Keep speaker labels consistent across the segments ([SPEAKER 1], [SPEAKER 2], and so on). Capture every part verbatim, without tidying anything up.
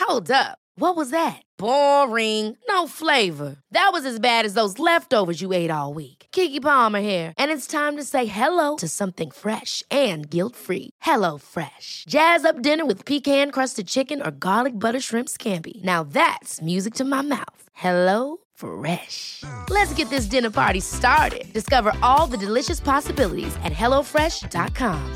[SPEAKER 1] Hold up. What was that? Boring. No flavor. That was as bad as those leftovers you ate all week. Keke Palmer here, and it's time to say hello to something fresh and guilt-free. Hello Fresh. Jazz up dinner with pecan-crusted chicken or garlic butter shrimp scampi. Now that's music to my mouth. Hello Fresh. Let's get this dinner party started. Discover all the delicious possibilities at hello fresh dot com.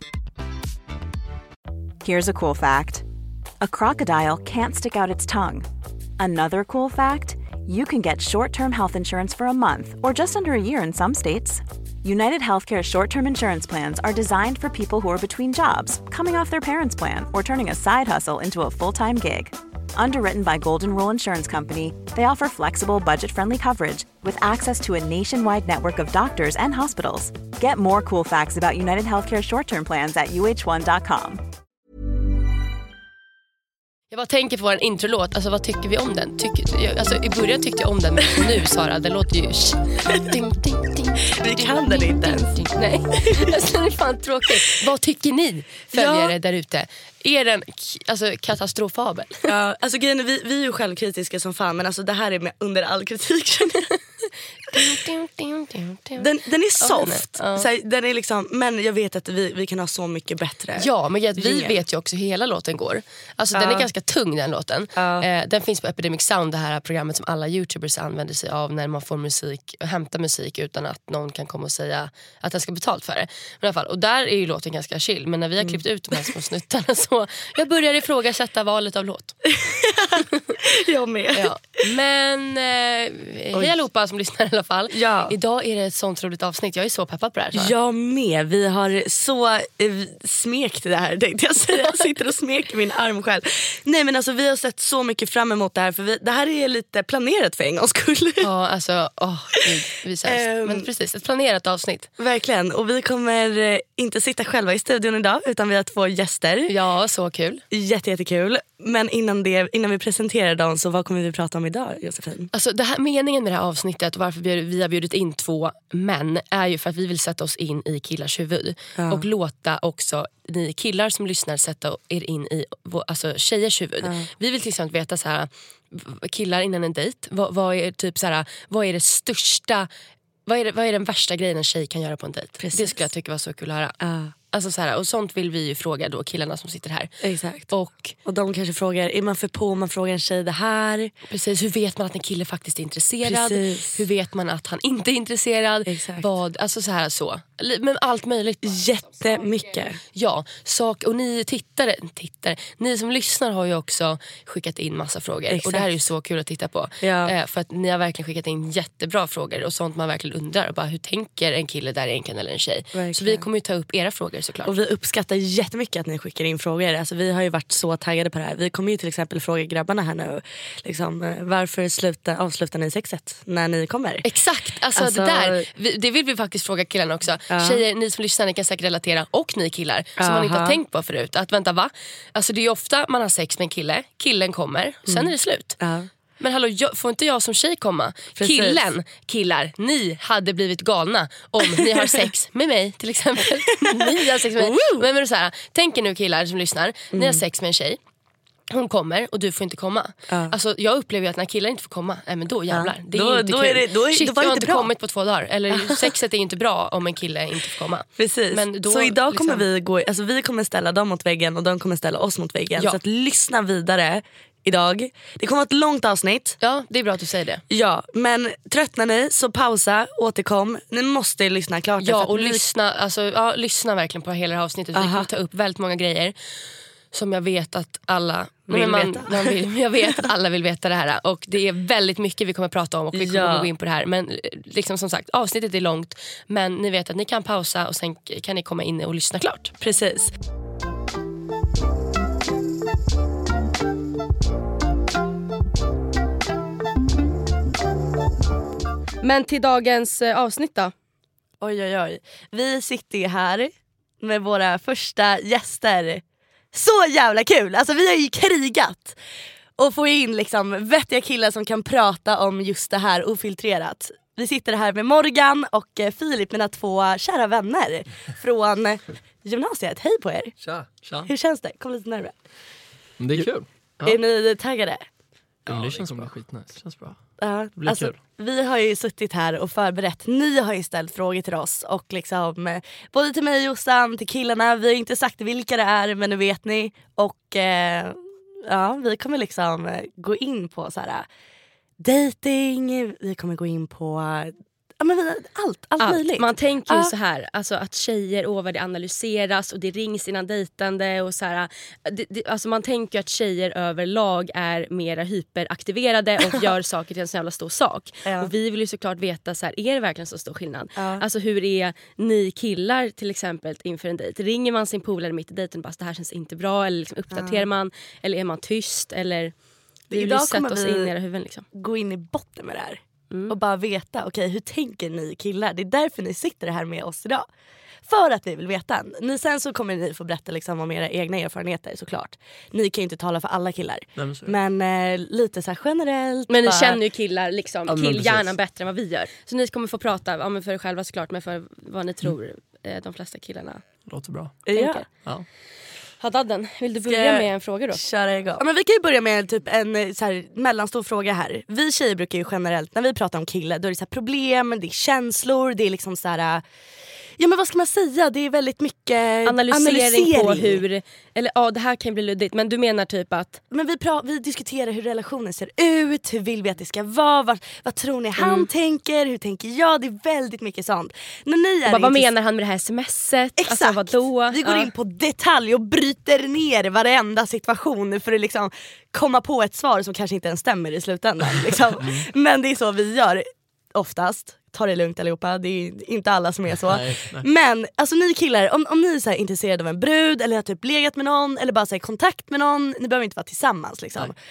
[SPEAKER 2] Here's a cool fact. A crocodile can't stick out its tongue. Another cool fact, you can get short-term health insurance for a month or just under a year in some states. United Healthcare short-term insurance plans are designed for people who are between jobs, coming off their parents' plan, or turning a side hustle into a full-time gig. Underwritten by Golden Rule Insurance Company, they offer flexible, budget-friendly coverage with access to a nationwide network of doctors and hospitals. Get more cool facts about United Healthcare short-term plans at u h one dot com.
[SPEAKER 3] Jag bara tänker på vår introlåt, alltså vad tycker vi om den? Tycker, alltså i början tyckte jag om den, men nu Sara, det låter ju...
[SPEAKER 4] Vi kan den inte ens.
[SPEAKER 3] Nej, alltså det är fan tråkigt. Vad tycker ni, följare ja. där ute? Är den alltså, katastrofabel?
[SPEAKER 4] Ja, alltså grejen är, vi, vi är ju självkritiska som fan, men alltså det här är med under all kritik. Den, den är soft
[SPEAKER 3] ja.
[SPEAKER 4] så här, den är liksom, men jag vet att vi, vi kan ha så mycket bättre.
[SPEAKER 3] Ja, men jag, vi vet ju också hur hela låten går. Alltså ja. den är ganska tung, den låten. ja. eh, Den finns på Epidemic Sound, det här programmet som alla YouTubers använder sig av när man får musik, hämta musik utan att någon kan komma och säga att den ska betalt för det. Men i alla fall, och där är ju låten ganska chill. Men när vi har klippt ut de här små snuttarna så jag börjar ifrågasätta valet av låt.
[SPEAKER 4] Jag med.
[SPEAKER 3] Ja. Men eh, hej allihopa som lyssnar i alla fall.
[SPEAKER 4] Ja.
[SPEAKER 3] Idag är det ett sånt roligt avsnitt. Jag är så peppad på det här. Så.
[SPEAKER 4] Jag med. Vi har så eh, smekt det här. Tänkte jag säga. Jag sitter och smeker min arm själv. Nej, men alltså vi har sett så mycket fram emot det här. För vi, det här är lite planerat för en gångs skull.
[SPEAKER 3] Ja, alltså åh, vi, vi um, men precis, ett planerat avsnitt.
[SPEAKER 4] Verkligen. Och vi kommer eh, inte sitta själva i studion idag, utan vi har två gäster.
[SPEAKER 3] Ja, så kul.
[SPEAKER 4] Jätte, jättekul. Men innan, det, innan vi presenterar dem, så vad kommer vi prata om idag, Josefin?
[SPEAKER 3] Alltså det här, meningen med det här avsnittet, varför vi, vi har bjudit in två män, är ju för att vi vill sätta oss in i killars huvud. Ja. Och låta också ni killar som lyssnar sätta er in i alltså, tjejers huvud. Ja. Vi vill till exempel veta så här, killar innan en dejt, vad, vad är typ så här, vad är det största, vad är, det, vad är den värsta grejen en tjej kan göra på en dejt? Precis. Det skulle jag tycka var så kul att höra. Ja. Alltså så här, och sånt vill vi ju fråga då killarna som sitter här.
[SPEAKER 4] Exakt.
[SPEAKER 3] Och,
[SPEAKER 4] och de kanske frågar, är man för på om man frågar en tjej det här?
[SPEAKER 3] Precis, hur vet man att en kille faktiskt är intresserad?
[SPEAKER 4] Precis.
[SPEAKER 3] Hur vet man att han inte är intresserad?
[SPEAKER 4] Exakt.
[SPEAKER 3] Vad, alltså så här så. Men allt möjligt.
[SPEAKER 4] Jättemycket.
[SPEAKER 3] Ja, sak, och ni tittare, tittare, ni som lyssnar har ju också skickat in massa frågor. Exakt. Och det här är ju så kul att titta på.
[SPEAKER 4] Ja.
[SPEAKER 3] Eh, för att ni har verkligen skickat in jättebra frågor och sånt man verkligen undrar. Bara, hur tänker en kille där egentligen eller en tjej? Verkligen. Så vi kommer ju ta upp era frågor såklart.
[SPEAKER 4] Och vi uppskattar jättemycket att ni skickar in frågor. Alltså, vi har ju varit så taggade på det här. Vi kommer ju till exempel fråga grabbarna här nu. Liksom, varför sluta, avslutar ni sexet när ni kommer?
[SPEAKER 3] Exakt, alltså, alltså det där. Vi, det vill vi faktiskt fråga killarna också. Ja. Tjejer, ni som lyssnar, ni kan säkert relatera. Och ni killar, som Aha. man inte har tänkt på förut. Att vänta, va? Alltså det är ju ofta man har sex med en kille. Killen kommer, sen mm. är det slut. Ja. Men hallå, jag, får inte jag som tjej komma? Precis. Killen, killar, ni hade blivit galna om ni har sex med mig till exempel. Ni har sex med mig. Men, men så här, tänk er nu killar som lyssnar. Mm. Ni har sex med en tjej. Hon kommer och du får inte komma. uh. Alltså jag upplever ju att när killar inte får komma, nej, men då jävlar, uh. det är då, inte
[SPEAKER 4] då
[SPEAKER 3] kul.
[SPEAKER 4] Är det, då är,
[SPEAKER 3] Shit,
[SPEAKER 4] då var
[SPEAKER 3] jag har
[SPEAKER 4] inte
[SPEAKER 3] inte
[SPEAKER 4] bra.
[SPEAKER 3] kommit på två dagar. Eller sexet är inte bra om en kille inte får komma.
[SPEAKER 4] Precis,
[SPEAKER 3] men då,
[SPEAKER 4] så idag
[SPEAKER 3] liksom...
[SPEAKER 4] kommer vi gå, alltså vi kommer ställa dem mot väggen och de kommer ställa oss mot väggen. Ja. Så att lyssna vidare idag. Det kommer ett långt avsnitt.
[SPEAKER 3] Ja, det är bra att du säger det.
[SPEAKER 4] Ja, men tröttnar ni så pausa, återkom. Ni måste lyssna klart.
[SPEAKER 3] Ja, och
[SPEAKER 4] ni...
[SPEAKER 3] lyssna, alltså, ja, lyssna verkligen på hela det här avsnittet. Aha. Vi kommer ta upp väldigt många grejer som jag vet att alla
[SPEAKER 4] vill
[SPEAKER 3] man,
[SPEAKER 4] veta.
[SPEAKER 3] Man vill, jag vet att alla vill veta det här. Och det är väldigt mycket vi kommer prata om och vi kommer ja. gå in på det här. Men liksom som sagt, avsnittet är långt. Men ni vet att ni kan pausa och sen kan ni komma in och lyssna klart.
[SPEAKER 4] Precis.
[SPEAKER 3] Men till dagens eh, avsnitt då?
[SPEAKER 4] Oj, oj, oj. Vi sitter ju här med våra första gäster. Så jävla kul! Alltså vi har ju krigat och få in liksom vettiga killar som kan prata om just det här ofiltrerat. Vi sitter här med Morgan och Filip, mina två kära vänner från gymnasiet. Hej på er!
[SPEAKER 5] Tja, tja.
[SPEAKER 4] Hur känns det? Kom lite närmare.
[SPEAKER 5] Det är kul. Ja.
[SPEAKER 4] Är ni taggade?
[SPEAKER 5] Ja, det känns bra. Skitnice. Känns bra.
[SPEAKER 4] Ja,
[SPEAKER 5] Det blir
[SPEAKER 4] alltså,
[SPEAKER 5] kul.
[SPEAKER 4] vi har ju suttit här och förberett. Ni har ju ställt frågor till oss. Och liksom, eh, både till mig och Jossan, till killarna. Vi har inte sagt vilka det är, men nu vet ni. Och eh, ja, vi kommer liksom eh, gå in på så här dating. Vi kommer gå in på ja, men vi- allt, allt,
[SPEAKER 3] Allt.
[SPEAKER 4] möjligt.
[SPEAKER 3] Man tänker ju
[SPEAKER 4] Ja.
[SPEAKER 3] så här, alltså att tjejer över det analyseras och det rings innan dejtande och så här, det, det, alltså man tänker att tjejer överlag är mera hyperaktiverade och gör saker till en så jävla stor sak.
[SPEAKER 4] Ja.
[SPEAKER 3] Och vi vill ju såklart veta så här, är det verkligen så stor skillnad?
[SPEAKER 4] Ja.
[SPEAKER 3] Alltså hur är ni killar till exempel inför en dejt? Ringer man sin polare mitt i dejten och bara det här känns inte bra, eller liksom uppdaterar man, eller är man tyst, eller vi vill ju
[SPEAKER 4] Idag
[SPEAKER 3] sätta
[SPEAKER 4] kommer
[SPEAKER 3] oss
[SPEAKER 4] vi-
[SPEAKER 3] in i era huvuden liksom.
[SPEAKER 4] Gå in i botten med det här.
[SPEAKER 3] Mm.
[SPEAKER 4] Och bara veta, okej, hur tänker ni killar? Det är därför ni sitter här med oss idag. För att vi vill veta. Ni, sen så kommer ni få berätta liksom om era egna erfarenheter såklart. Ni kan ju inte tala för alla killar.
[SPEAKER 5] Nej, men så är det.
[SPEAKER 4] Men eh, lite så här generellt.
[SPEAKER 3] Men ni
[SPEAKER 4] bara-
[SPEAKER 3] känner ju killar liksom,
[SPEAKER 5] Ja, men
[SPEAKER 3] killhjärnan
[SPEAKER 5] precis.
[SPEAKER 3] bättre än vad vi gör. Så ni kommer få prata ja, men för er själva såklart, men för vad ni tror eh, de flesta killarna
[SPEAKER 5] Låter bra.
[SPEAKER 4] Ja.
[SPEAKER 3] tänker.
[SPEAKER 5] Ja.
[SPEAKER 3] Haddadden, vill du
[SPEAKER 4] Ska
[SPEAKER 3] börja
[SPEAKER 4] jag
[SPEAKER 3] med en fråga då?
[SPEAKER 4] Köra igång. Ja, men vi kan ju börja med typ en eh, så här, mellanstor fråga här. Vi tjejer brukar ju generellt, när vi pratar om killar, då är det så här problem, det är känslor, det är liksom så här. Ja men vad ska man säga, det är väldigt mycket
[SPEAKER 3] Analysering, på hur, eller ja det här kan ju bli luddigt, men du menar typ att
[SPEAKER 4] Men vi, pra- vi diskuterar hur relationen ser ut, hur vill vi att det ska vara, vad, vad tror ni han
[SPEAKER 3] Mm.
[SPEAKER 4] tänker, hur tänker jag, det är väldigt mycket sånt. När ni är
[SPEAKER 3] bara, vad
[SPEAKER 4] intress-
[SPEAKER 3] menar han med det här smset?
[SPEAKER 4] Exakt,
[SPEAKER 3] Alltså, vadå?
[SPEAKER 4] vi går
[SPEAKER 3] Ja.
[SPEAKER 4] in på detalj och bryter ner varenda situation för att liksom komma på ett svar som kanske inte ens stämmer i slutändan. Liksom. Men det är så vi gör oftast. Ta det lugnt allihopa, det är inte alla som är så.
[SPEAKER 5] Nej, nej.
[SPEAKER 4] Men alltså ni killar, om, om ni är så här intresserade av en brud eller har typ legat med någon eller bara så här, kontakt med någon, ni behöver inte vara tillsammans liksom.
[SPEAKER 5] Nej.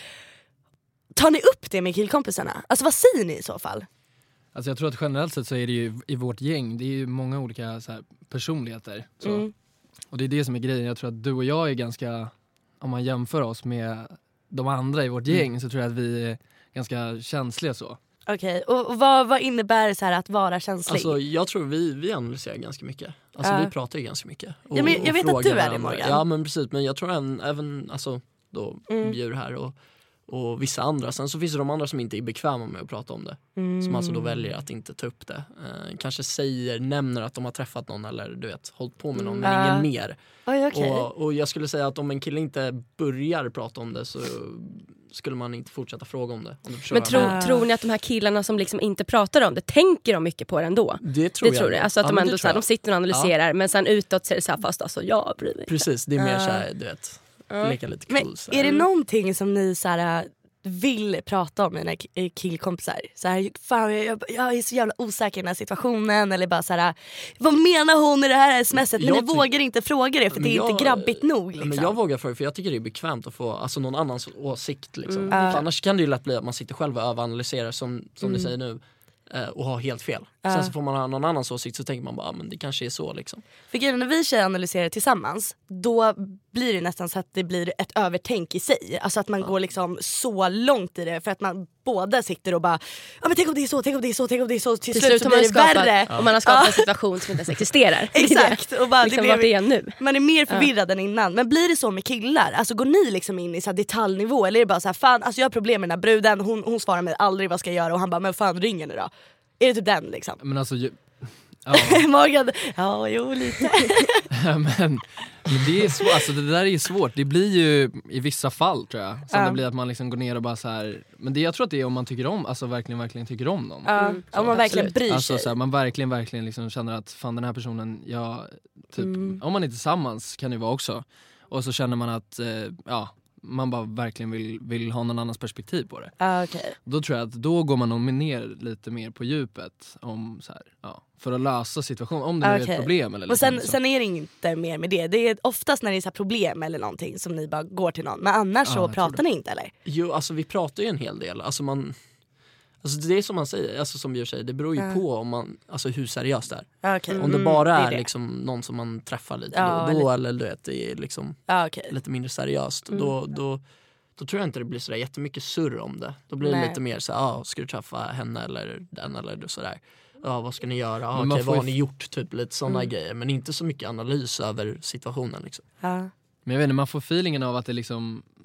[SPEAKER 4] Tar ni upp det med killkompisarna? Alltså vad säger ni i så fall?
[SPEAKER 6] Alltså jag tror att generellt sett så är det ju i vårt gäng, det är ju många olika så här, personligheter. Så.
[SPEAKER 4] Mm.
[SPEAKER 6] Och det är det som är grejen. Jag tror att du och jag är ganska, om man jämför oss med de andra i vårt gäng så tror jag att vi är ganska känsliga så.
[SPEAKER 4] Okej, och, och vad, vad innebär så här att vara känslig?
[SPEAKER 5] Alltså, jag tror vi, vi analyserar ganska mycket. Alltså,
[SPEAKER 4] Ja.
[SPEAKER 5] vi pratar ju ganska mycket. Och,
[SPEAKER 4] Ja, men jag
[SPEAKER 5] och
[SPEAKER 4] vet att
[SPEAKER 5] frågar
[SPEAKER 4] du är det,
[SPEAKER 5] varandra.
[SPEAKER 4] Morgan.
[SPEAKER 5] Ja men precis, men jag tror en, även alltså, då,
[SPEAKER 4] Mm.
[SPEAKER 5] Bjur här och, och vissa andra. Sen så finns det de andra som inte är bekväma med att prata om det.
[SPEAKER 4] Mm.
[SPEAKER 5] Som alltså då väljer att inte ta upp det. Eh, kanske säger, nämner att de har träffat någon eller du vet, hållit på med någon men
[SPEAKER 4] Ja.
[SPEAKER 5] ingen mer.
[SPEAKER 4] Oj, okej.
[SPEAKER 5] Och, och jag skulle säga att om en kille inte börjar prata om det så skulle man inte fortsätta fråga om det. Om du förstår
[SPEAKER 3] Men
[SPEAKER 5] vad
[SPEAKER 3] tro,
[SPEAKER 5] jag menar.
[SPEAKER 3] tror ni att de här killarna som liksom inte pratar om det, tänker de mycket på det ändå?
[SPEAKER 5] Det tror
[SPEAKER 3] Det
[SPEAKER 5] jag.
[SPEAKER 3] tror du? Alltså att
[SPEAKER 5] Ja,
[SPEAKER 3] de
[SPEAKER 5] men
[SPEAKER 3] ändå
[SPEAKER 5] det
[SPEAKER 3] så här,
[SPEAKER 5] tror
[SPEAKER 3] de
[SPEAKER 5] jag.
[SPEAKER 3] sitter och analyserar men sen utåt ser det så här, fast alltså jag bryr mig inte.
[SPEAKER 5] Precis, det är mer
[SPEAKER 4] Ja.
[SPEAKER 5] såhär, du vet, leka lite
[SPEAKER 4] Men
[SPEAKER 5] cool. så
[SPEAKER 4] är
[SPEAKER 5] här.
[SPEAKER 4] det någonting som ni så här, vill prata om med dina k- killkompisar? Så här, fan, jag, jag, jag är så jävla osäker i den här situationen. Eller bara så här, vad menar hon i det här smset? Men
[SPEAKER 5] Jag
[SPEAKER 4] ni
[SPEAKER 5] ty-
[SPEAKER 4] vågar inte fråga det för
[SPEAKER 5] Men
[SPEAKER 4] det är
[SPEAKER 5] jag-
[SPEAKER 4] inte grabbigt nog. Liksom.
[SPEAKER 5] Men jag vågar för för jag tycker det är bekvämt att få alltså, någon annans åsikt liksom.
[SPEAKER 4] Mm.
[SPEAKER 5] För annars kan det ju lätt bli att man sitter själv och överanalyserar som, som
[SPEAKER 4] Mm.
[SPEAKER 5] ni säger nu eh, och har helt fel.
[SPEAKER 4] Ja.
[SPEAKER 5] Sen så får man ha någon annans åsikt så tänker man bara, ah, men det kanske är så liksom.
[SPEAKER 4] För grejen, när vi tjejer analyserar tillsammans, då blir det nästan så att det blir ett övertänk i sig. Alltså att man går liksom så långt i det för att man båda sitter och bara, ja men tänk om det är så, tänk om det är så, tänk om det är så. Till,
[SPEAKER 3] Till
[SPEAKER 4] slut
[SPEAKER 3] slut
[SPEAKER 4] så
[SPEAKER 3] har man
[SPEAKER 4] blir det
[SPEAKER 3] skapat,
[SPEAKER 4] värre.
[SPEAKER 3] och man har skapat
[SPEAKER 4] Ja.
[SPEAKER 3] en situation som inte ens existerar. Det är det.
[SPEAKER 4] Exakt. Och bara,
[SPEAKER 3] Liksom,
[SPEAKER 4] det
[SPEAKER 3] vart
[SPEAKER 4] blir,
[SPEAKER 3] är jag nu?
[SPEAKER 4] man är mer förvirrad än innan. Men blir det så med killar? Alltså går ni liksom in i så här detaljnivå? Eller är det bara så här, fan alltså jag har problem med den här bruden, hon, hon svarar mig aldrig vad ska jag göra och han bara, men fan ring henne då. Är det typ den liksom?
[SPEAKER 6] Men alltså, ju, ja,
[SPEAKER 4] Morgan, ja jo lite.
[SPEAKER 6] men, men det är svårt, alltså det där är ju svårt. Det blir ju i vissa fall tror jag. Som
[SPEAKER 4] Ja.
[SPEAKER 6] det blir att man liksom går ner och bara så här. Men det, jag tror att det är om man tycker om, alltså verkligen verkligen tycker om någon.
[SPEAKER 4] Ja,
[SPEAKER 3] Mm.
[SPEAKER 4] om man verkligen
[SPEAKER 3] Absolut.
[SPEAKER 4] bryr
[SPEAKER 6] Alltså
[SPEAKER 4] sig.
[SPEAKER 6] så här, man verkligen verkligen liksom känner att fan den här personen, ja, typ,
[SPEAKER 4] Mm.
[SPEAKER 6] om man är tillsammans kan det vara också. Och så känner man att eh, ja, man bara verkligen vill, vill ha någon annans perspektiv på det.
[SPEAKER 4] Ja, okej.
[SPEAKER 6] Då tror jag att då går man nog ner lite mer på djupet om så här, ja, för att lösa situationen, om det nu är
[SPEAKER 4] Okej.
[SPEAKER 6] ett problem eller
[SPEAKER 4] Och sen,
[SPEAKER 6] liksom.
[SPEAKER 4] sen är det inte mer med det. Det är oftast när det är så här problem eller någonting som ni bara går till någon. Men annars
[SPEAKER 6] Ja,
[SPEAKER 4] så
[SPEAKER 6] jag tror
[SPEAKER 4] pratar ni inte eller?
[SPEAKER 5] Jo, alltså vi pratar ju en hel del. Alltså man, alltså det är som man säger, alltså som Björn säger, det beror ju
[SPEAKER 4] Ja.
[SPEAKER 5] på om man, alltså hur seriöst det är.
[SPEAKER 4] Ja, okej.
[SPEAKER 5] Om det
[SPEAKER 4] Mm,
[SPEAKER 5] bara
[SPEAKER 4] det
[SPEAKER 5] är,
[SPEAKER 4] det.
[SPEAKER 5] liksom någon som man träffar lite
[SPEAKER 4] Ja,
[SPEAKER 5] då, då
[SPEAKER 4] lite.
[SPEAKER 5] eller du vet, det är liksom
[SPEAKER 4] Ja, okej.
[SPEAKER 5] lite mindre seriöst, då, då, då tror jag inte det blir sådär jättemycket surr om det. Då blir det
[SPEAKER 4] Nej.
[SPEAKER 5] lite mer så ah, ska du träffa henne eller den eller sådär. Ja, vad ska ni göra? Ah,
[SPEAKER 6] Men man
[SPEAKER 5] okej,
[SPEAKER 6] får
[SPEAKER 5] vad
[SPEAKER 6] ju
[SPEAKER 5] har ni gjort? Typ lite sådana
[SPEAKER 4] Mm.
[SPEAKER 5] grejer. Men inte så mycket analys över situationen liksom.
[SPEAKER 4] Ja.
[SPEAKER 6] Men jag vet inte, man får feelingen av att det liksom,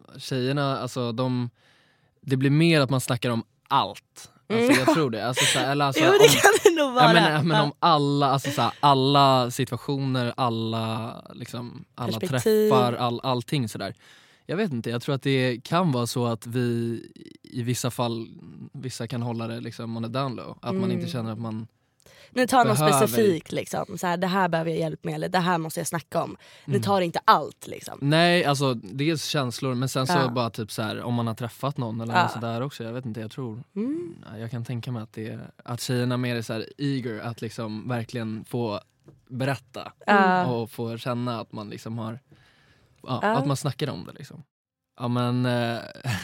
[SPEAKER 6] tjejerna, alltså de, det blir mer att man snackar om allt. Alltså
[SPEAKER 4] Mm.
[SPEAKER 6] jag tror det. Alltså, så här, eller, alltså,
[SPEAKER 4] Jo, det
[SPEAKER 6] om,
[SPEAKER 4] kan det nog vara.
[SPEAKER 6] ja, men, men
[SPEAKER 4] Ja.
[SPEAKER 6] om alla, alltså, så här, alla situationer, alla, liksom, alla
[SPEAKER 4] Perspektiv.
[SPEAKER 6] träffar, all, allting sådär. Jag vet inte, jag tror att det kan vara så att vi i vissa fall, vissa kan hålla det liksom on a down low. Att man
[SPEAKER 4] Mm.
[SPEAKER 6] inte känner att man...
[SPEAKER 4] Ni tar något
[SPEAKER 6] behöver-
[SPEAKER 4] specifikt liksom. Så här, det här behöver jag hjälp med, eller det här måste jag snacka om. Ni
[SPEAKER 6] Mm.
[SPEAKER 4] tar inte allt liksom.
[SPEAKER 6] Nej, alltså dels känslor, men sen så
[SPEAKER 4] Ja.
[SPEAKER 6] bara typ så här, om man har träffat någon eller
[SPEAKER 4] Ja.
[SPEAKER 6] något sådär också. Jag vet inte, jag tror...
[SPEAKER 4] Mm.
[SPEAKER 6] Ja, jag kan tänka mig att, det är, att tjejerna mer är så här eager att liksom verkligen få berätta.
[SPEAKER 4] Ja.
[SPEAKER 6] Och få känna att man liksom har... Ja,
[SPEAKER 4] Ja.
[SPEAKER 6] att man snackar om det liksom. Ja men... Eh,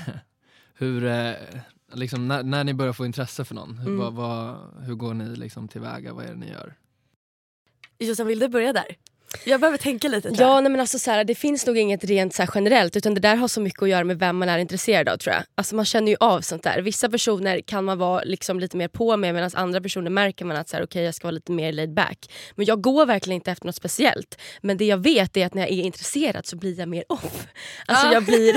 [SPEAKER 6] hur... Eh, liksom, när, när ni börjar få intresse för någon, hur,
[SPEAKER 4] Mm.
[SPEAKER 6] vad, vad, hur går ni liksom tillväga? Vad är det ni gör?
[SPEAKER 4] Jossan, vill du börja där? Jag behöver tänka lite. tror jag.
[SPEAKER 3] Ja, nej, men alltså, så här, det finns nog inget rent så här, generellt, utan det där har så mycket att göra med vem man är intresserad av, tror jag. Alltså, man känner ju av sånt där. Vissa personer kan man vara liksom, lite mer på med, medan andra personer märker man att så här, okay, jag ska vara lite mer laid back. Men jag går verkligen inte efter något speciellt. Men det jag vet är att när jag är intresserad så blir jag mer off. Alltså
[SPEAKER 4] Ah.
[SPEAKER 3] jag blir...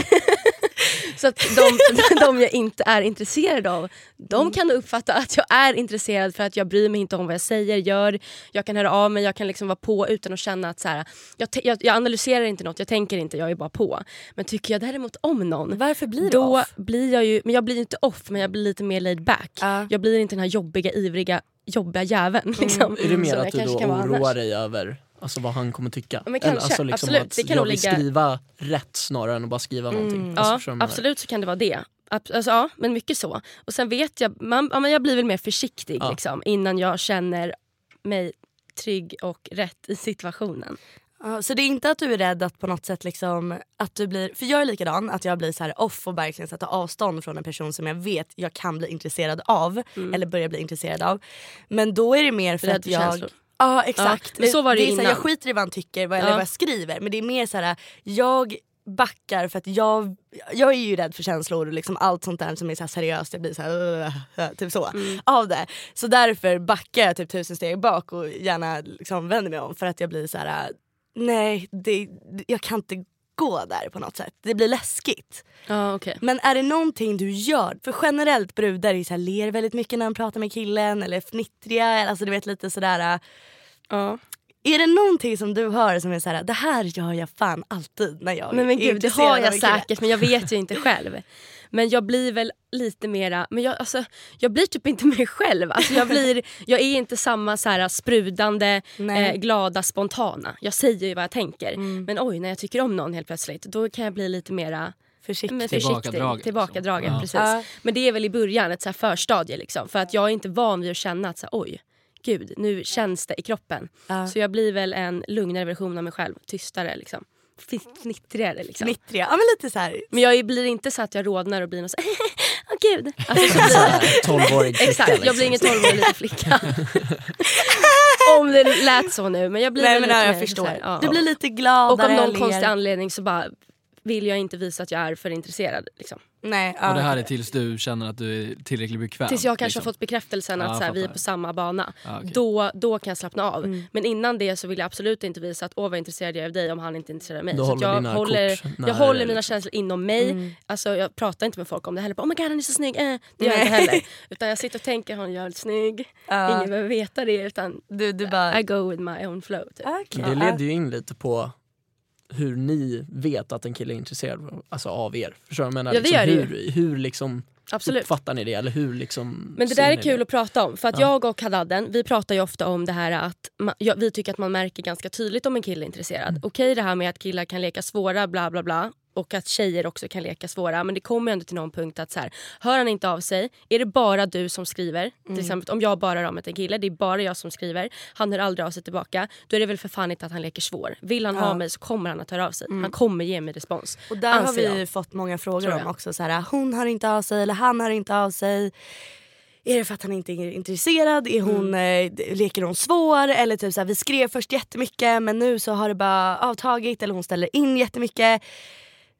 [SPEAKER 3] Så att de, de jag inte är intresserad av, de kan uppfatta att jag är intresserad för att jag bryr mig inte om vad jag säger, gör. Jag kan höra av mig, jag kan liksom vara på utan att känna att så här, jag, te- jag, jag analyserar inte något, jag tänker inte, jag är bara på. Men tycker jag däremot om någon,
[SPEAKER 4] Varför blir du
[SPEAKER 3] då
[SPEAKER 4] off?
[SPEAKER 3] blir jag ju, men jag blir inte off, men jag blir lite mer laid back.
[SPEAKER 4] Ja.
[SPEAKER 3] Jag blir inte den här jobbiga, ivriga, jobbiga jäveln. Liksom,
[SPEAKER 5] Är det mer
[SPEAKER 3] som jag
[SPEAKER 5] att du
[SPEAKER 3] kanske
[SPEAKER 5] då
[SPEAKER 3] kan vara
[SPEAKER 5] oroar
[SPEAKER 3] annars.
[SPEAKER 5] dig över alltså, vad han kommer tycka?
[SPEAKER 3] Ja, men kanske.
[SPEAKER 5] alltså, liksom
[SPEAKER 3] Absolut.
[SPEAKER 5] att
[SPEAKER 3] Det kan
[SPEAKER 5] jag
[SPEAKER 3] nog
[SPEAKER 5] vill
[SPEAKER 3] ligga-
[SPEAKER 5] skriva rätt snarare än att bara skriva någonting. Alltså,
[SPEAKER 3] Ja,
[SPEAKER 5] förstår du vad jag menar?
[SPEAKER 3] absolut så kan det vara det. Ab- Alltså, ja, men mycket så. Och sen vet jag, man, ja, men jag blir väl mer försiktig
[SPEAKER 5] Ja.
[SPEAKER 3] liksom, innan jag känner mig trygg och rätt i situationen.
[SPEAKER 4] Ja, så det är inte att du är rädd att på något sätt liksom, att du blir, för jag är likadan, att jag blir så här off och verkligen sätta avstånd från en person som jag vet jag kan bli intresserad av, eller börja bli intresserad av. Men då är det mer för
[SPEAKER 3] Rädd
[SPEAKER 4] att
[SPEAKER 3] för
[SPEAKER 4] jag...
[SPEAKER 3] känslor.
[SPEAKER 4] Ja, exakt.
[SPEAKER 3] Ja, men så var det
[SPEAKER 4] är så här,
[SPEAKER 3] innan.
[SPEAKER 4] jag skiter i vad han tycker vad, eller
[SPEAKER 3] Ja.
[SPEAKER 4] vad jag skriver, men det är mer så här, jag backar för att jag, jag är ju rädd för känslor och liksom allt sånt där som är så här seriöst, jag blir så här, uh, typ så
[SPEAKER 3] Mm.
[SPEAKER 4] av det. Så därför backar jag typ tusen steg bak och gärna liksom vänder mig om, för att jag blir så här: nej, det, jag kan inte gå där på något sätt. Det blir läskigt.
[SPEAKER 3] Ja, okej.
[SPEAKER 4] Men är det någonting du gör? För generellt brudar är så här, ler väldigt mycket när de pratar med killen, eller fnittriga, alltså du vet lite sådär.
[SPEAKER 3] Ja.
[SPEAKER 4] Är det någonting som du hör som är så här: det här gör jag fan alltid när jag
[SPEAKER 3] Men, men
[SPEAKER 4] är
[SPEAKER 3] gud, det
[SPEAKER 4] intresserad
[SPEAKER 3] har
[SPEAKER 4] av
[SPEAKER 3] jag
[SPEAKER 4] en kille?
[SPEAKER 3] säkert, men jag vet ju inte själv. Men jag blir väl lite mera, men jag, alltså, jag blir typ inte mig själv. Alltså, jag, blir, jag är inte samma så här sprudande,
[SPEAKER 4] Nej.
[SPEAKER 3] eh, glada, spontana. Jag säger ju vad jag tänker.
[SPEAKER 4] Mm.
[SPEAKER 3] Men oj, när jag tycker om någon helt plötsligt, då kan jag bli lite mera
[SPEAKER 4] Försiktig.
[SPEAKER 3] men försiktig.
[SPEAKER 6] Tillbakadragen,
[SPEAKER 3] Tillbakadragen,
[SPEAKER 6] liksom. Ja.
[SPEAKER 3] precis.
[SPEAKER 4] Ja.
[SPEAKER 3] Men det är väl i början ett så här förstadie liksom. För att jag är inte van vid att känna att så här, oj, gud, nu känns det i kroppen.
[SPEAKER 4] Ja.
[SPEAKER 3] Så jag blir väl en lugnare version av mig själv. Tystare liksom. Fnitt- Fnittrigare liksom.
[SPEAKER 4] Fnittriga. Ja, men lite så här.
[SPEAKER 3] Men jag blir inte så att jag rodnar och blir någon så åh gud. Alltså, så
[SPEAKER 5] Så
[SPEAKER 3] blir,
[SPEAKER 5] här, tolvårig flicka,
[SPEAKER 3] exakt, jag blir
[SPEAKER 5] liksom.
[SPEAKER 3] ingen tolvårig liten flicka. Om det lät så nu. Men jag blir
[SPEAKER 4] Nej,
[SPEAKER 3] väl
[SPEAKER 4] men
[SPEAKER 3] lite
[SPEAKER 4] ja, jag
[SPEAKER 3] mer
[SPEAKER 4] förstår.
[SPEAKER 3] så här, ja.
[SPEAKER 4] Du blir lite gladare.
[SPEAKER 3] Och av någon
[SPEAKER 4] ler.
[SPEAKER 3] konstig anledning så bara vill jag inte visa att jag är för intresserad. Liksom.
[SPEAKER 4] Nej, ja,
[SPEAKER 6] Och det här är
[SPEAKER 4] okej.
[SPEAKER 6] tills du känner att du är tillräckligt bekväm.
[SPEAKER 3] Tills jag kanske
[SPEAKER 6] liksom.
[SPEAKER 3] har fått bekräftelsen att
[SPEAKER 6] Ja,
[SPEAKER 3] så här, vi är
[SPEAKER 6] fattar.
[SPEAKER 3] på samma bana.
[SPEAKER 6] Ja, okej.
[SPEAKER 3] då, då kan jag slappna av.
[SPEAKER 4] Mm.
[SPEAKER 3] Men innan det så vill jag absolut inte visa att åh vad intresserad jag är av dig om han inte är intresserad av mig.
[SPEAKER 5] Du
[SPEAKER 3] Så att
[SPEAKER 5] håller
[SPEAKER 3] jag
[SPEAKER 5] dina
[SPEAKER 3] håller,
[SPEAKER 5] kort nära
[SPEAKER 3] jag håller
[SPEAKER 5] dig,
[SPEAKER 3] mina
[SPEAKER 5] liksom.
[SPEAKER 3] känslor inom mig.
[SPEAKER 4] Mm.
[SPEAKER 3] Alltså, jag pratar inte med folk om det heller. Oh my god han är så snygg. Eh, det gör jag
[SPEAKER 4] Nej.
[SPEAKER 3] inte heller. Utan jag sitter och tänker han är jävligt snygg.
[SPEAKER 4] Ja.
[SPEAKER 3] Ingen behöver veta det utan
[SPEAKER 4] Du, du bara...
[SPEAKER 3] I go with my own flow. Typ.
[SPEAKER 4] Okej.
[SPEAKER 5] Det leder ju in lite på hur ni vet att en kille är intresserad alltså av er. Förstår du vad jag menar?
[SPEAKER 3] Ja, det
[SPEAKER 5] liksom,
[SPEAKER 3] gör det ju.
[SPEAKER 5] hur, hur liksom
[SPEAKER 3] Absolut.
[SPEAKER 5] uppfattar ni det? Eller hur liksom
[SPEAKER 3] Men det
[SPEAKER 5] ser
[SPEAKER 3] där är
[SPEAKER 5] ni
[SPEAKER 3] kul
[SPEAKER 5] det?
[SPEAKER 3] att prata om. För att
[SPEAKER 5] Ja.
[SPEAKER 3] jag och Hadadden, vi pratar ju ofta om det här att man, ja, vi tycker att man märker ganska tydligt om en kille är intresserad.
[SPEAKER 5] Mm.
[SPEAKER 3] Okej det här med att killar kan leka svåra bla bla bla. Och att tjejer också kan leka svåra. Men det kommer ändå till någon punkt att så här, hör han inte av sig, är det bara du som skriver.
[SPEAKER 5] Mm.
[SPEAKER 3] Till exempel om jag bara hör om ett en kille, det är bara jag som skriver. Han hör aldrig av sig tillbaka. Då är det väl för fan inte att han leker svår. Vill han
[SPEAKER 4] Ja.
[SPEAKER 3] ha mig så kommer han att höra av sig. Han kommer ge mig respons.
[SPEAKER 4] Och där har
[SPEAKER 3] anser
[SPEAKER 4] vi
[SPEAKER 3] jag.
[SPEAKER 4] fått många frågor
[SPEAKER 3] Tror
[SPEAKER 4] om
[SPEAKER 3] jag.
[SPEAKER 4] också. Så här, hon har inte av sig eller han har inte av sig. Är det för att han inte är intresserad? Är hon,
[SPEAKER 3] Mm.
[SPEAKER 4] eh, leker hon svår? Eller typ så här, vi skrev först jättemycket men nu så har det bara avtagit. Eller hon ställer in jättemycket.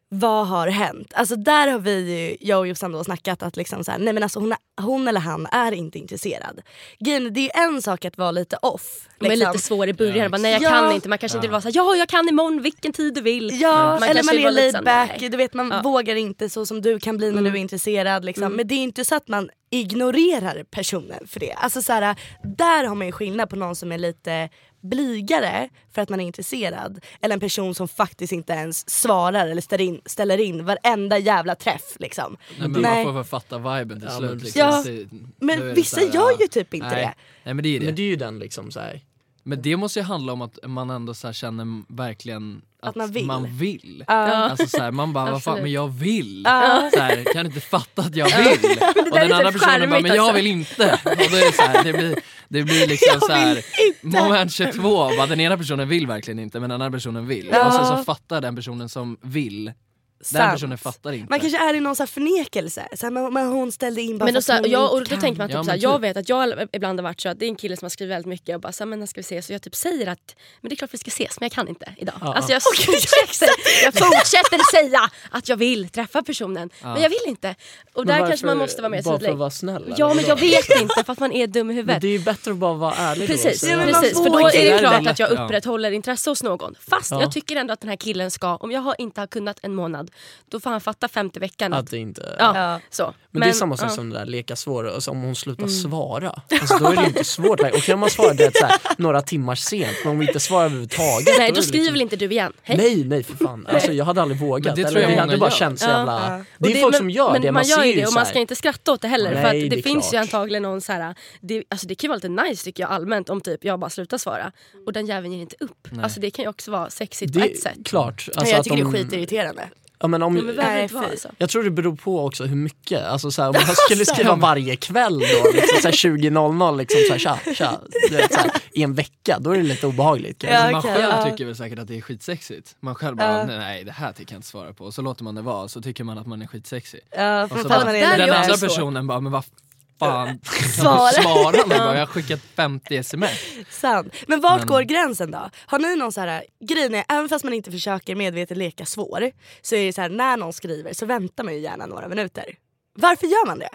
[SPEAKER 4] vad har hänt? Alltså där har vi ju, jag och Jossan då snackat att liksom så här, nej men alltså hon, hon eller han är inte intresserad. Grejen, det är en sak att vara lite off.
[SPEAKER 3] Liksom. Men lite svår i början, ja, bara, nej jag ja. kan inte. Man kanske ja. inte vill vara så här, ja jag kan imorgon vilken tid du vill.
[SPEAKER 4] Ja,
[SPEAKER 3] man
[SPEAKER 4] eller man är laid back,
[SPEAKER 3] nej.
[SPEAKER 4] du vet man ja. vågar inte så som du kan bli när mm. du är intresserad liksom. mm. Men det är inte så att man ignorerar personen för det. Alltså så här, där har man ju skillnad på någon som är lite blygare för att man är intresserad eller en person som faktiskt inte ens svarar eller ställer in, ställer in varenda jävla träff liksom.
[SPEAKER 6] Nej, men nej. Man får fatta viben till ja, slut liksom.
[SPEAKER 4] Ja, det, men vissa här, gör ju typ inte
[SPEAKER 6] nej.
[SPEAKER 4] det.
[SPEAKER 6] Nej, men det är det.
[SPEAKER 5] Men det är ju den liksom så här.
[SPEAKER 6] Men det måste ju handla om att man ändå så här känner verkligen att,
[SPEAKER 4] att man vill.
[SPEAKER 6] Man vill.
[SPEAKER 4] Uh.
[SPEAKER 6] Alltså så här, man bara, vad fan, men jag vill.
[SPEAKER 4] Uh.
[SPEAKER 6] Så här, kan inte fatta att jag vill. Och den andra personen bara, men jag vill inte. Och då är det så här, det blir, det blir liksom så här, moment tjugotvå. Bara, den ena personen vill verkligen inte, men den andra personen vill. Uh. Och sen så fattar den personen som vill. Den
[SPEAKER 4] Sant.
[SPEAKER 6] personen fattar inte.
[SPEAKER 4] Man kanske är i någon så här förnekelse så här, men, men hon ställde in bara
[SPEAKER 3] men då, så här,
[SPEAKER 4] hon
[SPEAKER 3] jag, och då
[SPEAKER 4] kan.
[SPEAKER 3] tänker man typ
[SPEAKER 6] ja,
[SPEAKER 3] så här,
[SPEAKER 6] typ.
[SPEAKER 3] jag vet att jag ibland har varit så att det är en kille som har skrivit väldigt mycket och bara så här, men när ska vi se, så jag typ säger att men det är klart vi ska ses, men jag kan inte idag.
[SPEAKER 5] Ja,
[SPEAKER 3] alltså jag,
[SPEAKER 5] ja.
[SPEAKER 3] fortsätter, jag fortsätter säga att jag vill träffa personen, ja. men jag vill inte. Och där
[SPEAKER 5] varför,
[SPEAKER 3] kanske man måste vara mer
[SPEAKER 5] bara
[SPEAKER 3] tydlig.
[SPEAKER 5] För att vara snäll,
[SPEAKER 3] ja, men jag vet inte för att man är dum i huvudet.
[SPEAKER 5] Men det är ju bättre att bara vara ärlig.
[SPEAKER 3] Precis,
[SPEAKER 5] då,
[SPEAKER 3] ja, precis. För då är det klart att jag upprätthåller
[SPEAKER 6] ja.
[SPEAKER 3] intresse hos någon. Fast
[SPEAKER 5] ja.
[SPEAKER 3] jag tycker ändå att den här killen ska, om jag har inte har kunnat en månad, då får han fatta femte veckan.
[SPEAKER 5] Att det inte...
[SPEAKER 3] Ja, ja. Så.
[SPEAKER 5] Men,
[SPEAKER 3] men
[SPEAKER 5] det är samma sak
[SPEAKER 3] ja.
[SPEAKER 5] som det där leka svårare. Alltså, om hon slutar mm. svara, alltså, då är det inte svårt. Och kan man svara det så här, några timmar sent, men om vi inte svarar överhuvudtaget.
[SPEAKER 3] Nej, då, då skriver
[SPEAKER 5] liksom...
[SPEAKER 3] väl inte du igen. Hej.
[SPEAKER 5] Nej, nej för fan. Alltså, jag hade aldrig vågat.
[SPEAKER 6] Det
[SPEAKER 5] Eller, jag hade bara känt så jävla...
[SPEAKER 3] Ja.
[SPEAKER 5] Det är
[SPEAKER 3] det,
[SPEAKER 5] folk
[SPEAKER 3] men,
[SPEAKER 5] som gör
[SPEAKER 3] men
[SPEAKER 5] det.
[SPEAKER 3] Man,
[SPEAKER 5] man
[SPEAKER 3] gör ju
[SPEAKER 5] ju
[SPEAKER 3] det och man ska inte skratta åt det heller.
[SPEAKER 5] Nej,
[SPEAKER 3] för att det,
[SPEAKER 5] det
[SPEAKER 3] finns
[SPEAKER 5] klart.
[SPEAKER 3] ju antagligen någon så här, det, alltså det kan ju vara lite nice tycker jag allmänt om typ jag bara slutar svara. Och den jäveln ger inte upp.
[SPEAKER 6] Nej.
[SPEAKER 3] Alltså det kan ju också vara sexigt
[SPEAKER 5] det
[SPEAKER 3] på ett sätt.
[SPEAKER 5] Klart.
[SPEAKER 4] Alltså, jag tycker
[SPEAKER 5] de...
[SPEAKER 4] det är skitirriterande.
[SPEAKER 5] Ja, men om,
[SPEAKER 3] men
[SPEAKER 4] nej,
[SPEAKER 3] vara, alltså.
[SPEAKER 5] Jag tror det beror på också hur mycket. Alltså, så här, om man skulle skriva varje kväll då, liksom, så här, tjugo noll noll liksom, så här, tja, tja, du vet, så här, i en vecka, då är det lite obehagligt.
[SPEAKER 6] Ja, alltså, man
[SPEAKER 4] okay,
[SPEAKER 6] själv
[SPEAKER 4] ja.
[SPEAKER 6] tycker väl säkert att det är skitsexigt. Man själv bara,
[SPEAKER 4] uh.
[SPEAKER 6] nej det här tycker jag inte svara på. Och så låter man det vara, så tycker man att man är skitsexig.
[SPEAKER 4] Ja,
[SPEAKER 6] och så
[SPEAKER 4] bara,
[SPEAKER 6] bara,
[SPEAKER 4] är
[SPEAKER 6] den andra
[SPEAKER 3] så.
[SPEAKER 6] personen bara, men vad fan
[SPEAKER 4] Svara.
[SPEAKER 6] svara mig bara, jag har skickat femtio sms.
[SPEAKER 4] Sant. Men vart
[SPEAKER 6] Men...
[SPEAKER 4] går gränsen då? Har ni någon så här grej, när, även fast man inte försöker medvetet leka svår, så är det så här, när någon skriver så väntar man ju gärna några minuter. Varför gör man det?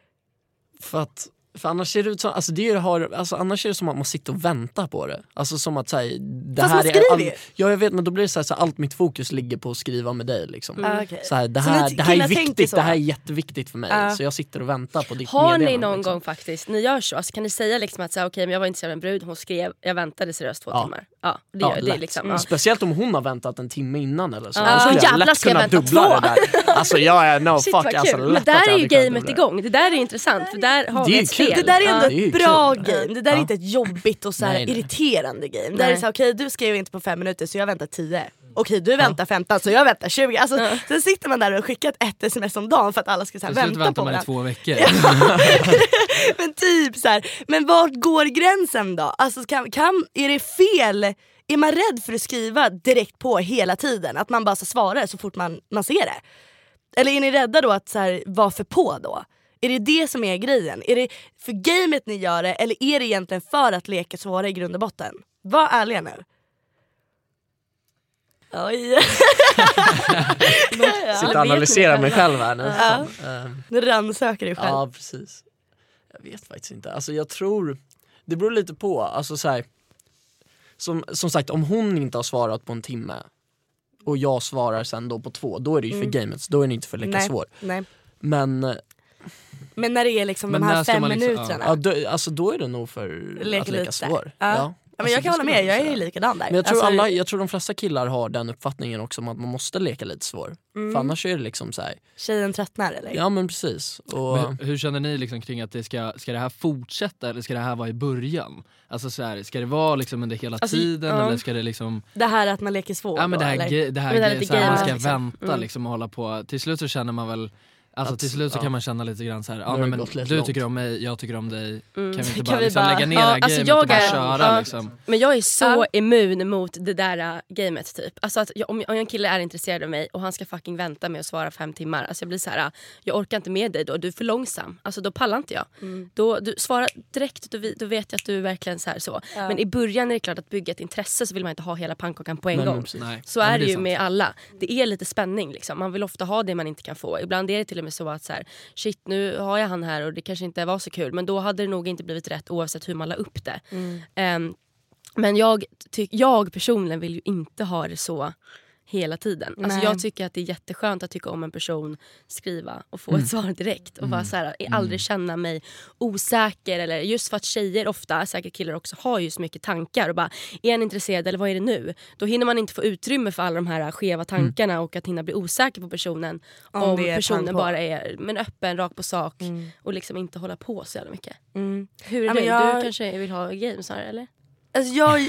[SPEAKER 5] För att För annars ser det ut som, alltså det har, alltså annars är det som att man sitter och väntar på det. Alltså som att säga det
[SPEAKER 4] fast
[SPEAKER 5] här
[SPEAKER 4] man skriver
[SPEAKER 5] är all, ja jag vet, men då blir det så här, så här, allt mitt fokus ligger på att skriva med dig liksom.
[SPEAKER 4] Mm. Okay.
[SPEAKER 5] Så här, det
[SPEAKER 4] så
[SPEAKER 5] här, det här är viktigt,
[SPEAKER 4] så?
[SPEAKER 5] Det här är jätteviktigt för mig.
[SPEAKER 4] Uh.
[SPEAKER 5] Så jag sitter och väntar på ditt
[SPEAKER 3] Har
[SPEAKER 5] meddelande.
[SPEAKER 3] ni någon
[SPEAKER 5] liksom.
[SPEAKER 3] gång faktiskt, ni gör så, alltså, kan ni säga liksom att så här, okej, men jag var intresserad av en brud, hon skrev, jag väntade seriöst två
[SPEAKER 5] Ja.
[SPEAKER 3] timmar. Ja, det
[SPEAKER 5] Ja,
[SPEAKER 3] gör det
[SPEAKER 5] lätt.
[SPEAKER 3] liksom.
[SPEAKER 5] Mm.
[SPEAKER 3] Ja.
[SPEAKER 5] Speciellt om hon har väntat en timme innan eller så.
[SPEAKER 3] Ja.
[SPEAKER 5] Då skulle jag
[SPEAKER 3] Jävlar,
[SPEAKER 5] lätt
[SPEAKER 3] ska jag
[SPEAKER 5] kunna
[SPEAKER 3] vänta
[SPEAKER 5] dubbla
[SPEAKER 3] två?
[SPEAKER 5] det där. Alltså jag är no
[SPEAKER 3] Shit,
[SPEAKER 5] fuck
[SPEAKER 3] vad
[SPEAKER 5] alltså,
[SPEAKER 3] kul.
[SPEAKER 5] lätt
[SPEAKER 3] Men
[SPEAKER 5] att jag
[SPEAKER 3] där är
[SPEAKER 5] hade
[SPEAKER 3] ju
[SPEAKER 5] kunnat
[SPEAKER 3] gamet
[SPEAKER 5] dubbla det.
[SPEAKER 3] igång, det där är intressant för där har
[SPEAKER 5] Det
[SPEAKER 3] vi
[SPEAKER 5] är
[SPEAKER 3] ett
[SPEAKER 5] kul.
[SPEAKER 3] spel.
[SPEAKER 4] Det där är ändå
[SPEAKER 5] Ja, det är ju
[SPEAKER 4] ett bra
[SPEAKER 5] kul.
[SPEAKER 4] game. Det där är
[SPEAKER 5] Ja.
[SPEAKER 4] inte ett jobbigt och så här
[SPEAKER 6] Nej, nej.
[SPEAKER 4] irriterande game. Det
[SPEAKER 3] Nej.
[SPEAKER 4] är så här, okej du skrev inte på fem minuter så jag väntar tio. Okej du väntar femton så jag väntar tjugo. Alltså,
[SPEAKER 3] Ja.
[SPEAKER 4] sen sitter man där och skickar ett sms om dagen för att alla ska så här,
[SPEAKER 6] Till slut
[SPEAKER 4] vänta
[SPEAKER 6] väntar
[SPEAKER 4] på
[SPEAKER 6] man i
[SPEAKER 4] den.
[SPEAKER 6] två veckor.
[SPEAKER 4] Men typ så här. Men vart går gränsen då? Alltså, kan, kan, är det fel? Är man rädd för att skriva direkt på hela tiden? Att man bara ska svara så fort man, man ser det? Eller är ni rädda då att så här, vara för på då? Är det det som är grejen? Är det för gamet ni gör det eller är det egentligen för att leka svåra i grund och botten? Var ärliga nu. Oj.
[SPEAKER 5] Sitter och analyserar mig själv här nu.
[SPEAKER 4] Ja.
[SPEAKER 5] Um,
[SPEAKER 4] Nu rannsöker dig själv.
[SPEAKER 5] Ja, precis. Jag vet faktiskt inte. Alltså jag tror, det beror lite på. Alltså så här, som, som sagt, om hon inte har svarat på en timme och jag svarar sen då på två, då är det ju för
[SPEAKER 4] Mm.
[SPEAKER 5] gamet. Då är det inte för leka
[SPEAKER 4] Nej,
[SPEAKER 5] svår.
[SPEAKER 4] nej.
[SPEAKER 5] Men,
[SPEAKER 4] Men när det är liksom
[SPEAKER 6] Men
[SPEAKER 4] de
[SPEAKER 6] när
[SPEAKER 4] här
[SPEAKER 6] ska
[SPEAKER 4] fem
[SPEAKER 6] man liksom-
[SPEAKER 4] minuterna.
[SPEAKER 5] ja, då, alltså då är det nog för
[SPEAKER 4] Leka
[SPEAKER 5] att leka
[SPEAKER 4] lite.
[SPEAKER 5] svår.
[SPEAKER 4] Ja.
[SPEAKER 5] Ja.
[SPEAKER 4] Ja, men jag
[SPEAKER 5] Alltså,
[SPEAKER 4] kan
[SPEAKER 5] det
[SPEAKER 4] hålla
[SPEAKER 5] skulle
[SPEAKER 4] med, jag är
[SPEAKER 5] säga.
[SPEAKER 4] ju likadan där.
[SPEAKER 5] Men jag tror,
[SPEAKER 4] Alltså,
[SPEAKER 5] alla, jag tror de flesta killar har den uppfattningen också om att man måste leka lite svår.
[SPEAKER 4] Mm.
[SPEAKER 5] För annars är det liksom så här.
[SPEAKER 4] Tjejen tröttnar eller?
[SPEAKER 5] Ja men precis. Och,
[SPEAKER 6] Men hur känner ni liksom kring att det ska, ska det här fortsätta eller ska det här vara i början? Alltså så här, ska det vara liksom under hela
[SPEAKER 3] Alltså,
[SPEAKER 6] tiden
[SPEAKER 3] ja.
[SPEAKER 6] eller ska det liksom...
[SPEAKER 4] Det här att man leker svår
[SPEAKER 6] Ja men det
[SPEAKER 4] då,
[SPEAKER 6] här,
[SPEAKER 4] eller?
[SPEAKER 6] ge- det här,
[SPEAKER 3] Men det är
[SPEAKER 6] ge-
[SPEAKER 3] lite
[SPEAKER 6] så här man
[SPEAKER 3] gamet,
[SPEAKER 6] ska
[SPEAKER 3] liksom.
[SPEAKER 6] vänta
[SPEAKER 3] Mm.
[SPEAKER 6] liksom och hålla på. Till slut så känner man väl Alltså
[SPEAKER 5] att,
[SPEAKER 6] till slut så
[SPEAKER 5] ja.
[SPEAKER 6] kan man känna lite grann så här, ja,
[SPEAKER 5] har
[SPEAKER 6] nej,
[SPEAKER 5] det
[SPEAKER 6] men
[SPEAKER 5] gått lite
[SPEAKER 6] du
[SPEAKER 5] långt.
[SPEAKER 6] tycker om mig, jag tycker om dig.
[SPEAKER 3] Mm.
[SPEAKER 6] Kan vi inte
[SPEAKER 4] Kan
[SPEAKER 6] bara,
[SPEAKER 4] vi
[SPEAKER 6] liksom,
[SPEAKER 4] bara-
[SPEAKER 6] lägga ner
[SPEAKER 3] Ja,
[SPEAKER 6] det här
[SPEAKER 3] alltså
[SPEAKER 6] gamet
[SPEAKER 3] jag
[SPEAKER 6] och bara
[SPEAKER 3] är-
[SPEAKER 6] köra
[SPEAKER 3] ja.
[SPEAKER 6] liksom.
[SPEAKER 3] Men jag är så
[SPEAKER 4] Ja.
[SPEAKER 3] immun mot det där uh, gamet typ. Alltså att jag, om, om en kille är intresserad av mig och han ska fucking vänta med att svara fem timmar. Alltså jag blir så här, uh, jag orkar inte med dig då, du är för långsam. Alltså då pallar inte jag.
[SPEAKER 4] Mm.
[SPEAKER 3] Då, du svarar direkt, då, vi- då vet jag att du är verkligen så här så.
[SPEAKER 4] Ja.
[SPEAKER 3] Men i början är det klart att bygga ett intresse så vill man inte ha hela pannkakan på en
[SPEAKER 5] Nej, men
[SPEAKER 3] gång.
[SPEAKER 5] precis.
[SPEAKER 6] Nej.
[SPEAKER 3] Så
[SPEAKER 6] Ja, men
[SPEAKER 3] är det ju
[SPEAKER 6] sant.
[SPEAKER 3] med alla. Det är lite spänning liksom. Man vill ofta ha det man inte kan få. Ibland är det till och med så att så här, shit nu har jag han här och det kanske inte var så kul. Men då hade det nog inte blivit rätt oavsett hur man la upp det.
[SPEAKER 4] Mm.
[SPEAKER 3] Ehm, men jag, ty- jag personligen vill ju inte ha det så hela tiden. Alltså
[SPEAKER 4] Nej.
[SPEAKER 3] jag tycker att det är jätteskönt att tycka om en person, skriva och få ett svar direkt. Och bara så här, aldrig känna mig osäker. Eller just för att tjejer ofta, säkert killar också, har ju så mycket tankar. Och bara, är han intresserad eller vad är det nu? Då hinner man inte få utrymme för alla de här skeva tankarna och att hinna bli osäker på personen.
[SPEAKER 4] Om
[SPEAKER 3] Om,
[SPEAKER 4] det är
[SPEAKER 3] personen
[SPEAKER 4] pang på.
[SPEAKER 3] bara är men öppen, rakt på sak.
[SPEAKER 4] Mm.
[SPEAKER 3] Och liksom inte hålla på så jävla mycket.
[SPEAKER 4] Mm.
[SPEAKER 3] Hur är
[SPEAKER 4] Ja,
[SPEAKER 3] det?
[SPEAKER 4] men jag-
[SPEAKER 3] Du kanske vill ha games här, eller?
[SPEAKER 4] Alltså jag,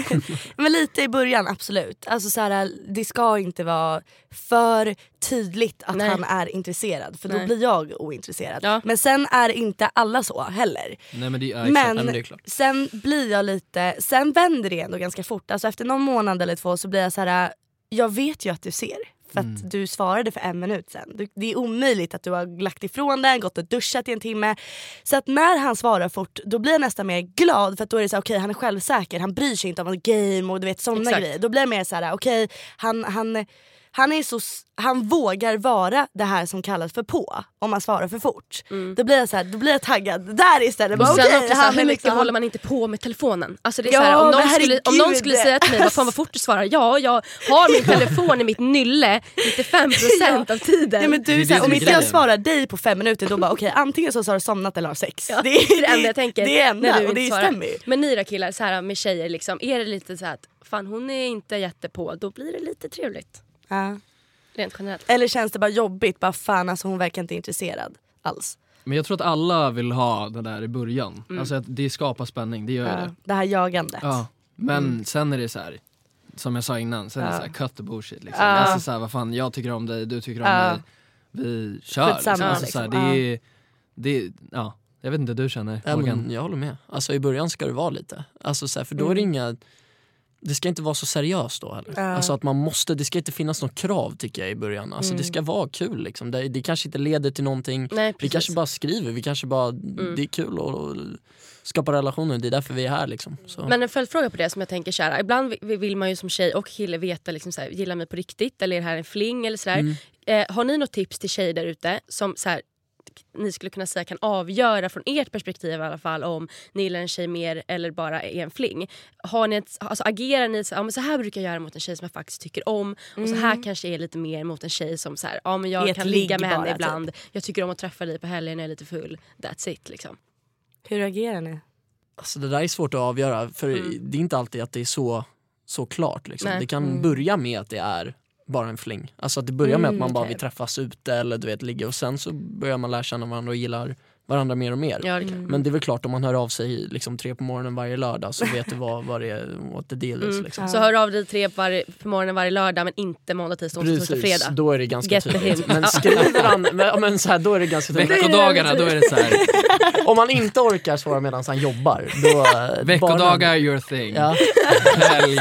[SPEAKER 4] men lite i början absolut. Alltså så här, det ska inte vara för tydligt att
[SPEAKER 3] Nej.
[SPEAKER 4] han är intresserad. För då
[SPEAKER 3] Nej.
[SPEAKER 4] blir jag ointresserad.
[SPEAKER 3] Ja.
[SPEAKER 4] Men sen är inte alla så heller.
[SPEAKER 6] Nej men det, ja, exakt.
[SPEAKER 4] Men,
[SPEAKER 5] Nej, men det är klart.
[SPEAKER 4] sen blir jag lite, sen vänder det ändå ganska fort. Alltså efter någon månad eller två så blir jag så här: jag vet ju att du ser. För att
[SPEAKER 6] Mm.
[SPEAKER 4] du svarade för en minut sen. Du, det är omöjligt att du har lagt ifrån den, gått och duschat i en timme. Så att när han svarar fort, då blir jag nästan mer glad. För att då är det så här, okej, han är självsäker. Han bryr sig inte om ett game och du vet sådana
[SPEAKER 3] Exakt.
[SPEAKER 4] grejer. Då blir jag mer så här: okej, han, han, han, är så, s- han vågar vara det här som kallas för på. Om man svarar för fort. Då blir jag så här, då blir jag taggad. Där istället.
[SPEAKER 3] Och
[SPEAKER 4] Bara,
[SPEAKER 3] sen
[SPEAKER 4] okej,
[SPEAKER 3] också så här,
[SPEAKER 4] han är
[SPEAKER 3] hur mycket
[SPEAKER 4] liksom-
[SPEAKER 3] håller man inte på med telefonen? Alltså det är
[SPEAKER 4] Ja,
[SPEAKER 3] så här, om,
[SPEAKER 4] men
[SPEAKER 3] någon skulle, om någon
[SPEAKER 4] herregud.
[SPEAKER 3] skulle säga till mig, vad fan vad fort du svarar. Ja, jag har min telefon i mitt nylle nittiofem procent av tiden.
[SPEAKER 4] Ja, men
[SPEAKER 6] Det är
[SPEAKER 4] du,
[SPEAKER 6] det
[SPEAKER 4] såhär,
[SPEAKER 6] som
[SPEAKER 4] om
[SPEAKER 6] är
[SPEAKER 4] inte jag
[SPEAKER 6] grejen.
[SPEAKER 4] svarar dig på fem minuter då bara okej, antingen så har du somnat eller har sex.
[SPEAKER 3] Ja,
[SPEAKER 4] det, är
[SPEAKER 3] det enda jag tänker.
[SPEAKER 4] Det är enda
[SPEAKER 3] när du
[SPEAKER 4] och
[SPEAKER 3] inte
[SPEAKER 4] det
[SPEAKER 3] svarar.
[SPEAKER 4] stämmer ju.
[SPEAKER 3] Men ni då killar, så här med tjejer, liksom, är det lite så här att fan hon är inte jättepå, då blir det lite trevligt.
[SPEAKER 4] Ja.
[SPEAKER 3] Rent generellt.
[SPEAKER 4] Eller känns det bara jobbigt, bara fan alltså hon verkar inte intresserad alls.
[SPEAKER 6] Men jag tror att alla vill ha det där i början.
[SPEAKER 3] Mm.
[SPEAKER 6] Alltså att det skapar spänning, det gör ju
[SPEAKER 4] Ja.
[SPEAKER 6] det.
[SPEAKER 4] Det här jagandet.
[SPEAKER 6] Ja. Men sen är det så här, som jag sa innan, sen är det
[SPEAKER 4] Ja.
[SPEAKER 6] så här, cut the bullshit liksom.
[SPEAKER 4] Ja.
[SPEAKER 6] Alltså så här, vad fan, jag tycker om dig, du tycker om
[SPEAKER 4] Ja.
[SPEAKER 6] mig. Vi kör
[SPEAKER 4] Skitsamma,
[SPEAKER 6] liksom. Alltså, så här,
[SPEAKER 4] liksom.
[SPEAKER 6] det är, det är, ja. Jag vet inte hur du känner,
[SPEAKER 5] Ja,
[SPEAKER 6] Morgan.
[SPEAKER 5] men jag håller med. Alltså i början ska det vara lite. Alltså så här, för då är det inga... Det ska inte vara så seriöst då heller.
[SPEAKER 4] Ja.
[SPEAKER 5] Alltså att man måste, det ska inte finnas något krav tycker jag i början. Alltså det ska vara kul liksom. Det, det kanske inte leder till någonting.
[SPEAKER 3] Nej,
[SPEAKER 5] Vi
[SPEAKER 3] precis.
[SPEAKER 5] kanske bara skriver, vi kanske bara, det är kul att skapa relationer. Det är därför vi är här liksom. Så.
[SPEAKER 3] Men en följdfråga på det som jag tänker så här, ibland vill vill man ju som tjej och kille veta liksom så här, gillar mig på riktigt eller är det här en fling eller sådär.
[SPEAKER 5] Mm.
[SPEAKER 3] Eh, har ni något tips till tjejer där ute som så här, ni skulle kunna säga kan avgöra från ert perspektiv i alla fall om ni gillar en tjej mer eller bara är en fling? Har ni ett, alltså, agerar ni så, ja, men så här brukar jag göra mot en tjej som jag faktiskt tycker om och så här kanske är lite mer mot en tjej som så här, ja men
[SPEAKER 4] I
[SPEAKER 3] jag
[SPEAKER 4] ett
[SPEAKER 3] kan ligga
[SPEAKER 4] ligg
[SPEAKER 3] med henne
[SPEAKER 4] bara,
[SPEAKER 3] ibland. Jag tycker om att träffa dig på helgen när jag är lite full. That's it liksom.
[SPEAKER 4] Hur reagerar ni?
[SPEAKER 5] Alltså det där är svårt att avgöra. För det är inte alltid att det är så, så klart liksom.
[SPEAKER 3] Nej.
[SPEAKER 5] Det kan börja med att det är bara en fling. Alltså att det börjar med att man bara
[SPEAKER 4] okej.
[SPEAKER 5] vill träffas ute eller du vet ligga och sen så börjar man lära känna varandra och gillar varandra mer och mer.
[SPEAKER 3] Ja, det kan.
[SPEAKER 5] Men det är väl klart om man hör av sig liksom tre på morgonen varje lördag så vet du vad, vad det är, what the deal is liksom.
[SPEAKER 3] Så hör av dig tre var, på morgonen varje lördag men inte måndag, tisdag, onsdag, torsdag,
[SPEAKER 5] Precis,
[SPEAKER 3] fredag.
[SPEAKER 5] då är det ganska
[SPEAKER 3] Get the
[SPEAKER 5] tydligt.
[SPEAKER 3] hint.
[SPEAKER 5] Men skriver han, men, men så här, då är det ganska tydligt.
[SPEAKER 6] Veckodagarna, då är det så här.
[SPEAKER 5] Om man inte orkar svara medan han jobbar, då...
[SPEAKER 6] Veckodagar, your thing.
[SPEAKER 5] Ja.
[SPEAKER 6] Helg.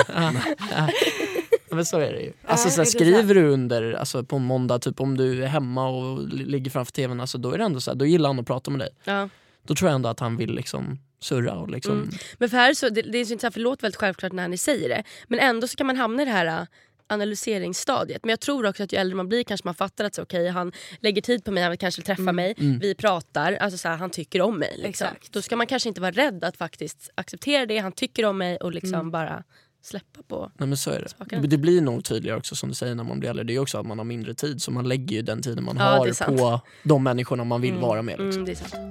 [SPEAKER 5] Men så är det ju. Alltså, så här,
[SPEAKER 4] är det
[SPEAKER 5] skriver du under alltså, på en måndag, typ om du är hemma och li- ligger framför tvn, alltså, då är det ändå så här, då gillar han att prata med dig.
[SPEAKER 3] Ja.
[SPEAKER 5] Då tror jag ändå att han vill liksom surra och liksom...
[SPEAKER 3] Mm. Men för här så, det, det är så intressant, för det låter väldigt självklart när ni säger det. Men ändå så kan man hamna i det här äh, analyseringsstadiet. Men jag tror också att ju äldre man blir kanske man fattar att så, okay, han lägger tid på mig, han vill kanske träffa mig, vi pratar, alltså så här, han tycker om mig. Liksom.
[SPEAKER 4] Exakt.
[SPEAKER 3] Då ska man kanske inte vara rädd att faktiskt acceptera det, han tycker om mig och liksom bara släppa på.
[SPEAKER 5] Nej men så är
[SPEAKER 3] Smakerna.
[SPEAKER 5] det. Det blir nog tydligare också som du säger när man blir äldre. Det är ju också att man har mindre tid så man lägger ju den tiden man
[SPEAKER 3] Ja, det är
[SPEAKER 5] har
[SPEAKER 3] sant.
[SPEAKER 5] på de människorna man vill vara med. Liksom.
[SPEAKER 3] Mm, det är sant.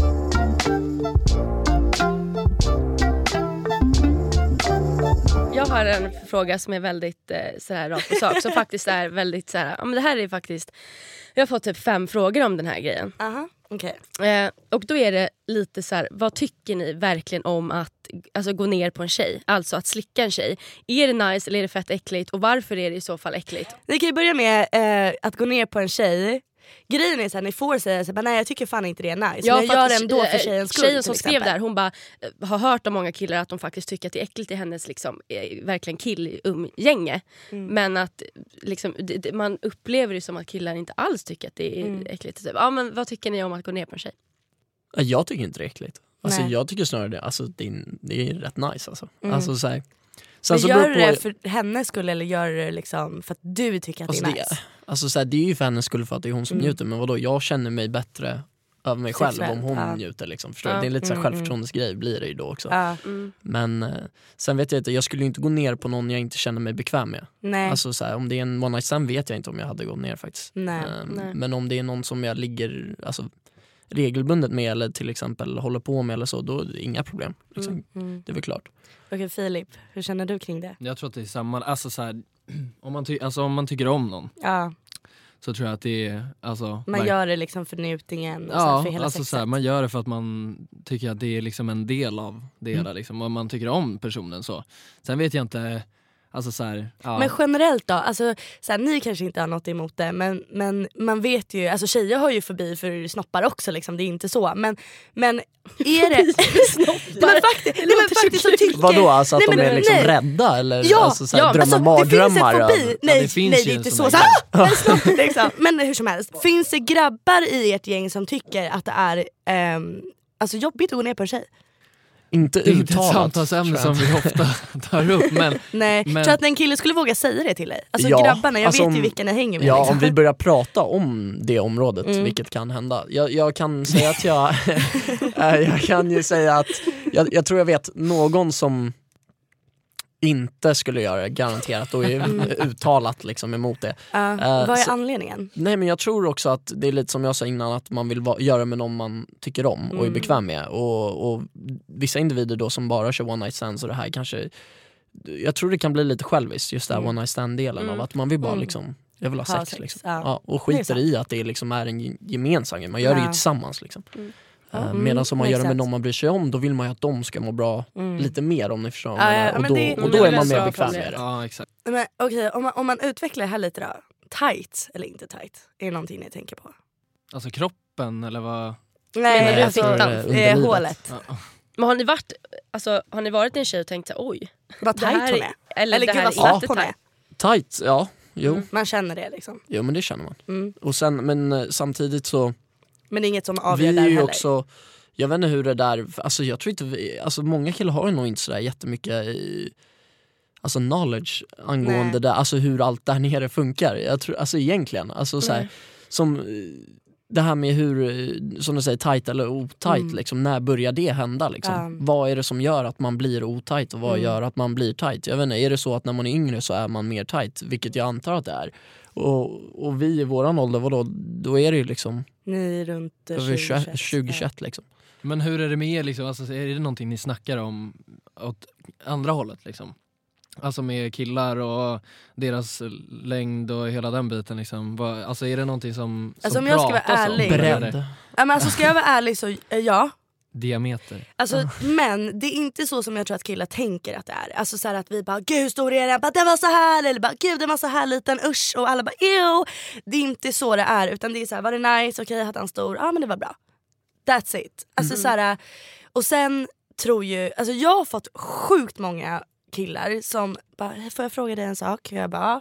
[SPEAKER 3] Jag har en fråga som är väldigt eh, sådär rakt på sak. Som faktiskt är väldigt såhär, ja men det här är faktiskt, jag har fått typ fem frågor om den här grejen.
[SPEAKER 4] Aha, okej.
[SPEAKER 3] Eh, och då är det lite så här: vad tycker ni verkligen om att alltså, gå ner på en tjej? Alltså att slicka en tjej. Är det nice eller är det fett äckligt? Och varför är det i så fall äckligt?
[SPEAKER 4] Vi kan ju börja med eh, att gå ner på en tjej. Grejen är så här, ni får säga så här, nej jag tycker fan inte det är nice.
[SPEAKER 3] Ja,
[SPEAKER 4] men jag gör det ändå för tjejens skull.
[SPEAKER 3] Tjejen som skrev där, hon bara eh, har hört av många killar att de faktiskt tycker att det är äckligt i hennes liksom, eh, verkligen killumgänge. Mm. Men att liksom, det, det, man upplever det som att killar inte alls tycker att det är mm. äckligt. Typ. Ja, men vad tycker ni om att gå ner på en tjej?
[SPEAKER 5] Jag tycker inte det är äckligt. Alltså,
[SPEAKER 4] Nej.
[SPEAKER 5] jag tycker snarare det, alltså, det, är, det är rätt nice alltså.
[SPEAKER 4] Mm.
[SPEAKER 5] Alltså så här.
[SPEAKER 4] Men
[SPEAKER 5] så
[SPEAKER 4] gör du
[SPEAKER 5] på,
[SPEAKER 4] det för hennes skull eller gör du det liksom för att du tycker att
[SPEAKER 5] alltså
[SPEAKER 4] det är
[SPEAKER 5] det,
[SPEAKER 4] nice?
[SPEAKER 5] alltså så här, det är ju för hennes skull för att det är hon som
[SPEAKER 4] Mm.
[SPEAKER 5] njuter. Men vadå, jag känner mig bättre över mig själv
[SPEAKER 4] Sexuellt,
[SPEAKER 5] om hon
[SPEAKER 4] ja.
[SPEAKER 5] njuter liksom, förstår du?
[SPEAKER 3] Ja.
[SPEAKER 5] Det är lite så här
[SPEAKER 4] Mm,
[SPEAKER 5] självförtroendesgrej blir det ju då också.
[SPEAKER 4] Ja.
[SPEAKER 3] Mm.
[SPEAKER 5] Men eh, sen vet jag inte, jag skulle ju inte gå ner på någon jag inte känner mig bekväm med.
[SPEAKER 4] Nej.
[SPEAKER 5] Alltså så här, om det är en one night stand vet jag inte om jag hade gått ner faktiskt.
[SPEAKER 4] Nej.
[SPEAKER 5] Ehm,
[SPEAKER 3] Nej.
[SPEAKER 5] Men om det är någon som jag ligger alltså, regelbundet med eller till exempel håller på med eller så, då är det inga problem. Liksom.
[SPEAKER 4] Mm, mm.
[SPEAKER 5] Det är väl klart.
[SPEAKER 4] Okej Filip, hur känner du kring det?
[SPEAKER 6] Jag tror att det är samma, alltså så här, om, man ty- alltså om man tycker om någon
[SPEAKER 4] Ja,
[SPEAKER 6] så tror jag att det är alltså,
[SPEAKER 4] man
[SPEAKER 6] verk-
[SPEAKER 4] gör det liksom för njutningen och så här
[SPEAKER 6] Ja,
[SPEAKER 4] för hela
[SPEAKER 6] alltså
[SPEAKER 4] sexet.
[SPEAKER 6] så här, man gör det för att man tycker att det är liksom en del av det hela
[SPEAKER 5] Mm.
[SPEAKER 6] liksom, och man tycker om personen så. Sen vet jag inte, alltså så här, ja.
[SPEAKER 4] Men generellt då, alltså, så här, ni kanske inte har något emot det men, men man vet ju, alltså tjejer har ju förbi för snoppar också liksom, det är inte så. Men, men är det... nej, men faktiskt, nej, men faktiskt så tycker...
[SPEAKER 5] Vadå, alltså att
[SPEAKER 4] nej,
[SPEAKER 5] de
[SPEAKER 4] men,
[SPEAKER 5] är liksom
[SPEAKER 4] nej.
[SPEAKER 5] rädda eller
[SPEAKER 4] Ja,
[SPEAKER 5] alltså, så här,
[SPEAKER 3] ja,
[SPEAKER 5] drömmer
[SPEAKER 4] Alltså,
[SPEAKER 5] mardrömmar?
[SPEAKER 4] det finns en
[SPEAKER 5] över-
[SPEAKER 4] fobi. Nej,
[SPEAKER 6] det finns
[SPEAKER 4] nej
[SPEAKER 6] ju
[SPEAKER 4] det är
[SPEAKER 6] en
[SPEAKER 4] inte
[SPEAKER 6] sån
[SPEAKER 4] så.
[SPEAKER 6] där
[SPEAKER 4] så ah, en snopp, liksom. Men hur som helst, finns det grabbar i ert gäng som tycker att det är ehm, alltså jobbigt att gå ner på en tjej?
[SPEAKER 5] Inte
[SPEAKER 6] Det är inte ett
[SPEAKER 5] uttalat.
[SPEAKER 6] samtalsämne
[SPEAKER 5] tror jag.
[SPEAKER 6] som vi ofta tar upp, men
[SPEAKER 4] Nej,
[SPEAKER 6] Men-
[SPEAKER 4] tror du att en kille skulle våga säga det till dig? Alltså
[SPEAKER 5] Ja,
[SPEAKER 4] grabbarna, jag
[SPEAKER 5] alltså
[SPEAKER 4] vet
[SPEAKER 5] om-
[SPEAKER 4] ju vilka ni hänger med.
[SPEAKER 5] Ja,
[SPEAKER 4] liksom.
[SPEAKER 5] om vi börjar prata om det området,
[SPEAKER 4] Mm.
[SPEAKER 5] vilket kan hända. Jag, jag kan säga att jag eh, jag kan ju säga att jag, jag tror jag vet någon som inte skulle göra det, garanterat, och är uttalat liksom emot det.
[SPEAKER 4] Ja,
[SPEAKER 5] Eh,
[SPEAKER 4] vad är
[SPEAKER 5] så-
[SPEAKER 4] anledningen?
[SPEAKER 5] Nej, men jag tror också att det är lite som jag sa innan, att man vill va- göra med någon man tycker om och är
[SPEAKER 4] Mm.
[SPEAKER 5] bekväm med. Och, och vissa individer då som bara kör one night stands och det här kanske, jag tror det kan bli lite själviskt, just det här
[SPEAKER 4] Mm.
[SPEAKER 5] one night stand delen
[SPEAKER 3] Mm.
[SPEAKER 5] av att man vill bara
[SPEAKER 4] Mm.
[SPEAKER 5] liksom, jag vill ha
[SPEAKER 4] Ha
[SPEAKER 5] sex,
[SPEAKER 4] sex,
[SPEAKER 5] liksom.
[SPEAKER 4] ja.
[SPEAKER 5] Ja, och
[SPEAKER 4] Det är
[SPEAKER 5] skiter
[SPEAKER 4] sant.
[SPEAKER 5] i att det liksom är en ge- gemensam grej. Man gör det ju
[SPEAKER 4] Ja.
[SPEAKER 5] tillsammans liksom.
[SPEAKER 3] Mm.
[SPEAKER 5] Eh,
[SPEAKER 4] Mm,
[SPEAKER 5] Medan om man gör det med
[SPEAKER 4] exakt.
[SPEAKER 5] någon man bryr sig om, då vill man ju att de ska må bra
[SPEAKER 4] Mm.
[SPEAKER 5] lite mer, om ni förstår vad
[SPEAKER 4] Ja,
[SPEAKER 5] jag
[SPEAKER 4] ja,
[SPEAKER 5] menar.
[SPEAKER 4] men
[SPEAKER 5] och då,
[SPEAKER 4] det-
[SPEAKER 5] och
[SPEAKER 3] men
[SPEAKER 5] då
[SPEAKER 3] det är
[SPEAKER 5] är man
[SPEAKER 3] väl
[SPEAKER 5] mer
[SPEAKER 3] så
[SPEAKER 5] bekväm
[SPEAKER 3] formulera.
[SPEAKER 5] med det.
[SPEAKER 6] ja exakt.
[SPEAKER 4] Men okej, om, man, om man utvecklar det här lite då. Tight eller inte tight? Är det någonting ni tänker på?
[SPEAKER 6] Alltså kroppen eller vad?
[SPEAKER 3] Menar du
[SPEAKER 4] Nej, alltså
[SPEAKER 3] fittan?
[SPEAKER 5] eh,
[SPEAKER 4] eh,
[SPEAKER 5] underlivet.
[SPEAKER 4] hålet.
[SPEAKER 6] Ja.
[SPEAKER 3] Men har ni varit, alltså, har ni varit en tjej och tänkt så här, oj,
[SPEAKER 4] Vad
[SPEAKER 3] det
[SPEAKER 4] tight
[SPEAKER 3] här
[SPEAKER 4] hon
[SPEAKER 3] är-
[SPEAKER 4] är.
[SPEAKER 3] eller,
[SPEAKER 4] Eller
[SPEAKER 3] det
[SPEAKER 4] gud
[SPEAKER 3] här
[SPEAKER 4] vad
[SPEAKER 3] är
[SPEAKER 4] slapp
[SPEAKER 3] inte
[SPEAKER 4] hon är.
[SPEAKER 3] tajt.
[SPEAKER 5] Tight, ja, jo.
[SPEAKER 4] Mm, man känner det liksom.
[SPEAKER 5] Jo, men det känner man.
[SPEAKER 4] Mm.
[SPEAKER 5] Och sen, men eh, samtidigt så
[SPEAKER 4] Men det är inget som avgör
[SPEAKER 5] vi
[SPEAKER 4] där
[SPEAKER 5] är ju
[SPEAKER 4] heller.
[SPEAKER 5] också, jag vet inte hur det där, alltså jag tror inte vi, alltså många killar har ju nog inte sådär jättemycket eh, alltså knowledge angående
[SPEAKER 4] Nej.
[SPEAKER 5] det, alltså hur allt där nere funkar. Jag tror, alltså egentligen, alltså så här,
[SPEAKER 3] Nej.
[SPEAKER 5] som eh, det här med hur, eh, som du säger, tight eller otight,
[SPEAKER 4] Mm.
[SPEAKER 5] liksom, när börjar det hända liksom?
[SPEAKER 4] Ja.
[SPEAKER 5] Vad är det som gör att man blir otight och vad
[SPEAKER 4] Mm.
[SPEAKER 5] gör att man blir tight? Jag vet inte, är det så att när man är yngre så är man mer tight, vilket jag antar att det är. Och, och vi i våran ålder, vadå, då är det ju liksom
[SPEAKER 4] Ni är runt eh,
[SPEAKER 5] över
[SPEAKER 4] tjugo,
[SPEAKER 5] tjugo, tjugo tjugoett liksom.
[SPEAKER 6] Men hur är det med er liksom, alltså, är det någonting ni snackar om åt andra hållet liksom? Alltså med killar och deras längd och hela den biten liksom. Vad, alltså är det någonting som, som
[SPEAKER 4] Alltså, om jag ska vara
[SPEAKER 6] pratas om?
[SPEAKER 4] ärlig-
[SPEAKER 6] Eller är
[SPEAKER 5] Bredd.
[SPEAKER 6] det
[SPEAKER 4] Ja, men alltså, ska jag vara ärlig så eh, ja.
[SPEAKER 6] Diameter.
[SPEAKER 4] Alltså, men det är inte så som jag tror att killar tänker att det är. Alltså så här att vi bara, gud hur stor är den? Bara, den var så här, eller bara, gud den var så här liten, usch. Och alla bara, ew. Det är inte så det är, utan det är så här, var det nice? Okej, hade han stor? Ja men det var bra. That's it. Alltså så här, och sen tror ju, alltså jag har fått sjukt många killar som bara, får jag fråga dig en sak? Och jag bara,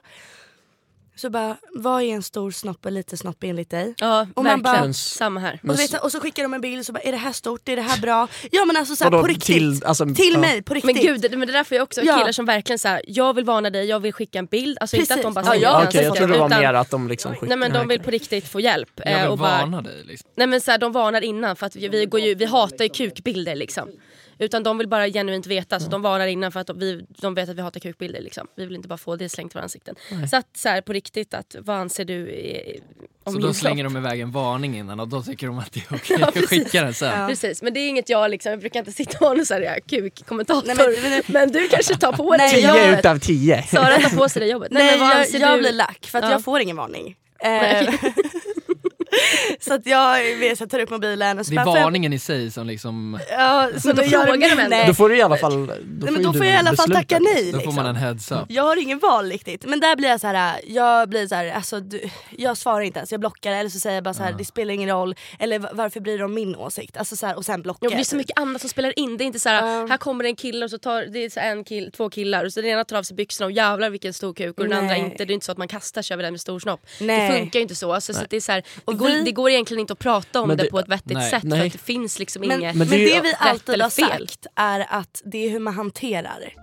[SPEAKER 4] så bara, vad är en stor snopp och lite snopp enligt dig?
[SPEAKER 3] Ja,
[SPEAKER 4] Och man
[SPEAKER 3] verkligen.
[SPEAKER 4] bara-
[SPEAKER 3] Samma här.
[SPEAKER 5] Men
[SPEAKER 4] Och, så vet, jag- och så skickar de en bild och så bara, är det här stort? Är det här bra? Ja men alltså så här,
[SPEAKER 5] Vadå,
[SPEAKER 4] på riktigt.
[SPEAKER 5] till-
[SPEAKER 4] Till,
[SPEAKER 5] alltså, ja.
[SPEAKER 4] mig, på riktigt.
[SPEAKER 3] Men gud, det- men det där får jag också
[SPEAKER 4] Ja.
[SPEAKER 3] killar som verkligen så här, jag vill varna dig, jag vill skicka en bild. Alltså inte att
[SPEAKER 4] Precis.
[SPEAKER 3] de bara
[SPEAKER 4] Ja,
[SPEAKER 3] säger
[SPEAKER 4] ja,
[SPEAKER 3] det i
[SPEAKER 5] Okej, jag
[SPEAKER 3] ansiktet,
[SPEAKER 5] tror det var
[SPEAKER 3] utan-
[SPEAKER 5] mer att de liksom skickar.
[SPEAKER 3] Nej men de vill på riktigt få hjälp.
[SPEAKER 6] Jag
[SPEAKER 3] eh,
[SPEAKER 6] vill
[SPEAKER 3] och bara,
[SPEAKER 6] varna dig liksom.
[SPEAKER 3] nej men så här, de varnar innan för att vi, vi, går ju, vi hatar ju kukbilder liksom. Utan de vill bara genuint veta, så de varnar innan för att de, vi, de vet att vi hatar kukbilder liksom. Vi vill inte bara få det slängt i våra ansikten. Så att så här, på riktigt, att, vad anser du är, om
[SPEAKER 6] så då slänger de iväg en varning innan och då tycker de att det är okej att skicka den sen.
[SPEAKER 3] Ja. Precis, men det är inget jag liksom, jag brukar inte sitta och ha någon sån här kuk-kommentator. Nej, men, men, men du kanske tar på dig
[SPEAKER 5] tio
[SPEAKER 3] jobbet.
[SPEAKER 5] utav tio.
[SPEAKER 3] Sara tar på sig det jobbet.
[SPEAKER 4] Nej,
[SPEAKER 3] Nej, men vad
[SPEAKER 4] jag, jag
[SPEAKER 3] du?
[SPEAKER 4] blir lack för att
[SPEAKER 3] Ja.
[SPEAKER 4] jag får ingen varning. Eh, så att jag, vet, jag tar upp mobilen och så
[SPEAKER 6] Det är
[SPEAKER 4] bara, får
[SPEAKER 6] varningen i sig som liksom...
[SPEAKER 4] jag, ja, så
[SPEAKER 3] Men då
[SPEAKER 4] då gör
[SPEAKER 3] frågar de ändå.
[SPEAKER 4] nej.
[SPEAKER 5] Då får du i alla fall... Då
[SPEAKER 4] Nej,
[SPEAKER 5] får
[SPEAKER 4] men
[SPEAKER 5] ju
[SPEAKER 4] då
[SPEAKER 5] du
[SPEAKER 4] får jag i alla fall
[SPEAKER 5] besluta.
[SPEAKER 4] tacka nej
[SPEAKER 6] Då får
[SPEAKER 4] liksom.
[SPEAKER 6] man en heads up.
[SPEAKER 4] Jag har ingen val riktigt. Men där blir jag så här, jag blir så här, alltså, du, jag svarar inte ens, jag blockar eller så säger jag bara så här,
[SPEAKER 6] Ja.
[SPEAKER 4] det spelar ingen roll. Eller varför bryr de om min åsikt? Alltså, så här, och sen blockar
[SPEAKER 3] Jo, det är så mycket annat som spelar in. Det är inte så här,
[SPEAKER 4] Ja.
[SPEAKER 3] här kommer en kille och så tar det är så en kill, två killar och så den ena tar av sig byxorna och jävlar vilken stor kuk och den andra
[SPEAKER 4] Nej.
[SPEAKER 3] inte. Det är inte så att man kastar sig över den med stor snopp.
[SPEAKER 4] Nej.
[SPEAKER 3] Det funkar ju inte så. Alltså, så att det, är så här, det,
[SPEAKER 4] Och
[SPEAKER 3] går,
[SPEAKER 4] vi-
[SPEAKER 3] det går egentligen inte att prata om
[SPEAKER 5] Men
[SPEAKER 3] det,
[SPEAKER 5] det-
[SPEAKER 3] på ett vettigt
[SPEAKER 6] nej.
[SPEAKER 3] sätt
[SPEAKER 5] Nej.
[SPEAKER 3] för att det finns liksom
[SPEAKER 4] Men,
[SPEAKER 3] inget
[SPEAKER 4] men
[SPEAKER 5] det
[SPEAKER 4] det,
[SPEAKER 5] är ju
[SPEAKER 4] vi
[SPEAKER 3] rätt
[SPEAKER 4] alltid
[SPEAKER 3] eller
[SPEAKER 4] har
[SPEAKER 3] fel.
[SPEAKER 4] sagt är att det är hur man hanterar.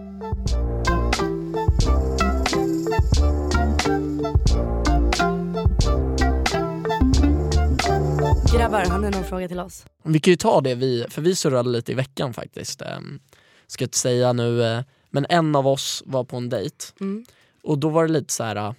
[SPEAKER 4] Grabbar, har ni någon fråga till oss?
[SPEAKER 5] Vi kan ju ta det, vi, för vi surrade lite i veckan faktiskt. Um, ska inte säga nu, uh, men en av oss var på en dejt.
[SPEAKER 4] Mm.
[SPEAKER 5] Och då var det lite så här, uh,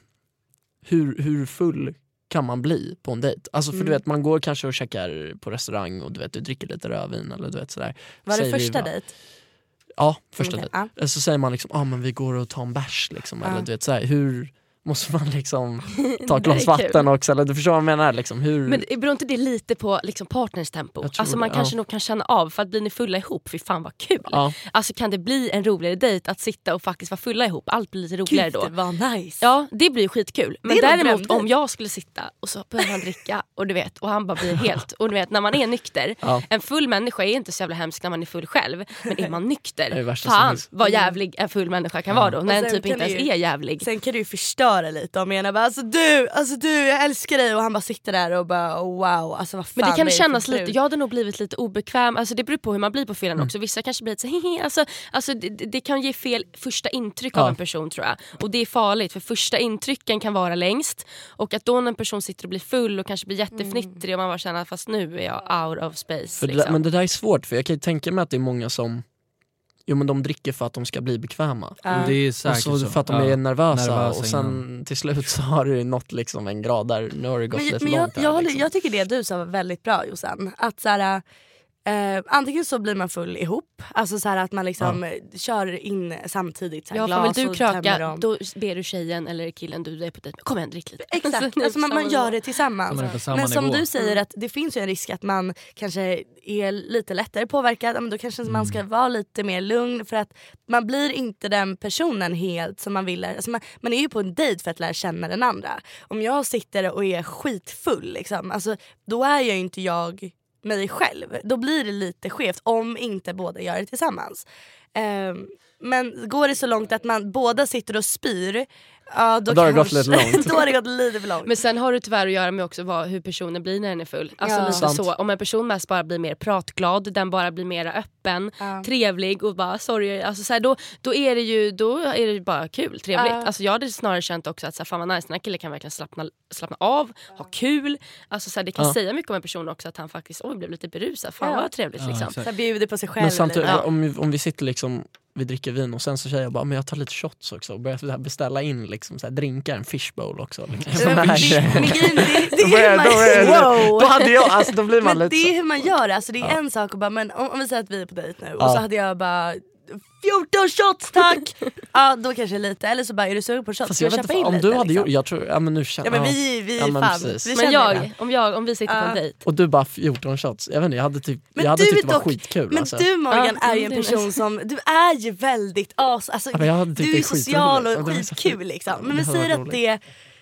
[SPEAKER 5] hur, hur full kan man bli på en dejt? Alltså för
[SPEAKER 4] Mm.
[SPEAKER 5] du vet, man går kanske och käkar på restaurang och du vet, du dricker lite rödvin eller du vet sådär.
[SPEAKER 4] Var det
[SPEAKER 5] Säger vi
[SPEAKER 4] första
[SPEAKER 5] bara-
[SPEAKER 4] dejt?
[SPEAKER 5] Ja, första
[SPEAKER 4] Okej,
[SPEAKER 5] dejt.
[SPEAKER 4] ja.
[SPEAKER 5] Så säger man liksom, ja ah, men vi går och tar en bärs liksom.
[SPEAKER 4] Ja.
[SPEAKER 5] Eller du vet såhär, hur måste man liksom ta ett
[SPEAKER 3] Det är
[SPEAKER 5] glas vatten
[SPEAKER 3] kul.
[SPEAKER 5] också? Eller du förstår vad jag menar liksom, hur...
[SPEAKER 3] Men det beror inte det lite på liksom partners tempo?
[SPEAKER 5] Jag tror
[SPEAKER 3] Alltså man
[SPEAKER 5] det,
[SPEAKER 3] kanske
[SPEAKER 5] ja.
[SPEAKER 3] nog kan känna av, för att blir ni fulla ihop, fy fan vad kul.
[SPEAKER 5] Ja.
[SPEAKER 3] Alltså kan det bli en roligare dejt att sitta och faktiskt vara fulla ihop? Allt blir lite roligare
[SPEAKER 4] Gud,
[SPEAKER 3] då.
[SPEAKER 4] det var nice.
[SPEAKER 3] Ja, det blir ju skitkul. Men
[SPEAKER 4] är nog
[SPEAKER 3] däremot
[SPEAKER 4] drömdejt.
[SPEAKER 3] om jag skulle sitta och så börjar han dricka och du vet, och han bara blir helt, och du vet när man är nykter,
[SPEAKER 5] Ja.
[SPEAKER 3] en full människa är inte så jävla hemsk när man är full själv, men är man
[SPEAKER 5] Det är
[SPEAKER 3] nykter,
[SPEAKER 5] det värsta som
[SPEAKER 3] fan
[SPEAKER 5] finns.
[SPEAKER 3] vad jävlig en full människa kan vara då, när
[SPEAKER 4] Och
[SPEAKER 3] en
[SPEAKER 4] sen
[SPEAKER 3] typ
[SPEAKER 4] kan
[SPEAKER 3] inte
[SPEAKER 4] det
[SPEAKER 3] ens
[SPEAKER 4] ju-
[SPEAKER 3] är jävlig.
[SPEAKER 4] Sen kan du ju förstöra lite om jag bara, alltså du, alltså du, jag älskar dig, och han bara sitter där och bara oh, wow, alltså vad fan.
[SPEAKER 3] Men det kan
[SPEAKER 4] är för
[SPEAKER 3] kännas
[SPEAKER 4] brud?
[SPEAKER 3] lite, jag hade nog blivit lite obekväm, alltså det beror på hur man blir på fyllan
[SPEAKER 5] Mm.
[SPEAKER 3] också. Vissa kanske blir lite så hehe, alltså, alltså det, det kan ge fel första intryck
[SPEAKER 5] Ja.
[SPEAKER 3] av en person tror jag. Och det är farligt, för första intrycken kan vara längst. Och att då när en person sitter och blir full och kanske blir jättefnittrig och man bara känner fast nu är jag out of space.
[SPEAKER 5] För det där,
[SPEAKER 3] Liksom.
[SPEAKER 5] men det där är svårt, för jag kan ju tänka mig att det är många som jo men de dricker för att de ska bli bekväma.
[SPEAKER 4] Ja.
[SPEAKER 6] Det är
[SPEAKER 5] Och
[SPEAKER 6] säkert
[SPEAKER 5] så
[SPEAKER 6] så.
[SPEAKER 5] för att de
[SPEAKER 6] Ja.
[SPEAKER 5] är nervösa,
[SPEAKER 6] Nervösa
[SPEAKER 5] och sen
[SPEAKER 6] innan.
[SPEAKER 5] till slut så har det nått liksom en grad där nu har det gått
[SPEAKER 4] Men,
[SPEAKER 5] lite
[SPEAKER 4] men jag,
[SPEAKER 5] långt här,
[SPEAKER 4] jag, håller-
[SPEAKER 5] liksom.
[SPEAKER 4] jag tycker det du sa var väldigt bra, Jossan. Att så här, eh, antingen så blir man full ihop, alltså så här att man liksom eh, kör in samtidigt så här,
[SPEAKER 3] Ja,
[SPEAKER 4] glas
[SPEAKER 3] för vill du
[SPEAKER 4] och tömmer
[SPEAKER 3] kröka,
[SPEAKER 4] dem.
[SPEAKER 3] då ber du tjejen eller killen du är på dejt med, kom igen drick lite.
[SPEAKER 4] Exakt,
[SPEAKER 3] nu
[SPEAKER 4] alltså man, man
[SPEAKER 3] samma
[SPEAKER 4] gör
[SPEAKER 3] nivå.
[SPEAKER 4] det tillsammans.
[SPEAKER 6] Så man är på samma
[SPEAKER 4] Men som
[SPEAKER 6] nivå.
[SPEAKER 4] du säger, att det finns ju en risk att man kanske är lite lättare påverkad. Ja, men då kanske man ska vara lite mer lugn, för att man blir inte den personen helt som man vill. Alltså man, man är ju på en dejt för att lära känna den andra. Om jag sitter och är skitfull liksom, alltså, då är jag ju inte jag mig själv. Då blir det lite skevt om inte båda gör det tillsammans. Ehm, men går det så långt att man båda sitter och spyr, ja, då,
[SPEAKER 5] Då har det
[SPEAKER 4] kanske,
[SPEAKER 5] gått lite långt.
[SPEAKER 4] då har det gått lite för långt.
[SPEAKER 3] Men sen har det tyvärr att göra med också vad, hur personen blir när den är full. Alltså
[SPEAKER 4] Ja.
[SPEAKER 3] lite
[SPEAKER 5] Sant.
[SPEAKER 3] så, om en person mest bara blir mer pratglad, den bara blir mer öppen,
[SPEAKER 4] Ja.
[SPEAKER 3] trevlig och bara sorry, alltså så här, då, då är det ju då är det ju bara kul, trevligt.
[SPEAKER 4] Ja.
[SPEAKER 3] Alltså jag hade snarare känt också att så här, fan vad nice, den här killen kan verkligen slappna, slappna av, ha kul. Alltså så här, det kan
[SPEAKER 5] Ja.
[SPEAKER 3] säga mycket om en person också, att han faktiskt oj, blev lite berusad, fan
[SPEAKER 4] Ja.
[SPEAKER 3] vad trevligt
[SPEAKER 6] Ja,
[SPEAKER 3] liksom.
[SPEAKER 6] exakt.
[SPEAKER 4] Så här, bjuder på sig själv.
[SPEAKER 5] Men samtidigt,
[SPEAKER 4] lite.
[SPEAKER 5] om, vi, om vi sitter liksom, vi dricker vin och sen så säger jag bara, men jag tar lite shots också och börjar så här beställa in liksom, så här, drinkar, en fishbowl också liksom. Sån
[SPEAKER 4] Men
[SPEAKER 5] här-
[SPEAKER 4] det- men grejen, det, det
[SPEAKER 5] Då börjar-
[SPEAKER 4] är hur
[SPEAKER 5] då börjar-
[SPEAKER 4] man, wow.
[SPEAKER 5] Då hade jag, alltså då blir man
[SPEAKER 4] Men
[SPEAKER 5] lite
[SPEAKER 4] det är
[SPEAKER 5] så.
[SPEAKER 4] hur man gör det, alltså det är
[SPEAKER 5] Ja.
[SPEAKER 4] en sak att bara, men om, om vi säger att vi är på dejt nu och
[SPEAKER 5] Ja.
[SPEAKER 4] så hade jag bara fjorton shots tack! Ja då kanske lite, eller så bara är du sugen på shots?
[SPEAKER 5] Fast
[SPEAKER 4] Ska
[SPEAKER 5] jag
[SPEAKER 4] jag
[SPEAKER 5] vet
[SPEAKER 4] köpa
[SPEAKER 5] inte,
[SPEAKER 4] in
[SPEAKER 5] om
[SPEAKER 4] lite?
[SPEAKER 5] du hade
[SPEAKER 4] liksom?
[SPEAKER 5] gjort, jag tror, ja men nu känner
[SPEAKER 4] Ja men
[SPEAKER 5] jag.
[SPEAKER 4] vi, vi
[SPEAKER 5] Ja, men
[SPEAKER 4] fan,
[SPEAKER 5] precis.
[SPEAKER 4] vi
[SPEAKER 3] Men
[SPEAKER 4] känner det.
[SPEAKER 3] jag, om, jag, om vi sitter på en
[SPEAKER 4] Ja.
[SPEAKER 3] dejt.
[SPEAKER 5] Och du bara fjorton shots, jag vet inte, jag hade typ,
[SPEAKER 4] Men
[SPEAKER 5] jag hade
[SPEAKER 4] du
[SPEAKER 5] tyckt
[SPEAKER 4] är
[SPEAKER 5] det var
[SPEAKER 4] dock-
[SPEAKER 5] skitkul
[SPEAKER 4] Men
[SPEAKER 5] alltså.
[SPEAKER 4] du Morgan
[SPEAKER 3] Ja,
[SPEAKER 4] är ju en
[SPEAKER 3] det är
[SPEAKER 4] person som, du är ju väldigt as, alltså,
[SPEAKER 5] Ja, men jag hade tyckt
[SPEAKER 4] du
[SPEAKER 5] det
[SPEAKER 4] är
[SPEAKER 5] är skitroligt.
[SPEAKER 4] social
[SPEAKER 5] Ja,
[SPEAKER 4] och
[SPEAKER 5] det var så
[SPEAKER 4] skitkul
[SPEAKER 5] kul.
[SPEAKER 4] liksom.
[SPEAKER 5] Ja,
[SPEAKER 4] Men vi
[SPEAKER 5] det hade
[SPEAKER 4] säger
[SPEAKER 5] varit
[SPEAKER 4] att det är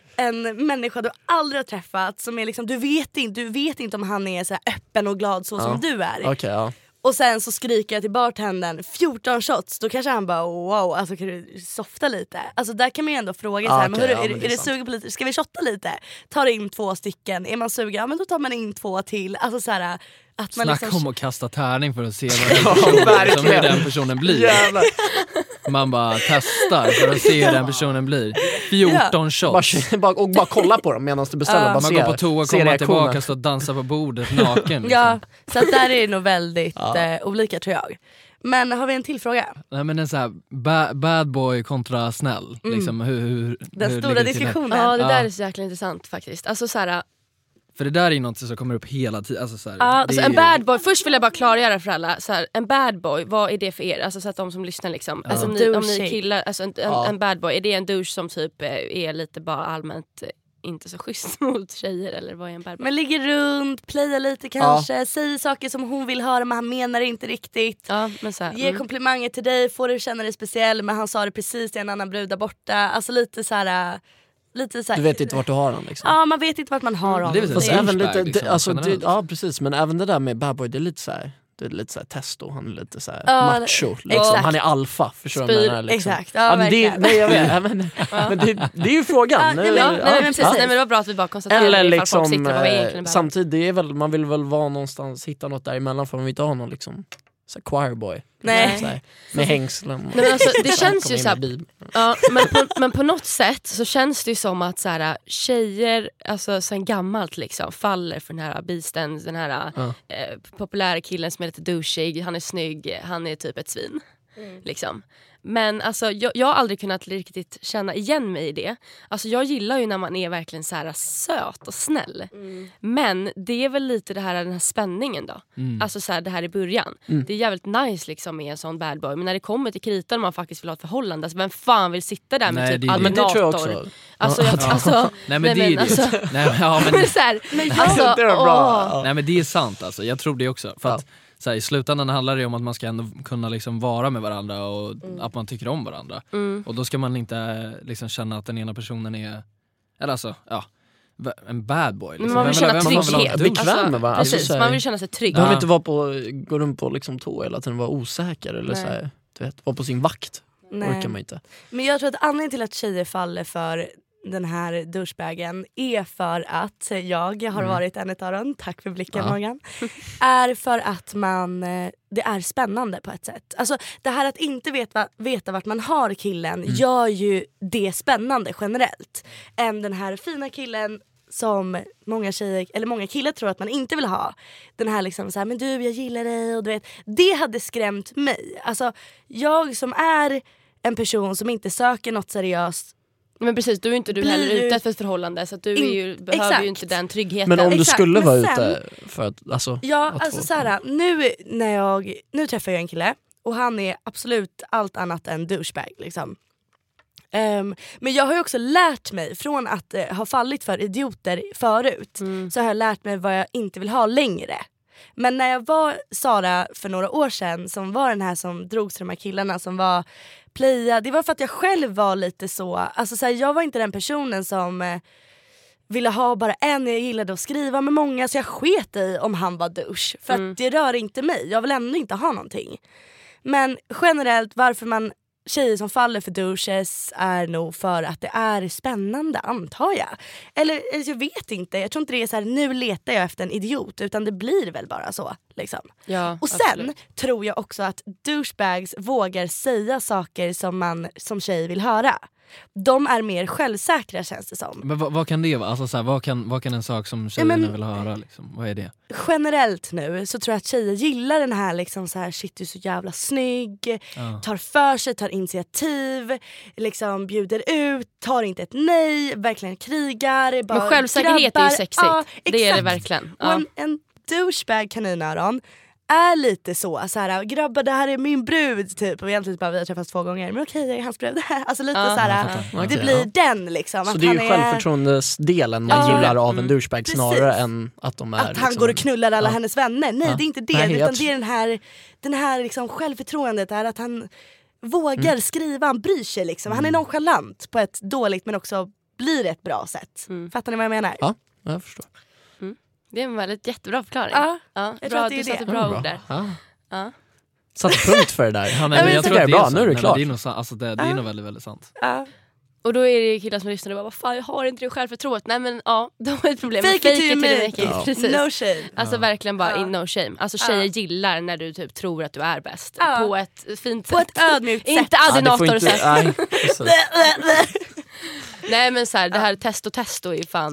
[SPEAKER 4] en människa du aldrig har träffat som är liksom, du vet inte, du vet inte om han är så här öppen och glad så
[SPEAKER 5] Ja.
[SPEAKER 4] som du är.
[SPEAKER 5] Okej, ja.
[SPEAKER 4] Och sen så skriker jag till bartendern fjorton shots, då kanske han bara wow, alltså kan du softa lite? Alltså där kan man ju ändå fråga
[SPEAKER 5] Ja,
[SPEAKER 4] så här, men
[SPEAKER 5] okej,
[SPEAKER 4] hörru,
[SPEAKER 5] ja,
[SPEAKER 4] är,
[SPEAKER 5] men
[SPEAKER 4] är
[SPEAKER 5] det är
[SPEAKER 4] det
[SPEAKER 5] sant.
[SPEAKER 4] sugen på lite, ska vi shotta lite? Tar in två stycken, är man sugen, ja men då tar man in två till. Alltså så här, att man
[SPEAKER 6] Snacka
[SPEAKER 4] liksom,
[SPEAKER 6] om att kasta tärning för att se vad den
[SPEAKER 5] Ja,
[SPEAKER 6] personen,
[SPEAKER 5] verkligen.
[SPEAKER 6] som hur den personen blir.
[SPEAKER 5] Jävlar.
[SPEAKER 6] Man bara testar för att se hur den personen blir. fjorton shots.
[SPEAKER 5] Bara, bara, och bara kolla på dem medan du beställer.
[SPEAKER 4] Ja.
[SPEAKER 5] bara
[SPEAKER 6] Man
[SPEAKER 5] se,
[SPEAKER 6] går på toa,
[SPEAKER 5] se
[SPEAKER 6] kommer
[SPEAKER 5] reaktionen.
[SPEAKER 6] tillbaka och dansar på bordet naken. Liksom.
[SPEAKER 4] ja, så att där är det nog väldigt
[SPEAKER 5] Ja.
[SPEAKER 4] eh, olika tror jag. Men har vi en till fråga?
[SPEAKER 6] Nej, men en så här ba- bad boy kontra snäll.
[SPEAKER 4] Mm.
[SPEAKER 6] Liksom, hur, hur,
[SPEAKER 4] Den
[SPEAKER 6] hur
[SPEAKER 4] stora
[SPEAKER 6] ligger det till?
[SPEAKER 4] diskussionen.
[SPEAKER 3] Ja, det där
[SPEAKER 6] Ja.
[SPEAKER 3] är så jäkla intressant faktiskt. Alltså så här,
[SPEAKER 6] För det där är ju något som kommer upp hela tiden. Alltså, så här,
[SPEAKER 3] ja,
[SPEAKER 6] det
[SPEAKER 3] alltså
[SPEAKER 6] är
[SPEAKER 3] en
[SPEAKER 6] ju-
[SPEAKER 3] bad boy, först vill jag bara klargöra för alla så här, en bad boy, vad är det för er? Alltså så att de som lyssnar liksom, alltså, om, ni, om ni
[SPEAKER 4] Douchig.
[SPEAKER 3] killar, alltså en, en,
[SPEAKER 5] Ja.
[SPEAKER 3] en bad boy, är det en douche som typ eh, är lite bara allmänt eh, inte så schysst mot tjejer, eller vad är en bad boy?
[SPEAKER 4] Men ligger runt, playar lite kanske, säger saker som hon vill höra men han menar det inte riktigt.
[SPEAKER 3] Ja, men så här,
[SPEAKER 4] Ge
[SPEAKER 3] mm.
[SPEAKER 4] komplimanger till dig, får du känna dig speciell men han sa det precis till en annan brud där borta. Alltså lite så här, äh, lite så här,
[SPEAKER 5] Du vet inte vart du har dem liksom.
[SPEAKER 4] Ja, man vet inte vart man har honom.
[SPEAKER 6] Det är väl
[SPEAKER 5] Fast
[SPEAKER 6] Det är
[SPEAKER 5] även
[SPEAKER 6] douchebag,
[SPEAKER 5] lite,
[SPEAKER 6] liksom,
[SPEAKER 5] det, alltså, det,
[SPEAKER 6] generellt.
[SPEAKER 5] ja precis, men även det där med bad boy, det är lite så här, det är lite så här testo, han är lite så här
[SPEAKER 4] Ja,
[SPEAKER 5] macho liksom.
[SPEAKER 4] exakt.
[SPEAKER 5] Han är alfa, förstår du vad jag
[SPEAKER 3] Spyr.
[SPEAKER 5] menar, liksom.
[SPEAKER 4] Exakt, ja,
[SPEAKER 5] men det,
[SPEAKER 4] verkligen.
[SPEAKER 5] nej jag vet, ja, men, men det, det är ju frågan.
[SPEAKER 4] Ja, nej, men-
[SPEAKER 3] Ja,
[SPEAKER 4] Ja,
[SPEAKER 3] nej, men precis.
[SPEAKER 4] ja.
[SPEAKER 3] Nej, men det var bra att vi bara konstaterade
[SPEAKER 5] Eller
[SPEAKER 3] ifall folk
[SPEAKER 5] liksom,
[SPEAKER 3] sitter och vad vi
[SPEAKER 5] eh,
[SPEAKER 3] egentligen behöver.
[SPEAKER 5] samtidigt, det är väl, man vill väl vara någonstans, hitta något däremellan för man vill inte ha någon liksom så här choir boy.
[SPEAKER 4] Nej.
[SPEAKER 5] Så här, med hängslen.
[SPEAKER 3] Nej, men alltså, det känns
[SPEAKER 5] Kom
[SPEAKER 3] ju
[SPEAKER 5] in
[SPEAKER 3] så här,
[SPEAKER 5] med Bibeln.
[SPEAKER 3] ja, men, på, men på något sätt så känns det ju som att så här, tjejer, alltså sen gammalt liksom, faller för den här beasten, den här
[SPEAKER 5] Ja.
[SPEAKER 3] eh, populära killen som är lite douchig, han är snygg, han är typ ett svin. Liksom. Men alltså, jag, jag har aldrig kunnat riktigt känna igen mig i det. Alltså, jag gillar ju när man är verkligen så här söt och snäll. Men det är väl lite det här, den här spänningen då.
[SPEAKER 6] Mm.
[SPEAKER 3] Alltså så här, det här i början.
[SPEAKER 5] Mm.
[SPEAKER 3] Det är jävligt nice liksom med en sån bad boy. Men när det kommer till kritan och man faktiskt vill ha ett förhållande, alltså, vem fan vill sitta där med
[SPEAKER 6] Nej,
[SPEAKER 3] typ
[SPEAKER 6] det är det.
[SPEAKER 5] Men det tror jag
[SPEAKER 3] alternator?
[SPEAKER 5] också.
[SPEAKER 3] Alltså, jag, alltså,
[SPEAKER 6] Nej men det är ju det.
[SPEAKER 3] alltså,
[SPEAKER 6] Nej, men, ja, men,
[SPEAKER 3] men så här, alltså,
[SPEAKER 5] Det är bra.
[SPEAKER 3] åh.
[SPEAKER 6] nej men det är sant alltså, jag tror det också. För att, så här, i slutändan handlar det om att man ska ändå kunna liksom vara med varandra och att man tycker om varandra.
[SPEAKER 3] Mm.
[SPEAKER 6] Och då ska man inte liksom känna att den ena personen är, eller alltså, ja, en bad boy. Liksom.
[SPEAKER 3] Men man vill
[SPEAKER 6] Vem-
[SPEAKER 3] känna
[SPEAKER 6] vem- vem vill ha en
[SPEAKER 3] trygghet.
[SPEAKER 6] douche?
[SPEAKER 5] Bekväm med varandra. Alltså,
[SPEAKER 3] Precis,
[SPEAKER 5] så här-
[SPEAKER 3] man vill känna sig trygg.
[SPEAKER 5] Behöver
[SPEAKER 6] Ja.
[SPEAKER 5] inte vara på, gå runt på liksom tå hela tiden, vara osäker eller
[SPEAKER 3] Nej.
[SPEAKER 5] så här, du vet, vara på sin vakt.
[SPEAKER 4] Nej.
[SPEAKER 5] Orkar man inte.
[SPEAKER 4] Men jag tror att anledningen till att tjejer faller för den här douchebagen är för att jag har varit en av dem, tack för blicken
[SPEAKER 5] Ja.
[SPEAKER 4] Morgan, är för att man, eh, det är spännande på ett sätt. Alltså det här att inte veta, veta vart man har killen gör ju det spännande generellt. Än den här fina killen som många tjejer, eller många killar tror att man inte vill ha. Den här liksom så här, men du jag gillar dig och du vet, det hade skrämt mig. Alltså jag som är en person som inte söker något seriöst.
[SPEAKER 3] Men precis, du är inte du
[SPEAKER 4] Blir
[SPEAKER 3] heller
[SPEAKER 4] ju-
[SPEAKER 3] ute efter ett förhållande, så att du är ju,
[SPEAKER 4] In-
[SPEAKER 3] behöver
[SPEAKER 4] exakt.
[SPEAKER 3] ju inte den tryggheten.
[SPEAKER 5] Men om du
[SPEAKER 4] Exakt,
[SPEAKER 5] skulle
[SPEAKER 4] men
[SPEAKER 5] vara
[SPEAKER 4] sen-
[SPEAKER 5] ute för att, alltså,
[SPEAKER 4] Ja,
[SPEAKER 5] att
[SPEAKER 4] alltså
[SPEAKER 5] få-
[SPEAKER 4] så här, nu när jag nu träffar jag en kille och han är absolut allt annat än douchebag liksom. Ehm, men jag har ju också lärt mig från att eh, ha fallit för idioter förut,
[SPEAKER 3] Mm.
[SPEAKER 4] så har jag lärt mig vad jag inte vill ha längre. Men när jag var Sara för några år sedan, som var den här som drogs till de här killarna som var playa, det var för att jag själv var lite så, alltså så här, jag var inte den personen som eh, ville ha bara en, jag gillade att skriva med många så jag sket i om han var douche. För
[SPEAKER 3] Mm.
[SPEAKER 4] att det rör inte mig, jag vill ändå inte ha någonting. Men generellt varför man tjejer som faller för douches är nog för att det är spännande, antar jag. Eller, eller jag vet inte, jag tror inte det är så här, nu letar jag efter en idiot, utan det blir väl bara så liksom.
[SPEAKER 3] Ja,
[SPEAKER 4] Och sen
[SPEAKER 3] absolut.
[SPEAKER 4] tror jag också att douchebags vågar säga saker som man som tjej vill höra. De är mer självsäkra känns det som.
[SPEAKER 6] Men vad, vad kan det vara? Alltså, så här, vad, kan, vad kan en sak som tjejerna
[SPEAKER 4] men-
[SPEAKER 6] vill höra? Liksom? Vad är det?
[SPEAKER 4] Generellt nu så tror jag att tjejer gillar den här liksom så här, shit du är så jävla snygg,
[SPEAKER 6] Ja.
[SPEAKER 4] tar för sig, tar initiativ, liksom bjuder ut, tar inte ett nej, verkligen krigar. Bara
[SPEAKER 3] Men självsäkerhet är
[SPEAKER 4] grabbar.
[SPEAKER 3] ju sexigt.
[SPEAKER 4] Ja,
[SPEAKER 3] det är det
[SPEAKER 4] exakt.
[SPEAKER 3] verkligen.
[SPEAKER 4] Och
[SPEAKER 3] Ja.
[SPEAKER 4] en, en douchebag kaninöron är lite så, så här, grabbar det här är min brud typ, och egentligen bara vi har träffats två gånger, men okej jag är hans brud. Alltså lite
[SPEAKER 3] Ja,
[SPEAKER 4] så här,
[SPEAKER 6] jag fattar.
[SPEAKER 4] det
[SPEAKER 5] Okej,
[SPEAKER 4] blir
[SPEAKER 5] ja.
[SPEAKER 4] den liksom.
[SPEAKER 5] Så
[SPEAKER 4] att
[SPEAKER 5] det är ju
[SPEAKER 4] han
[SPEAKER 5] självförtroendesdelen man
[SPEAKER 4] Ja.
[SPEAKER 5] gillar av en
[SPEAKER 3] Mm.
[SPEAKER 5] douchebag
[SPEAKER 4] Precis.
[SPEAKER 5] snarare än att de är
[SPEAKER 4] Att han
[SPEAKER 5] liksom,
[SPEAKER 4] går och knullar alla
[SPEAKER 5] ja.
[SPEAKER 4] hennes vänner. Nej
[SPEAKER 5] Ja.
[SPEAKER 4] det är inte det,
[SPEAKER 5] Nej,
[SPEAKER 4] utan
[SPEAKER 5] jag
[SPEAKER 4] det är den här, den här liksom självförtroendet är att han vågar
[SPEAKER 5] Mm.
[SPEAKER 4] skriva, han bryr sig liksom. Han är nonchalant på ett dåligt men också blir ett bra sätt.
[SPEAKER 3] Mm.
[SPEAKER 4] Fattar ni vad jag menar?
[SPEAKER 5] Ja, jag förstår.
[SPEAKER 3] Det är en väldigt jättebra förklaring.
[SPEAKER 4] Ja,
[SPEAKER 3] Ja,
[SPEAKER 4] jag
[SPEAKER 3] bra,
[SPEAKER 4] tror att det
[SPEAKER 3] du
[SPEAKER 4] är
[SPEAKER 3] satte
[SPEAKER 4] det.
[SPEAKER 3] bra
[SPEAKER 5] Ja,
[SPEAKER 3] ord där.
[SPEAKER 5] Ja.
[SPEAKER 3] Ja.
[SPEAKER 5] Satte punkt för det där.
[SPEAKER 6] Ja, nej,
[SPEAKER 4] Ja,
[SPEAKER 6] men
[SPEAKER 4] men
[SPEAKER 6] jag
[SPEAKER 4] det
[SPEAKER 6] tror
[SPEAKER 5] är
[SPEAKER 6] att det
[SPEAKER 5] bra,
[SPEAKER 6] är så.
[SPEAKER 5] nu är det
[SPEAKER 6] Nej, men
[SPEAKER 5] klart.
[SPEAKER 6] Det är nog, sa- alltså, det, det är
[SPEAKER 4] Ja.
[SPEAKER 6] nog väldigt, väldigt sant.
[SPEAKER 4] Ja.
[SPEAKER 3] Och då är det killar som lyssnar och bara, vad fan jag har inte det självförtroendet. Nej men ja, då är ett problem.
[SPEAKER 4] Fake it till you
[SPEAKER 3] till
[SPEAKER 4] make
[SPEAKER 3] make it.
[SPEAKER 5] Ja.
[SPEAKER 3] Precis.
[SPEAKER 4] No shame.
[SPEAKER 3] Alltså
[SPEAKER 6] Ja.
[SPEAKER 3] verkligen bara
[SPEAKER 4] Ja.
[SPEAKER 3] in no shame. Alltså tjejer
[SPEAKER 4] Ja.
[SPEAKER 3] gillar när du typ tror att du är bäst.
[SPEAKER 4] Ja.
[SPEAKER 3] På ett fint
[SPEAKER 4] På
[SPEAKER 3] sätt.
[SPEAKER 4] ett ödmjukt sätt.
[SPEAKER 3] Inte
[SPEAKER 5] Ja, det får
[SPEAKER 3] adinator
[SPEAKER 5] inte,
[SPEAKER 3] sätt.
[SPEAKER 5] nej, precis.
[SPEAKER 3] Nej men så här, det här testo testo är ju fan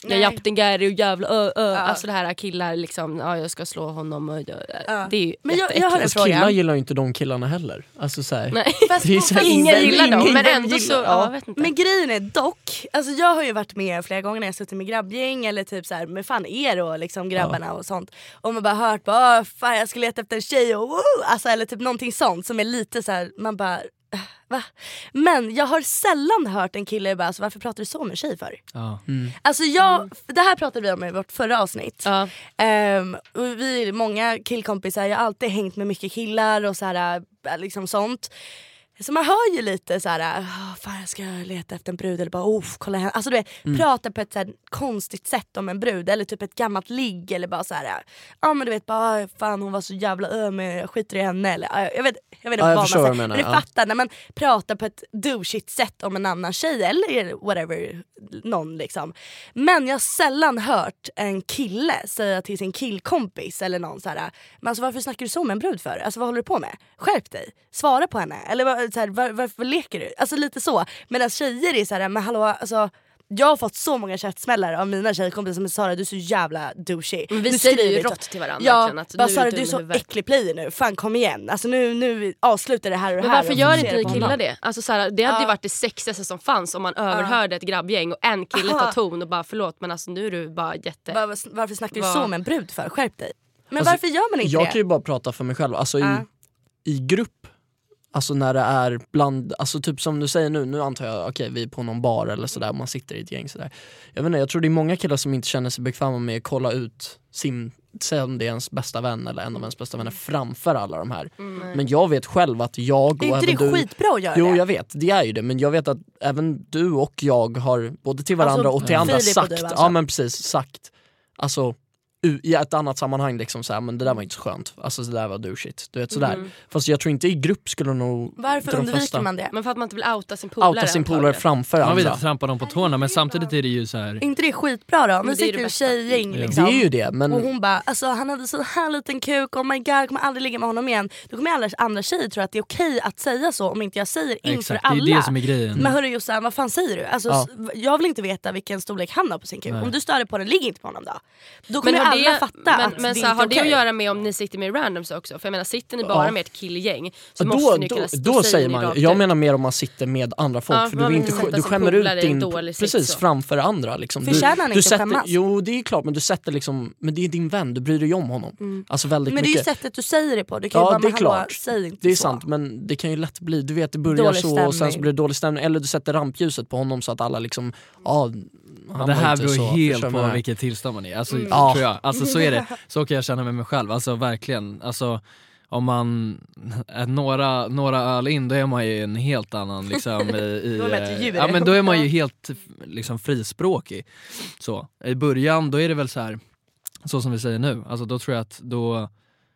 [SPEAKER 3] jag jappte en Gary och jävla ö, ö. Ja. Alltså det här killar liksom, ja jag ska slå honom och, ja. Det är ju
[SPEAKER 4] men jag, jag har en fråga.
[SPEAKER 5] Killar gillar ju inte de killarna heller. Alltså så här,
[SPEAKER 3] nej.
[SPEAKER 5] Fast, det är så här,
[SPEAKER 3] ingen gillar dem, men
[SPEAKER 4] ingen
[SPEAKER 3] ändå
[SPEAKER 4] gillar,
[SPEAKER 3] så, ja, jag vet inte.
[SPEAKER 4] Men grejen är dock, alltså jag har ju varit med flera gånger när jag suttit med grabbgäng eller typ så här med fan er och liksom grabbarna ja. Och sånt. Och man bara hört bara, fan jag ska leta efter en tjej och woo! Alltså eller typ någonting sånt som är lite så här, man bara va? Men jag har sällan hört en kille bara, alltså, varför pratar du så med tjej för?
[SPEAKER 6] Ja.
[SPEAKER 5] Mm.
[SPEAKER 4] Alltså jag, mm. det här pratade vi om i vårt förra avsnitt.
[SPEAKER 3] Ja.
[SPEAKER 4] Um, och vi är många killkompisar, jag har alltid hängt med mycket killar och så här, liksom sånt. Så man hör ju lite så här, oh, fan jag ska leta efter en brud eller bara oh, kolla henne. Alltså du vet, mm. prata på ett så här konstigt sätt om en brud eller typ ett gammalt ligg eller bara så här, ja ah, men du vet bara fan hon var så jävla öm, jag skiter i henne eller ah, jag vet jag vet inte
[SPEAKER 5] ja,
[SPEAKER 4] vad man säger. Men du
[SPEAKER 5] ja.
[SPEAKER 4] fattar när man pratar på ett douchigt sätt om en annan tjej eller whatever någon liksom. Men jag har sällan hört en kille säga till sin killkompis eller någon så här, men alltså varför snackar du så med en brud för? Alltså vad håller du på med? Skärp dig. Svara på henne eller så här, var, varför leker du? Alltså lite så. Medan tjejer är så här, men hallå, alltså jag har fått så många käftsmällar av mina tjejkompisar som Sara, du är så jävla douchey.
[SPEAKER 3] Men vi
[SPEAKER 4] du
[SPEAKER 3] säger ju rått till varandra.
[SPEAKER 4] Ja,
[SPEAKER 3] att
[SPEAKER 4] bara
[SPEAKER 3] du
[SPEAKER 4] Sara
[SPEAKER 3] är
[SPEAKER 4] du är så
[SPEAKER 3] huvudet.
[SPEAKER 4] äcklig player nu. Fan kom igen. Alltså nu, nu avslutar det här och det
[SPEAKER 3] men
[SPEAKER 4] här.
[SPEAKER 3] varför
[SPEAKER 4] och
[SPEAKER 3] gör inte ni
[SPEAKER 4] på
[SPEAKER 3] killar
[SPEAKER 4] honom.
[SPEAKER 3] det? Alltså Sara, det hade
[SPEAKER 4] ja.
[SPEAKER 3] ju varit det sexigaste som fanns om man överhörde ett grabbgäng och en kille tar ton och bara förlåt men alltså nu är du bara jätte...
[SPEAKER 4] Var, varför snackar du
[SPEAKER 3] Var...
[SPEAKER 4] så med en brud för? Skärp dig. Men
[SPEAKER 5] alltså,
[SPEAKER 4] varför gör man inte
[SPEAKER 5] jag
[SPEAKER 4] det?
[SPEAKER 5] Jag kan ju bara prata för mig själv. Alltså
[SPEAKER 4] uh.
[SPEAKER 5] i, i grupp. Alltså när det är bland, alltså typ som du säger nu, nu antar jag, okej okay, vi är på någon bar eller sådär, man sitter i ett gäng sådär. Jag vet inte, jag tror det är många killar som inte känner sig bekväma med att kolla ut sin, säg om det är ens bästa vän eller en av ens bästa vänner framför alla de här. Mm. Men jag vet själv att jag och
[SPEAKER 4] är inte
[SPEAKER 5] även
[SPEAKER 4] det
[SPEAKER 5] du...
[SPEAKER 4] skitbra att göra
[SPEAKER 5] jo,
[SPEAKER 4] det?
[SPEAKER 5] jag vet, det är ju det, men jag vet att även du och jag har både till varandra
[SPEAKER 4] alltså,
[SPEAKER 5] och till andra
[SPEAKER 4] Filip
[SPEAKER 5] sagt,
[SPEAKER 4] du, alltså.
[SPEAKER 5] ja men precis, sagt, alltså i ett annat sammanhang liksom såhär, men det där var inte så skönt. Alltså det där var douchigt. Du vet sådär. Mm. Fast jag tror inte i grupp skulle nog.
[SPEAKER 4] Varför
[SPEAKER 5] de
[SPEAKER 4] undviker
[SPEAKER 5] flesta,
[SPEAKER 4] man det?
[SPEAKER 3] Men för att man inte vill outa sin polare.
[SPEAKER 5] Outa sin polare framför andra.
[SPEAKER 6] Man vill inte trampa dem på tårna, men samtidigt är det ju så här.
[SPEAKER 4] Inte det är skitbra då?
[SPEAKER 3] Men
[SPEAKER 4] Nu sitter ju tjejgäng
[SPEAKER 5] ja.
[SPEAKER 4] liksom.
[SPEAKER 5] Det är ju det, men...
[SPEAKER 4] Och hon bara, alltså han hade så här liten kuk, oh my god, jag kommer aldrig ligga med honom igen. Då kommer alla andra tjejer tro att det är okej att säga så om inte jag säger inför
[SPEAKER 6] exakt,
[SPEAKER 4] alla.
[SPEAKER 6] det är det som är grejen.
[SPEAKER 4] Men hörru Jossan, vad fan säger du? Alltså,
[SPEAKER 5] ja.
[SPEAKER 4] jag vill inte veta vilken storlek han har på sin kuk. Nej. Om du stör dig på den, ligg inte på honom då. Då kommer
[SPEAKER 3] men
[SPEAKER 4] alla
[SPEAKER 3] det,
[SPEAKER 4] fatta
[SPEAKER 3] men,
[SPEAKER 4] att
[SPEAKER 3] men
[SPEAKER 4] det
[SPEAKER 3] så
[SPEAKER 4] inte
[SPEAKER 3] har
[SPEAKER 4] är
[SPEAKER 3] det
[SPEAKER 4] okej.
[SPEAKER 3] att göra med om ni sitter med randoms också? För jag menar, sitter ni bara
[SPEAKER 5] ja.
[SPEAKER 3] med ett killgäng så
[SPEAKER 5] då,
[SPEAKER 3] måste ni
[SPEAKER 5] då,
[SPEAKER 3] kunna
[SPEAKER 5] då, då säger man, jag
[SPEAKER 3] ut.
[SPEAKER 5] menar mer om man sitter med andra folk,
[SPEAKER 3] ja,
[SPEAKER 5] för du, inte, du skämmer ut din precis
[SPEAKER 3] så.
[SPEAKER 5] Framför andra liksom.
[SPEAKER 4] Förtjänar han
[SPEAKER 5] du,
[SPEAKER 4] inte
[SPEAKER 5] du sätter,
[SPEAKER 4] skämmas?
[SPEAKER 5] Jo det är klart, men du sätter liksom, men det är din vän, du bryr dig om honom. Mm. Alltså väldigt
[SPEAKER 4] men det är ju
[SPEAKER 5] mycket.
[SPEAKER 4] sättet du säger det på. Du kan
[SPEAKER 5] ja,
[SPEAKER 4] ju bara,
[SPEAKER 5] det är
[SPEAKER 4] men
[SPEAKER 5] klart.
[SPEAKER 4] hallå, säg inte
[SPEAKER 5] det är
[SPEAKER 4] så.
[SPEAKER 5] sant, men det kan ju lätt bli, du vet det börjar
[SPEAKER 4] dålig
[SPEAKER 5] så
[SPEAKER 4] stämning.
[SPEAKER 5] och sen så blir det dålig stämning, eller du sätter rampljuset på honom så att alla liksom, ja,
[SPEAKER 6] det här beror
[SPEAKER 5] så,
[SPEAKER 6] helt på vilket tillstånd man är. Alltså, mm.
[SPEAKER 5] ja.
[SPEAKER 6] tror jag. Alltså så är det, så kan jag känna med mig själv, alltså verkligen. Alltså om man är några, några öl in, då är man ju en helt annan liksom, i, i, ja, men då är man ju helt liksom, frispråkig. Så, i början då är det väl så här, så som vi säger nu, alltså, då tror jag att då,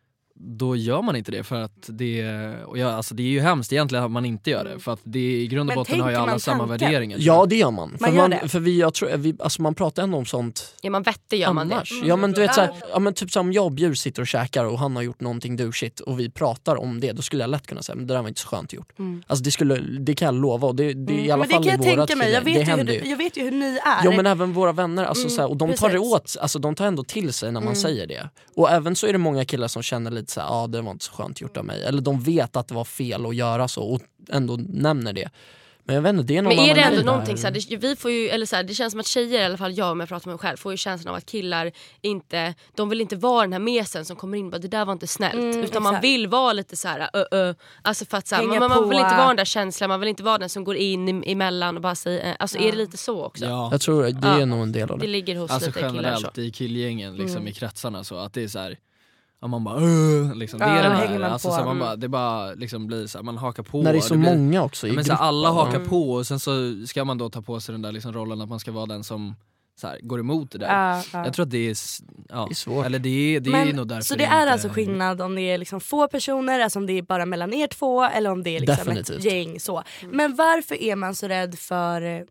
[SPEAKER 6] då gör man inte det för att det, och ja, alltså, det är ju hemskt egentligen att man inte gör det, för att det i grund och
[SPEAKER 4] men
[SPEAKER 6] botten har ju alla samma
[SPEAKER 4] tanken?
[SPEAKER 6] värderingar.
[SPEAKER 5] Ja det gör man,
[SPEAKER 4] man
[SPEAKER 5] för,
[SPEAKER 4] gör
[SPEAKER 5] man,
[SPEAKER 4] det.
[SPEAKER 5] för vi, jag tror, vi, alltså, man pratar ändå om sånt.
[SPEAKER 3] Ja man vettig gör man
[SPEAKER 5] annars.
[SPEAKER 3] det.
[SPEAKER 5] Mm. Ja men du vet såhär, ja, men typ som jag och Bjur sitter och käkar och han har gjort någonting douchigt och vi pratar om det, då skulle jag lätt kunna säga men det där var inte så skönt gjort. Mm. Alltså det skulle, det kan jag lova, och det, det är i alla
[SPEAKER 4] mm.
[SPEAKER 5] fall
[SPEAKER 4] men det kan
[SPEAKER 5] i
[SPEAKER 4] jag tänka mig, jag vet,
[SPEAKER 5] det
[SPEAKER 4] ju hur, du, jag vet ju hur ni är.
[SPEAKER 5] Jo men även våra vänner, alltså,
[SPEAKER 4] mm,
[SPEAKER 5] såhär, och de
[SPEAKER 4] precis.
[SPEAKER 5] tar det åt, alltså de tar ändå till sig när man mm. säger det. Och även så är det många killar som känner lite såhär, ja ah, det var inte så skönt gjort av mig, eller de vet att det var fel att göra så och ändå nämner det. Men jag vet inte, det är någon
[SPEAKER 3] men är det
[SPEAKER 5] annan
[SPEAKER 3] ändå någonting så här, det, vi får ju, eller så här, det känns som att tjejer, i alla fall jag om jag pratar med mig själv, får ju känslan av att killar inte, de vill inte vara den här mesen som kommer in och bara, det där var inte snällt, mm, utan exakt. Man vill vara lite så här ö, ö. Alltså för att så här, man, man vill inte vara den där känslan, man vill inte vara den som går in emellan och bara säger, alltså ja. Är det lite så också?
[SPEAKER 6] Ja.
[SPEAKER 5] Jag tror det är ja. nog en del av det.
[SPEAKER 3] Det ligger hos
[SPEAKER 6] alltså
[SPEAKER 3] lite killar så.
[SPEAKER 6] Generellt i killgängen liksom, mm. i kretsarna så att det är så här. Ja, man bara uh, liksom, det är
[SPEAKER 4] ja,
[SPEAKER 6] den här,
[SPEAKER 4] man
[SPEAKER 6] alltså,
[SPEAKER 4] på.
[SPEAKER 6] så man bara, det bara liksom blir så här, man hakar på.
[SPEAKER 5] När det är så
[SPEAKER 6] det blir,
[SPEAKER 5] många också i
[SPEAKER 6] men så här, alla hakar
[SPEAKER 3] mm.
[SPEAKER 6] på och sen så ska man då ta på sig den där liksom rollen att man ska vara den som så här, går emot det där.
[SPEAKER 4] Uh, uh.
[SPEAKER 6] Jag tror att det är, ja,
[SPEAKER 5] det är svårt.
[SPEAKER 6] Eller det är, det
[SPEAKER 4] men,
[SPEAKER 6] är nog därför.
[SPEAKER 4] Så det är inte... alltså skillnad om det är liksom få personer, alltså om det är bara mellan er två, eller om det är liksom
[SPEAKER 5] definitivt.
[SPEAKER 4] Ett gäng så. Mm. Men varför är man så rädd för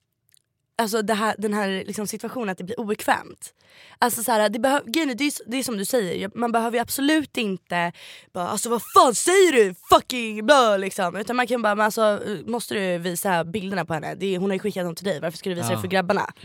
[SPEAKER 4] alltså det här, den här liksom situationen att det blir obekvämt? Alltså så här, det, behöv, det, är, det är som du säger, man behöver ju absolut inte bara, alltså vad fan säger du? Fucking bla liksom. Utan man kan bara, men alltså, måste du visa bilderna på henne? Det är, hon har ju skickat dem till dig, varför ska du visa ja. det för grabbarna? Ja.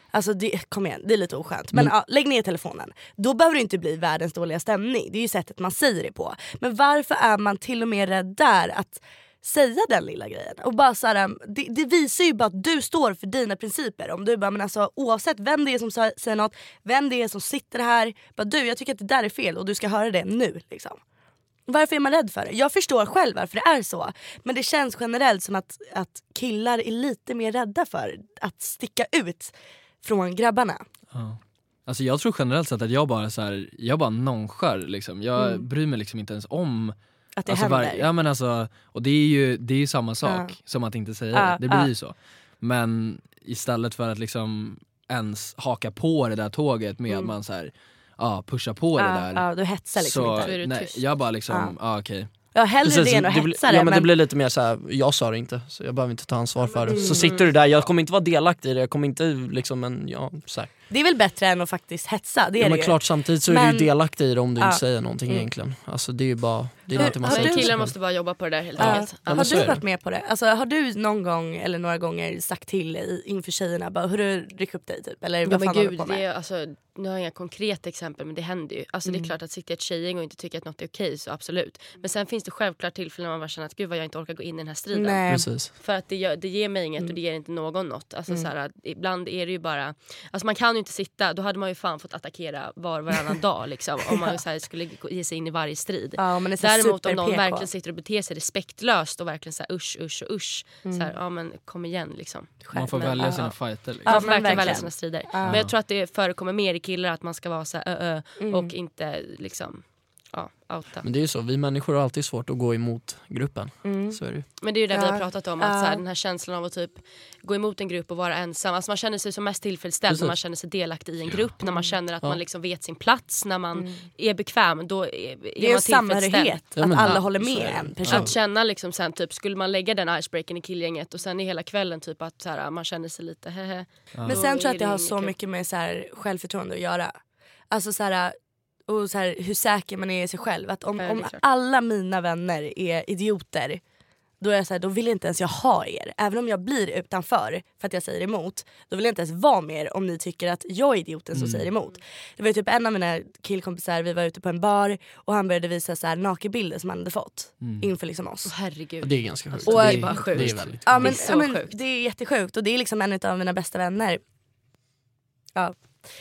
[SPEAKER 4] Alltså det, kom igen, det är lite oskönt. Men mm. ja, lägg ner telefonen. Då behöver det inte bli världens dåliga stämning. Det är ju sättet man säger det på. Men varför är man till och med rädd där att säga den lilla grejen? Och bara så här, det, det visar ju bara att du står för dina principer. Om du bara, men alltså, oavsett vem det är som säger något, vem det är som sitter här, bara du, jag tycker att det där är fel och du ska höra det nu liksom. Varför är man rädd för det? Jag förstår själv varför det är så. Men det känns generellt som att, att killar är lite mer rädda för att sticka ut från grabbarna.
[SPEAKER 6] Ja. Alltså jag tror generellt sett att jag bara så här, jag bara nonchar liksom. Jag mm. bryr mig liksom inte ens om
[SPEAKER 4] att det
[SPEAKER 6] alltså,
[SPEAKER 4] händer.
[SPEAKER 6] Var, ja men alltså, och det är ju det är ju samma sak ja. som att inte säga
[SPEAKER 4] ja,
[SPEAKER 6] det. Det blir
[SPEAKER 4] ja.
[SPEAKER 6] ju så. Men istället för att liksom ens haka på det där tåget med mm. att man så här, ja, pushar på
[SPEAKER 4] ja,
[SPEAKER 6] det där.
[SPEAKER 4] Ja, du hetsar liksom
[SPEAKER 6] så,
[SPEAKER 4] inte.
[SPEAKER 6] Nej, jag bara liksom, ja, ah, okej. Okay.
[SPEAKER 4] Ja, hellre
[SPEAKER 5] precis,
[SPEAKER 4] det än att
[SPEAKER 5] det
[SPEAKER 4] hetsa
[SPEAKER 5] blir,
[SPEAKER 4] det.
[SPEAKER 5] Ja men,
[SPEAKER 4] men
[SPEAKER 5] det blir lite mer så här, jag sa det inte så jag behöver inte ta ansvar för det. Så sitter du där, jag kommer inte vara delaktig i det, jag kommer inte liksom en, ja så här.
[SPEAKER 4] Det är väl bättre än att faktiskt hetsa, det är
[SPEAKER 5] ja,
[SPEAKER 4] det
[SPEAKER 5] men
[SPEAKER 4] ju.
[SPEAKER 5] klart samtidigt så
[SPEAKER 4] men,
[SPEAKER 5] är du ju delaktig i det om du
[SPEAKER 4] ja.
[SPEAKER 5] inte säger någonting
[SPEAKER 4] mm.
[SPEAKER 5] egentligen. Alltså det är ju bara, det är någonting man
[SPEAKER 3] har
[SPEAKER 5] säger.
[SPEAKER 3] Killar måste bara jobba på det där helt
[SPEAKER 4] ja.
[SPEAKER 3] enkelt.
[SPEAKER 4] Ja, har du varit med på det? Alltså, har du någon gång eller några gånger sagt till i, inför tjejerna bara, hur du ryck upp dig typ? Eller
[SPEAKER 3] ja,
[SPEAKER 4] vad
[SPEAKER 3] men
[SPEAKER 4] fan
[SPEAKER 3] gud,
[SPEAKER 4] på med?
[SPEAKER 3] det är, alltså, nu har jag inga konkreta exempel men det händer ju. Alltså mm. det är klart att sitter ett tjejgäng och inte tycker att något är okej så absolut. Men sen finns det självklart tillfällen när man bara känner att gud vad jag inte orkar gå in i den här striden.
[SPEAKER 4] Nej.
[SPEAKER 5] Precis.
[SPEAKER 3] För att det, gör, det ger mig inget mm. och det ger inte någon något. Alltså mm. så här, ibland är det ju bara, alltså man kan ju inte sitta, då hade man ju fan fått attackera var varannan dag liksom, om man så här, skulle ge sig in i varje strid.
[SPEAKER 4] Ja, men det är
[SPEAKER 3] däremot om någon verkligen sitter och beter sig respektlöst och verkligen så här usch usch och usch mm. så här, ja men kom igen liksom.
[SPEAKER 6] Man får
[SPEAKER 3] men,
[SPEAKER 6] välja
[SPEAKER 3] ja.
[SPEAKER 6] sina fighter liksom.
[SPEAKER 3] Man
[SPEAKER 4] ja,
[SPEAKER 3] får verkligen,
[SPEAKER 4] verkligen
[SPEAKER 3] välja sina strider. Ja. Men jag tror att det förekommer mer i killar att man ska vara så här, ö, ö, mm. och inte liksom ja, outa.
[SPEAKER 5] Men det är ju så, vi människor har alltid svårt att gå emot gruppen. Mm. Så är det.
[SPEAKER 3] Men det är ju det
[SPEAKER 4] ja.
[SPEAKER 3] vi har pratat om, att
[SPEAKER 4] ja.
[SPEAKER 3] så här, den här känslan av att typ gå emot en grupp och vara ensam. Alltså man känner sig som mest tillfredsställd Precis. när man känner sig delaktig i en grupp, ja. när man känner att ja. man liksom vet sin plats, när man mm. är bekväm, då är, är
[SPEAKER 4] det är
[SPEAKER 3] man
[SPEAKER 4] samhörighet,
[SPEAKER 5] ja, men,
[SPEAKER 4] att alla
[SPEAKER 5] ja,
[SPEAKER 4] håller med en person.
[SPEAKER 3] Att känna liksom sen typ, skulle man lägga den icebreaken i killgänget och sen i hela kvällen typ att så här, man känner sig lite hehe.
[SPEAKER 4] Ja. Men sen tror jag att det har så mycket med så här, självförtroende att göra. Alltså så här, och så här, hur säker man är i sig själv. Att om, om alla mina vänner är idioter, då är jag så här, då vill inte ens jag ha er. Även om jag blir utanför för att jag säger emot, då vill jag inte ens vara med er om ni tycker att jag är idioten som mm. säger emot. Det var ju typ en av mina killkompisar, vi var ute på en bar och han började visa så här nakenbilder som han hade fått mm. inför liksom oss.
[SPEAKER 3] Oh, herregud.
[SPEAKER 5] Och det är ganska sjukt.
[SPEAKER 3] Och,
[SPEAKER 5] det,
[SPEAKER 3] är,
[SPEAKER 5] är,
[SPEAKER 3] bara sjukt.
[SPEAKER 5] det är väldigt
[SPEAKER 4] ja, men,
[SPEAKER 3] det är så
[SPEAKER 4] ja, men,
[SPEAKER 3] sjukt.
[SPEAKER 4] Det är jättesjukt och det är liksom en av mina bästa vänner. Ja.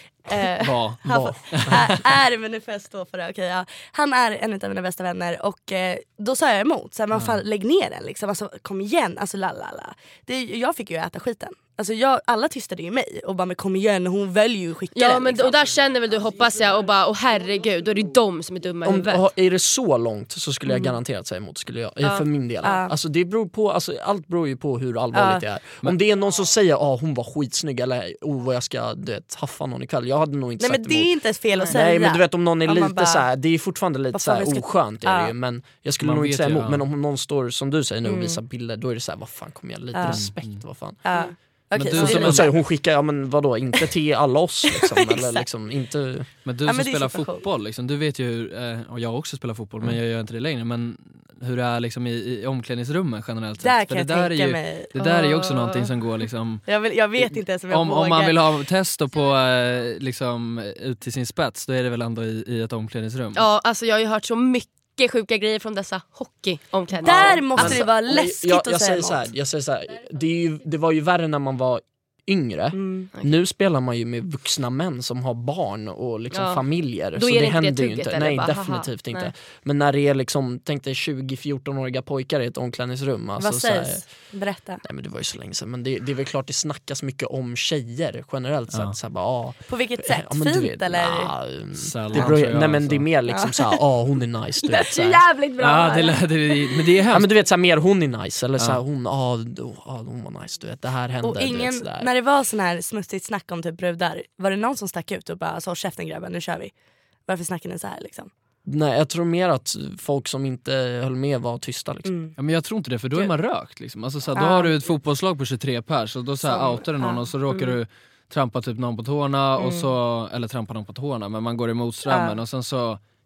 [SPEAKER 5] Eh, Va?
[SPEAKER 4] han
[SPEAKER 5] Va?
[SPEAKER 4] är, är, men nu får jag stå för det. Okay, ja. Han är en av mina bästa vänner och eh, då sa jag emot. Så här, men fan, lägg ner den liksom. Alltså, kom igen, alltså lalala. Det, jag fick ju äta skiten. Alltså jag, alla tystade ju mig och bara men kom igen, hon väljer ju att skicka
[SPEAKER 3] ja,
[SPEAKER 4] den.
[SPEAKER 3] Men,
[SPEAKER 4] liksom.
[SPEAKER 3] och där känner väl du, hoppas jag, och bara, åh herregud, då är det de som är dumma i
[SPEAKER 5] Om,
[SPEAKER 3] huvudet.
[SPEAKER 5] är det så långt så skulle jag garanterat säga emot, skulle jag,
[SPEAKER 3] Ja.
[SPEAKER 5] för min del.
[SPEAKER 4] Ja.
[SPEAKER 5] Alltså det beror på, alltså, allt beror ju på hur allvarligt
[SPEAKER 4] Ja.
[SPEAKER 5] det är. Om det är någon som säger att ah, hon var skitsnygg eller oh, vad jag ska du vet, haffa någon ikväll, jag hade nog inte
[SPEAKER 4] Nej
[SPEAKER 5] sagt
[SPEAKER 4] men det är
[SPEAKER 5] emot.
[SPEAKER 4] inte ens fel att säga.
[SPEAKER 5] Nej men du vet om någon är
[SPEAKER 4] Om man
[SPEAKER 5] lite
[SPEAKER 4] bara,
[SPEAKER 5] så här, det är fortfarande lite
[SPEAKER 4] vad
[SPEAKER 5] så
[SPEAKER 4] fan,
[SPEAKER 5] här
[SPEAKER 4] vi ska-
[SPEAKER 5] oskönt är det
[SPEAKER 4] Ja.
[SPEAKER 5] ju, men jag skulle
[SPEAKER 6] Man
[SPEAKER 5] nog inte
[SPEAKER 6] vet
[SPEAKER 5] säga
[SPEAKER 6] ju,
[SPEAKER 5] emot.
[SPEAKER 6] ja.
[SPEAKER 5] Men om någon står som du säger nu och
[SPEAKER 4] Mm.
[SPEAKER 5] visar bilder, då är det så här, vad fan, kom igen, lite
[SPEAKER 4] Ja.
[SPEAKER 5] respekt, vad fan.
[SPEAKER 4] Ja.
[SPEAKER 6] Men
[SPEAKER 4] Okej,
[SPEAKER 6] du
[SPEAKER 4] så
[SPEAKER 6] som
[SPEAKER 4] det är
[SPEAKER 5] Och så,
[SPEAKER 4] lugnt.
[SPEAKER 5] hon skickar, ja men vadå, inte till alla oss liksom, eller
[SPEAKER 4] Exakt.
[SPEAKER 5] liksom inte.
[SPEAKER 6] Men du
[SPEAKER 4] Ja,
[SPEAKER 6] som
[SPEAKER 4] men det är
[SPEAKER 6] spelar
[SPEAKER 4] situation.
[SPEAKER 6] fotboll, liksom, du vet ju hur, eh, och jag också spelar fotboll men jag gör inte det längre, men hur det är liksom i, i omklädningsrummen generellt
[SPEAKER 4] Där
[SPEAKER 6] sett.
[SPEAKER 4] kan
[SPEAKER 6] För
[SPEAKER 4] jag
[SPEAKER 6] det där är
[SPEAKER 4] tänka
[SPEAKER 6] ju,
[SPEAKER 4] mig.
[SPEAKER 6] Det där är ju
[SPEAKER 3] Åh.
[SPEAKER 6] också någonting som går liksom,
[SPEAKER 4] Jag, vill, jag vet inte ens om jag
[SPEAKER 6] om,
[SPEAKER 4] vågar.
[SPEAKER 6] om man vill ha test och på eh, liksom, ut till sin spets, då är det väl ändå i, i ett omklädningsrum.
[SPEAKER 3] Ja, alltså jag har ju hört så mycket sjuka grejer från dessa hockeyomklädningsrum.
[SPEAKER 4] Där måste
[SPEAKER 3] alltså,
[SPEAKER 4] det vara
[SPEAKER 5] Men
[SPEAKER 4] läskigt
[SPEAKER 5] jag,
[SPEAKER 4] att
[SPEAKER 5] jag
[SPEAKER 4] säga
[SPEAKER 5] säger så här,
[SPEAKER 4] emot.
[SPEAKER 5] jag säger så här, det, är ju, det var ju värre när man var yngre.
[SPEAKER 4] Mm.
[SPEAKER 5] Nu spelar man ju med vuxna män som har barn och liksom
[SPEAKER 3] Ja.
[SPEAKER 5] familjer.
[SPEAKER 3] Då
[SPEAKER 5] så
[SPEAKER 3] är
[SPEAKER 5] det
[SPEAKER 3] det inte
[SPEAKER 5] händer
[SPEAKER 3] det
[SPEAKER 5] ju
[SPEAKER 3] tugget,
[SPEAKER 5] inte.
[SPEAKER 3] eller?
[SPEAKER 5] Nej,
[SPEAKER 3] Bara,
[SPEAKER 5] definitivt
[SPEAKER 3] haha.
[SPEAKER 5] inte.
[SPEAKER 3] Nej.
[SPEAKER 5] Men när det är liksom, tänk dig tjugo-fjorton-åriga pojkar i ett omklädningsrum. Alltså,
[SPEAKER 4] Vad
[SPEAKER 5] så här,
[SPEAKER 4] sägs? Berätta.
[SPEAKER 5] nej men det var ju så länge sedan. Men det, det är väl klart det snackas mycket om tjejer generellt
[SPEAKER 6] Ja.
[SPEAKER 5] sett. Så här, bara, ah,
[SPEAKER 4] På vilket sätt?
[SPEAKER 5] ja, men du
[SPEAKER 4] Fint
[SPEAKER 5] vet,
[SPEAKER 4] eller?
[SPEAKER 5] nah, um,
[SPEAKER 6] Sällan,
[SPEAKER 5] det beror,
[SPEAKER 6] tror jag,
[SPEAKER 5] nej men
[SPEAKER 6] alltså.
[SPEAKER 5] det är mer liksom så här, ah, hon är nice. Du vet, så här.
[SPEAKER 4] Jävligt bra.
[SPEAKER 6] Ja, det, det, det, men det är
[SPEAKER 5] Ja
[SPEAKER 6] hemskt.
[SPEAKER 5] men du vet så här, mer hon är nice eller så här,
[SPEAKER 6] Ja.
[SPEAKER 5] hon, ah, då, ah, hon var nice, du vet, det här hände.
[SPEAKER 4] Och
[SPEAKER 5] du vet,
[SPEAKER 4] ingen,
[SPEAKER 5] så där.
[SPEAKER 4] när det var sån här smutsigt snack om typ brudar, var det någon som stack ut och bara sa käften grabben, nu kör vi? Varför snackar ni så här liksom?
[SPEAKER 5] Nej, jag tror mer att folk som inte höll med var tysta liksom.
[SPEAKER 4] Mm.
[SPEAKER 6] Ja, men jag tror inte det, för då är man rökt liksom. Alltså, så här, då
[SPEAKER 4] Ja.
[SPEAKER 6] har du ett fotbollslag på tjugotre pers och då så här,
[SPEAKER 4] Som-
[SPEAKER 6] outar du någon
[SPEAKER 4] ja.
[SPEAKER 6] och så råkar
[SPEAKER 4] Mm.
[SPEAKER 6] du trampa typ någon på tårna och
[SPEAKER 4] Mm.
[SPEAKER 6] så, eller trampa någon på tårna, men man går emot strömmen
[SPEAKER 4] Ja.
[SPEAKER 6] och sen så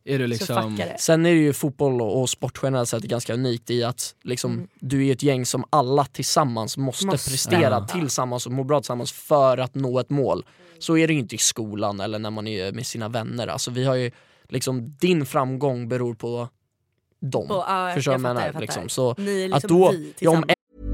[SPEAKER 6] är du liksom...
[SPEAKER 5] Sen är det ju fotboll och, och sport generellt sett ganska unikt i att liksom, mm. du är ett gäng som alla tillsammans måste, måste. prestera ja. tillsammans och må bra tillsammans för att nå ett mål. Så är det ju inte i skolan eller när man är med sina vänner. Alltså vi har ju liksom, din framgång beror på dem. På, uh, Förstår jag menar liksom. Så
[SPEAKER 4] ni är liksom
[SPEAKER 5] att då,
[SPEAKER 4] ja, om...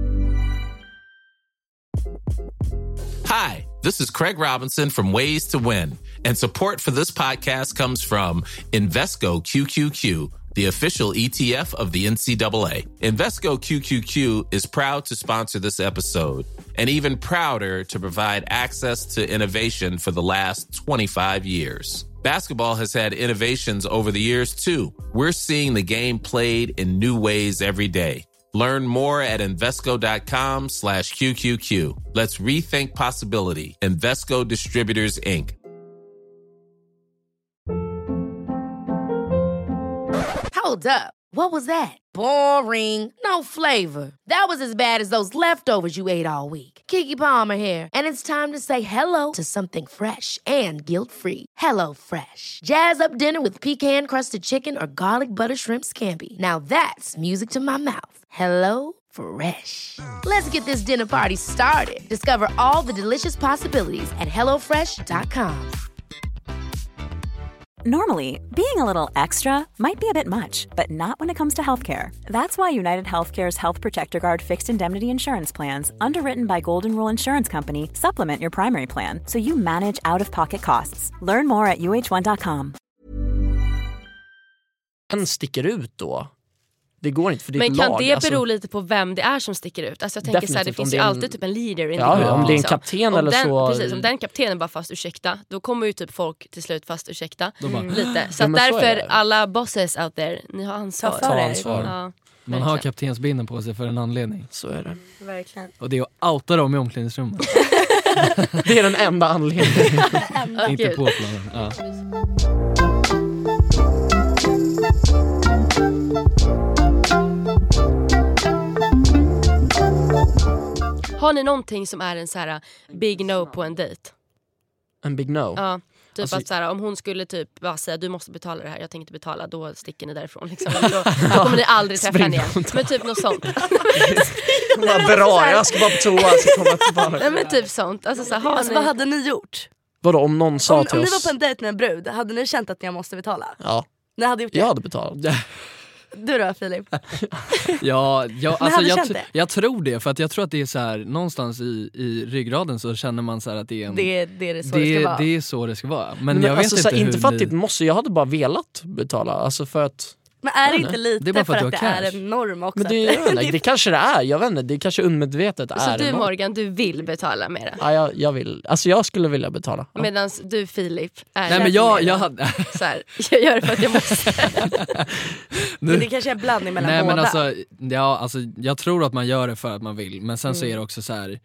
[SPEAKER 7] Hi, this is Craig Robinson from Ways to Win, and support for this podcast comes from Invesco Q Q Q, the official E T F of the N C double A. Invesco Q Q Q is proud to sponsor this episode, and even prouder to provide access to innovation for the last twenty-five years. Basketball has had innovations over the years, too. We're seeing the game played in new ways every day. Learn more at Invesco.com slash QQQ. Let's rethink possibility. Invesco Distributors, Incorporated.
[SPEAKER 1] Hold up. What was that? Boring. No flavor. That was as bad as those leftovers you ate all week. Keke Palmer here, and it's time to say hello to something fresh and guilt-free. Hello Fresh. Jazz up dinner with pecan-crusted chicken or garlic butter shrimp scampi. Now that's music to my mouth. Hello Fresh. Let's get this dinner party started. Discover all the delicious possibilities at hello fresh dot com.
[SPEAKER 2] Normally, being a little extra might be a bit much, but not when it comes to healthcare. That's why United Healthcare's Health Protector Guard fixed indemnity insurance plans, underwritten by Golden Rule Insurance Company, supplement your primary plan so you manage out-of-pocket costs. Learn more at U H one dot com.
[SPEAKER 5] Den sticker ut då. Det går inte för ditt
[SPEAKER 3] Men kan
[SPEAKER 5] lag,
[SPEAKER 3] det
[SPEAKER 5] alltså...
[SPEAKER 3] bero lite på vem det är som sticker ut? Alltså jag tänker
[SPEAKER 5] Definitivt,
[SPEAKER 3] så här, det finns
[SPEAKER 5] det
[SPEAKER 3] ju
[SPEAKER 5] en...
[SPEAKER 3] alltid typ en leader in
[SPEAKER 5] ja,
[SPEAKER 3] the
[SPEAKER 5] ja, om det är en kapten
[SPEAKER 3] om
[SPEAKER 5] eller
[SPEAKER 3] den,
[SPEAKER 5] så.
[SPEAKER 3] Precis, om den kaptenen bara fast ursäkta, då kommer ju typ folk till slut fast ursäkta
[SPEAKER 6] mm.
[SPEAKER 3] lite. Så
[SPEAKER 5] ja,
[SPEAKER 3] att därför
[SPEAKER 5] så
[SPEAKER 3] alla bosses out there, ni har ansvar.
[SPEAKER 5] Ta ansvar.
[SPEAKER 3] Ja,
[SPEAKER 6] man har kaptensbinden på sig för en anledning.
[SPEAKER 5] Så är det.
[SPEAKER 4] Verkligen.
[SPEAKER 6] Och det är att outa dem i omklädningsrummet.
[SPEAKER 5] Det är den enda anledningen.
[SPEAKER 3] oh,
[SPEAKER 6] inte på planen. Ja.
[SPEAKER 3] Har ni någonting som är en så här big no på en dejt?
[SPEAKER 5] En big no?
[SPEAKER 3] Ja, typ alltså, att så här, om hon skulle typ bara säga du måste betala det här, jag tänker inte betala, då sticker ni därifrån liksom. då, då kommer ni aldrig träffa henne igen. Men typ något sånt.
[SPEAKER 5] Vad bra, jag ska bara på toa så kommer jag tillbaka.
[SPEAKER 3] Nej men typ sånt. Alltså, så här,
[SPEAKER 4] alltså,
[SPEAKER 3] ni...
[SPEAKER 4] vad hade ni gjort?
[SPEAKER 5] Vadå, om någon sa
[SPEAKER 4] om,
[SPEAKER 5] till
[SPEAKER 4] om
[SPEAKER 5] oss...
[SPEAKER 4] Om ni var på en dejt med en brud, hade ni känt att jag måste betala?
[SPEAKER 5] Ja.
[SPEAKER 4] Ni hade gjort det?
[SPEAKER 5] Jag hade betalat.
[SPEAKER 4] Du då Filip?
[SPEAKER 6] ja, jag, alltså, jag,
[SPEAKER 4] det?
[SPEAKER 6] jag tror det, för att jag tror att det är så här, någonstans i, i ryggraden så känner man så här att det är en,
[SPEAKER 4] det, det är det så
[SPEAKER 6] det,
[SPEAKER 4] det ska vara.
[SPEAKER 6] Det är så det ska vara. Men,
[SPEAKER 5] men
[SPEAKER 6] jag vet
[SPEAKER 5] alltså,
[SPEAKER 6] inte
[SPEAKER 5] så
[SPEAKER 6] hur
[SPEAKER 5] inte för att
[SPEAKER 6] ni...
[SPEAKER 5] det måste, jag hade bara velat betala. Alltså för att...
[SPEAKER 4] Men är det inte lite
[SPEAKER 6] det är bara
[SPEAKER 4] för,
[SPEAKER 6] för
[SPEAKER 4] att,
[SPEAKER 6] att
[SPEAKER 4] det
[SPEAKER 6] är
[SPEAKER 4] är en norm också?
[SPEAKER 5] Men det, jag inte, det kanske det är, jag vet inte, det kanske undermedvetet är.
[SPEAKER 3] Så du
[SPEAKER 5] norm.
[SPEAKER 3] Morgan, du vill betala mer?
[SPEAKER 5] Ja, jag, jag vill, alltså jag skulle vilja betala. Ja.
[SPEAKER 3] Medan du Filip är
[SPEAKER 6] Nej men jag, jag hade...
[SPEAKER 3] så här, jag gör det för att jag måste.
[SPEAKER 4] Men det kanske är en blandning mellan
[SPEAKER 6] Nej,
[SPEAKER 4] båda.
[SPEAKER 6] men alltså, ja, alltså, jag tror att man gör det för att man vill. Men sen mm. så är det också så här.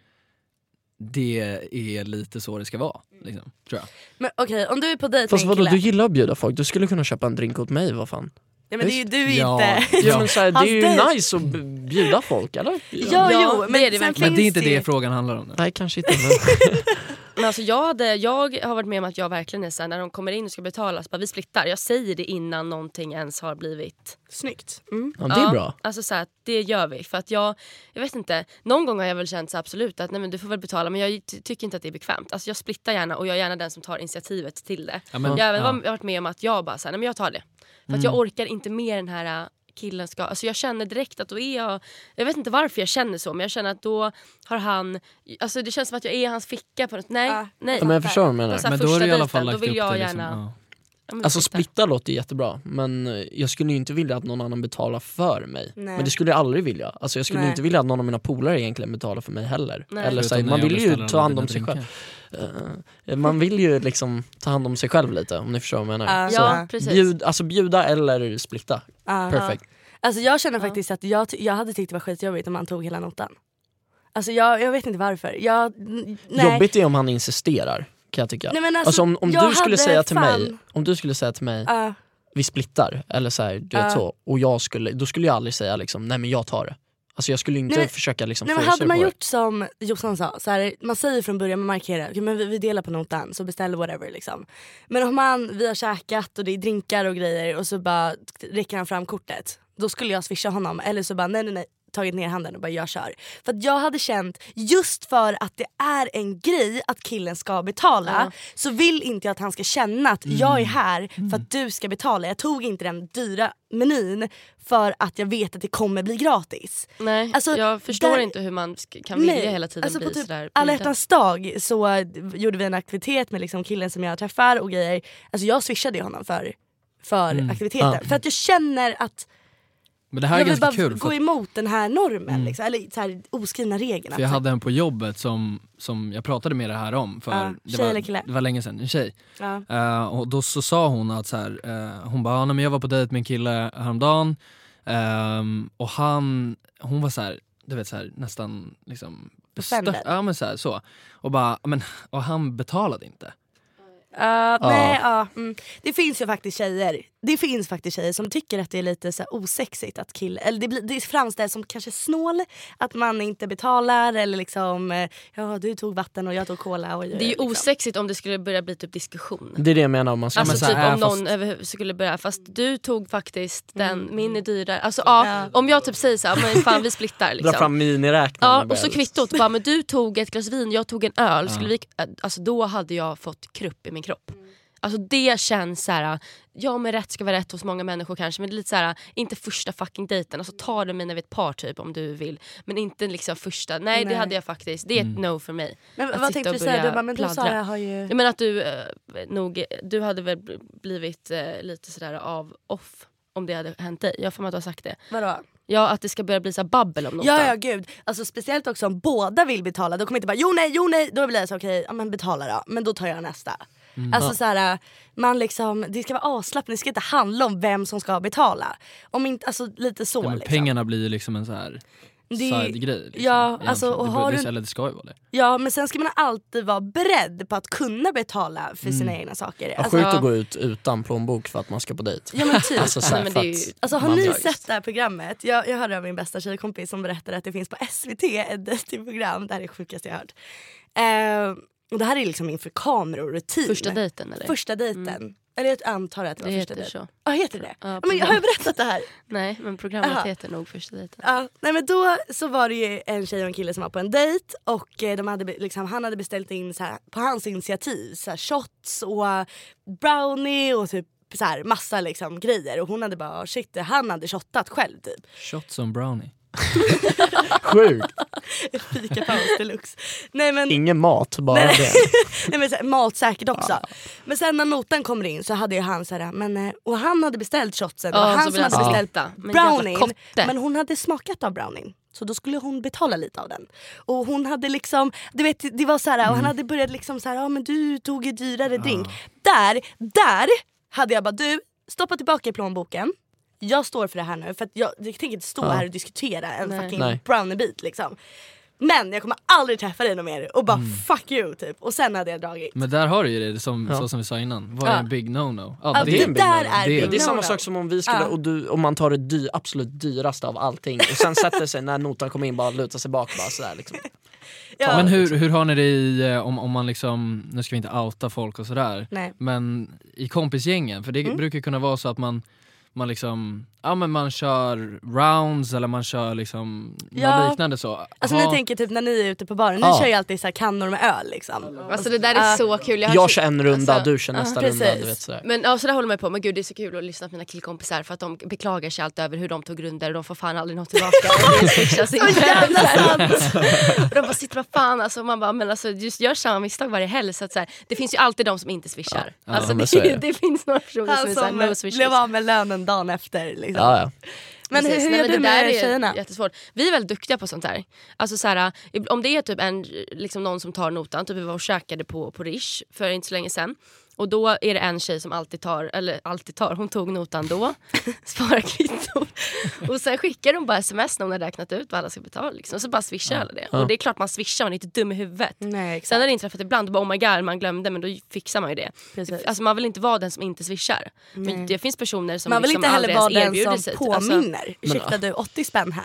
[SPEAKER 6] Det är lite så det ska vara liksom, tror jag.
[SPEAKER 4] Men okej, okay, om du är på dejt
[SPEAKER 5] Fast
[SPEAKER 4] med en
[SPEAKER 5] vadå,
[SPEAKER 4] kille...
[SPEAKER 5] du gillar att bjuda folk. Du skulle kunna köpa en drink åt mig, vad fan.
[SPEAKER 4] Ja men det är ju du
[SPEAKER 6] ja.
[SPEAKER 4] inte.
[SPEAKER 5] Ja, men så här, det är ju
[SPEAKER 4] dejt.
[SPEAKER 5] nice att bjuda folk, eller?
[SPEAKER 4] Ja,
[SPEAKER 3] ja
[SPEAKER 4] jo, men
[SPEAKER 3] det är det
[SPEAKER 4] sen
[SPEAKER 6] Men det är inte
[SPEAKER 4] det
[SPEAKER 6] det frågan handlar om.
[SPEAKER 5] Nej, kanske inte. Men...
[SPEAKER 3] Men alltså jag, hade, jag har varit med om att jag verkligen är så här, när de kommer in och ska betala så bara, vi splittar. Jag säger det innan någonting ens har blivit
[SPEAKER 4] snyggt. Mm.
[SPEAKER 5] Ja, det är
[SPEAKER 3] ja,
[SPEAKER 5] bra.
[SPEAKER 3] Alltså så här, det gör vi. För att jag, jag vet inte, någon gång har jag väl känt så absolut att nej men du får väl betala, men jag ty- tycker inte att det är bekvämt. Alltså jag splittar gärna och jag är gärna den som tar initiativet till det.
[SPEAKER 6] Ja, men,
[SPEAKER 3] jag har
[SPEAKER 6] ja.
[SPEAKER 3] varit med om att jag bara så här, nej men jag tar det. För att
[SPEAKER 6] Mm.
[SPEAKER 3] jag orkar inte mer den här killen ska, alltså jag känner direkt att då är jag, jag vet inte varför jag känner så, men jag känner att då har han, alltså det känns som att jag är i hans ficka på något, nej,
[SPEAKER 4] ah,
[SPEAKER 3] nej.
[SPEAKER 5] Ja, men jag förstår vad du menar.
[SPEAKER 3] Så här,
[SPEAKER 6] Men då är det i alla fall
[SPEAKER 3] dejten,
[SPEAKER 6] lagt
[SPEAKER 3] då vill
[SPEAKER 6] upp
[SPEAKER 3] jag
[SPEAKER 6] det liksom,
[SPEAKER 3] gärna,
[SPEAKER 6] ja.
[SPEAKER 3] ja, men
[SPEAKER 5] Alltså
[SPEAKER 3] splitta.
[SPEAKER 5] splitta låter jättebra, men jag skulle ju inte vilja att någon annan betalar för mig.
[SPEAKER 4] Nej.
[SPEAKER 5] Men det skulle jag aldrig vilja. Alltså jag skulle
[SPEAKER 4] Nej.
[SPEAKER 5] inte vilja att någon av mina polare egentligen betalar för mig heller.
[SPEAKER 3] Nej.
[SPEAKER 5] Eller så,
[SPEAKER 6] Förutom
[SPEAKER 5] man
[SPEAKER 6] när jag
[SPEAKER 5] vill ju
[SPEAKER 6] beställer
[SPEAKER 5] ta hand
[SPEAKER 6] dina
[SPEAKER 5] om sig
[SPEAKER 6] drinkar.
[SPEAKER 5] själv. Uh, man vill ju liksom ta hand om sig själv lite, om ni förstår vad jag menar.
[SPEAKER 4] Uh,
[SPEAKER 5] Så
[SPEAKER 3] ja, precis.
[SPEAKER 5] bjud, alltså bjuda eller splitta.
[SPEAKER 4] Uh,
[SPEAKER 5] Perfekt.
[SPEAKER 4] Alltså jag känner faktiskt att jag, ty- jag hade tyckt det var skitjobbigt om han tog hela notan. Alltså jag, jag vet inte varför. Jag, n- nej.
[SPEAKER 5] Jobbigt är om han insisterar, kan jag tycka.
[SPEAKER 4] Nej, men alltså,
[SPEAKER 5] alltså om, om
[SPEAKER 4] jag
[SPEAKER 5] du skulle
[SPEAKER 4] hade
[SPEAKER 5] säga till
[SPEAKER 4] fan-
[SPEAKER 5] mig, om du skulle säga till mig
[SPEAKER 4] Uh,
[SPEAKER 5] vi splittar eller så här, du vet
[SPEAKER 4] Uh.
[SPEAKER 5] så, och jag skulle, då skulle jag aldrig säga liksom, nej men jag tar det. Alltså jag skulle inte
[SPEAKER 4] nej,
[SPEAKER 5] försöka liksom
[SPEAKER 4] nej, men hade man gjort som Jossan sa, så här, man säger från början, man markerar, okay, men vi, vi delar på notan så beställer whatever liksom. Men om man, vi har käkat och det är drinkar och grejer och så bara räcker han fram kortet, då skulle jag swisha honom. Eller så bara nej nej nej, tagit ner handen och bara jag kör. För att jag hade känt, just för att det är en grej att killen ska betala, ja. Så vill inte jag att han ska känna att mm. jag är här för mm. att du ska betala. Jag tog inte den dyra menyn för att jag vet att det kommer bli gratis.
[SPEAKER 3] Nej,
[SPEAKER 4] alltså,
[SPEAKER 3] jag förstår
[SPEAKER 4] där,
[SPEAKER 3] inte hur man kan vilja
[SPEAKER 4] nej,
[SPEAKER 3] hela tiden
[SPEAKER 4] alltså
[SPEAKER 3] bli
[SPEAKER 4] på typ
[SPEAKER 3] sådär.
[SPEAKER 4] Alla hjärtans dag så gjorde vi en aktivitet med liksom killen som jag träffar och grejer. Alltså jag swishade honom för, för mm. aktiviteten. Ja. För att jag känner att
[SPEAKER 6] men det här
[SPEAKER 4] jag
[SPEAKER 6] är
[SPEAKER 4] vill
[SPEAKER 6] ganska
[SPEAKER 4] bara
[SPEAKER 6] kul.
[SPEAKER 4] gå
[SPEAKER 6] För
[SPEAKER 4] emot den här normen, mm. liksom, eller så här, oskrivna reglerna.
[SPEAKER 6] För jag hade en på jobbet som, som jag pratade med det här om. För
[SPEAKER 4] ja,
[SPEAKER 6] det, var, det var länge sedan, en tjej.
[SPEAKER 4] Ja.
[SPEAKER 6] Uh, och då så sa hon att så här, uh, hon bara, men jag var på dejt med en kille häromdagen. Um, och han, hon var så här, du vet så här, nästan liksom
[SPEAKER 4] bestört,
[SPEAKER 6] ja men så här, så. Och bara, men och han betalade inte.
[SPEAKER 4] Uh, ja. Nej, ja. Mm. Det finns ju faktiskt tjejer Det finns faktiskt tjejer som tycker att det är lite så här osexigt att kill, eller det, blir, det framställs som kanske snål att man inte betalar eller liksom, ja du tog vatten och jag tog cola och,
[SPEAKER 3] det är ju
[SPEAKER 4] liksom.
[SPEAKER 3] Osexigt om det skulle börja bli typ diskussion.
[SPEAKER 5] Det är det jag menar om man ska
[SPEAKER 3] alltså
[SPEAKER 5] typ
[SPEAKER 3] här, om någon fast... skulle börja, fast du tog faktiskt den, mm. min är dyrare. Alltså ja, ja, om jag typ säger så här, men fan vi splittar liksom.
[SPEAKER 5] Dra fram miniräknaren.
[SPEAKER 3] Ja, och så kvittot bara, men du tog ett glas vin, jag tog en öl, skulle vi, alltså då hade jag fått krupp i min kropp. Mm. Alltså det känns så här, ja men rätt ska vara rätt hos många människor kanske, men det är lite så här, inte första fucking dejten, alltså ta det med när vi ett par typ om du vill, men inte liksom första, nej, nej. Det hade jag faktiskt, det är ett no för mig.
[SPEAKER 4] Men vad tänkte du säga, du bara, men du Sara har ju...
[SPEAKER 3] Jag menar att du eh, nog, du hade väl blivit eh, lite sådär av off om det hade hänt dig, jag får mig att du har sagt det.
[SPEAKER 4] Vadå?
[SPEAKER 3] Ja, att det ska börja bli så babbel om något.
[SPEAKER 4] Ja, ja, gud. Alltså speciellt också om båda vill betala, då kommer inte bara, jo nej, jo nej, då blir det så okej, okay, ja men betala då, men då tar jag nästa. Mm. Alltså så här, man liksom, det ska vara avslappnat, det ska inte handla om vem som ska betala. Om inte, alltså lite så. Ja, men
[SPEAKER 6] liksom. Pengarna blir ju liksom en så här side-grej. Liksom,
[SPEAKER 4] ja, alltså, och
[SPEAKER 6] det,
[SPEAKER 4] har
[SPEAKER 6] det,
[SPEAKER 4] du,
[SPEAKER 6] eller det ska ju vara det.
[SPEAKER 4] Ja, men sen ska man alltid vara beredd på att kunna betala för sina mm. egna saker.
[SPEAKER 5] Ja,
[SPEAKER 4] alltså,
[SPEAKER 5] sjukt att gå ut utan plånbok för att man ska på dejt.
[SPEAKER 4] Ja, men typ.
[SPEAKER 5] alltså, så här,
[SPEAKER 3] Nej, men det är ju,
[SPEAKER 4] alltså har ni sett det här programmet? Jag, jag hörde av min bästa tjejkompis som berättade att det finns på S V T ett dejtingprogram. Det här är det sjukaste jag hört. Uh, och det här är liksom inför kameror och team.
[SPEAKER 3] Första dejten eller?
[SPEAKER 4] Första dejten. Mm. Eller jag antar att det var
[SPEAKER 3] det
[SPEAKER 4] första dejten.
[SPEAKER 3] Så.
[SPEAKER 4] Ja, heter det?
[SPEAKER 3] Ja,
[SPEAKER 4] men har jag berättat det här?
[SPEAKER 3] Nej, men programmet Aha. heter nog Första dejten.
[SPEAKER 4] Ja, nej men då så var det ju en tjej och en kille som var på en dejt och de hade liksom, han hade beställt in så här, på hans initiativ så här, shots och brownie och typ så här, massa liksom grejer och hon hade bara shit, han hade shottat själv typ.
[SPEAKER 6] Shots som brownie.
[SPEAKER 5] Sjukt.
[SPEAKER 4] Fika paus deluxe. Nej, men,
[SPEAKER 5] ingen mat, bara
[SPEAKER 4] nej,
[SPEAKER 5] det.
[SPEAKER 4] Nej, men, så här, mat säkert också. Ja. Men sen när noten kommer in så hade ju han så här, men, och han hade beställt shotsen. Det var
[SPEAKER 3] oh,
[SPEAKER 4] han som hade
[SPEAKER 3] ja.
[SPEAKER 4] beställt
[SPEAKER 3] men
[SPEAKER 4] brownie. Men hon hade smakat av brownie. Så då skulle hon betala lite av den. Och hon hade liksom, du vet, det var så här, mm. och han hade börjat liksom så här, ja men du tog ju dyrare ja. drink. Där, där hade jag bara, du, stoppa tillbaka i plånboken. Jag står för det här nu, för att jag, jag tänker inte stå ja. här och diskutera en Nej. fucking brownie-bit liksom. Men jag kommer aldrig träffa dig någon mer och bara mm. fuck you typ. Och sen hade jag dragit.
[SPEAKER 6] Men där har du ju det som, ja. så som vi sa innan. Var det ja. en big no-no?
[SPEAKER 4] Ja, ja, det, det, är en big där no-no. Är
[SPEAKER 5] det,
[SPEAKER 4] big
[SPEAKER 5] det är
[SPEAKER 4] no-no.
[SPEAKER 5] samma sak som om vi skulle ja. och du, om man tar det dy, absolut dyraste av allting och sen sätter sig när notan kommer in bara lutar sig bak bara sådär liksom.
[SPEAKER 6] Ja. Men hur, hur har ni det i, om, om man liksom, nu ska vi inte outa folk och sådär.
[SPEAKER 4] Nej.
[SPEAKER 6] Men i kompisgängen, för det mm. brukar kunna vara så att man man liksom, ja men man kör rounds eller man kör liksom
[SPEAKER 4] ja.
[SPEAKER 6] något liknande så.
[SPEAKER 4] Alltså
[SPEAKER 6] ha.
[SPEAKER 4] ni tänker typ när ni är ute på baren, ni
[SPEAKER 5] ja.
[SPEAKER 4] kör ju alltid så här kannor med öl liksom.
[SPEAKER 3] Alltså det där är uh, så kul.
[SPEAKER 5] Jag, jag kör en runda, alltså, du kör nästa uh, runda, du vet sådär.
[SPEAKER 3] Men ja, så där håller man på, men gud det är så kul att lyssna på mina killkompisar för att de beklagar sig allt över hur de tog runder och de får fan aldrig något tillbaka. Och det så jävla sant. Och de bara sitter vad fan, alltså man bara, men alltså just gör samma misstag varje helg så att så här, det finns ju alltid de som inte swishar.
[SPEAKER 6] Ja.
[SPEAKER 3] Alltså
[SPEAKER 6] ja,
[SPEAKER 3] det, det. det finns några personer som är så här, no swishers.
[SPEAKER 4] Blev av med lönen dagen efter liksom.
[SPEAKER 5] Ja, ja.
[SPEAKER 4] Men
[SPEAKER 3] Precis.
[SPEAKER 4] hur
[SPEAKER 3] Nej,
[SPEAKER 4] gör
[SPEAKER 3] men
[SPEAKER 4] du
[SPEAKER 3] det där
[SPEAKER 4] med
[SPEAKER 3] är
[SPEAKER 4] tjejerna?
[SPEAKER 3] Jättesvårt. Vi är väldigt duktiga på sånt här. Alltså så här, om det är typ en, liksom någon som tar notan, typ vi var och käkade på, på Rish för inte så länge sedan. Och då är det en tjej som alltid tar, eller alltid tar, hon tog notan då, sparar kvitton. Och sen skickar de bara sms när hon har räknat ut vad alla ska betala. Liksom. Och så bara swishar alla det. Ja. Och det är klart man swishar, man är inte dum i huvudet.
[SPEAKER 4] Nej,
[SPEAKER 3] sen har det inträffat ibland, och bara, oh my god, man glömde, men då fixar man ju det. Precis. Alltså man vill inte vara den som inte swishar. Men det finns personer som
[SPEAKER 4] man vill
[SPEAKER 3] liksom
[SPEAKER 4] inte heller vara den som
[SPEAKER 3] sig.
[SPEAKER 4] påminner.
[SPEAKER 3] Alltså,
[SPEAKER 4] ursäkta du, åttio spänn här.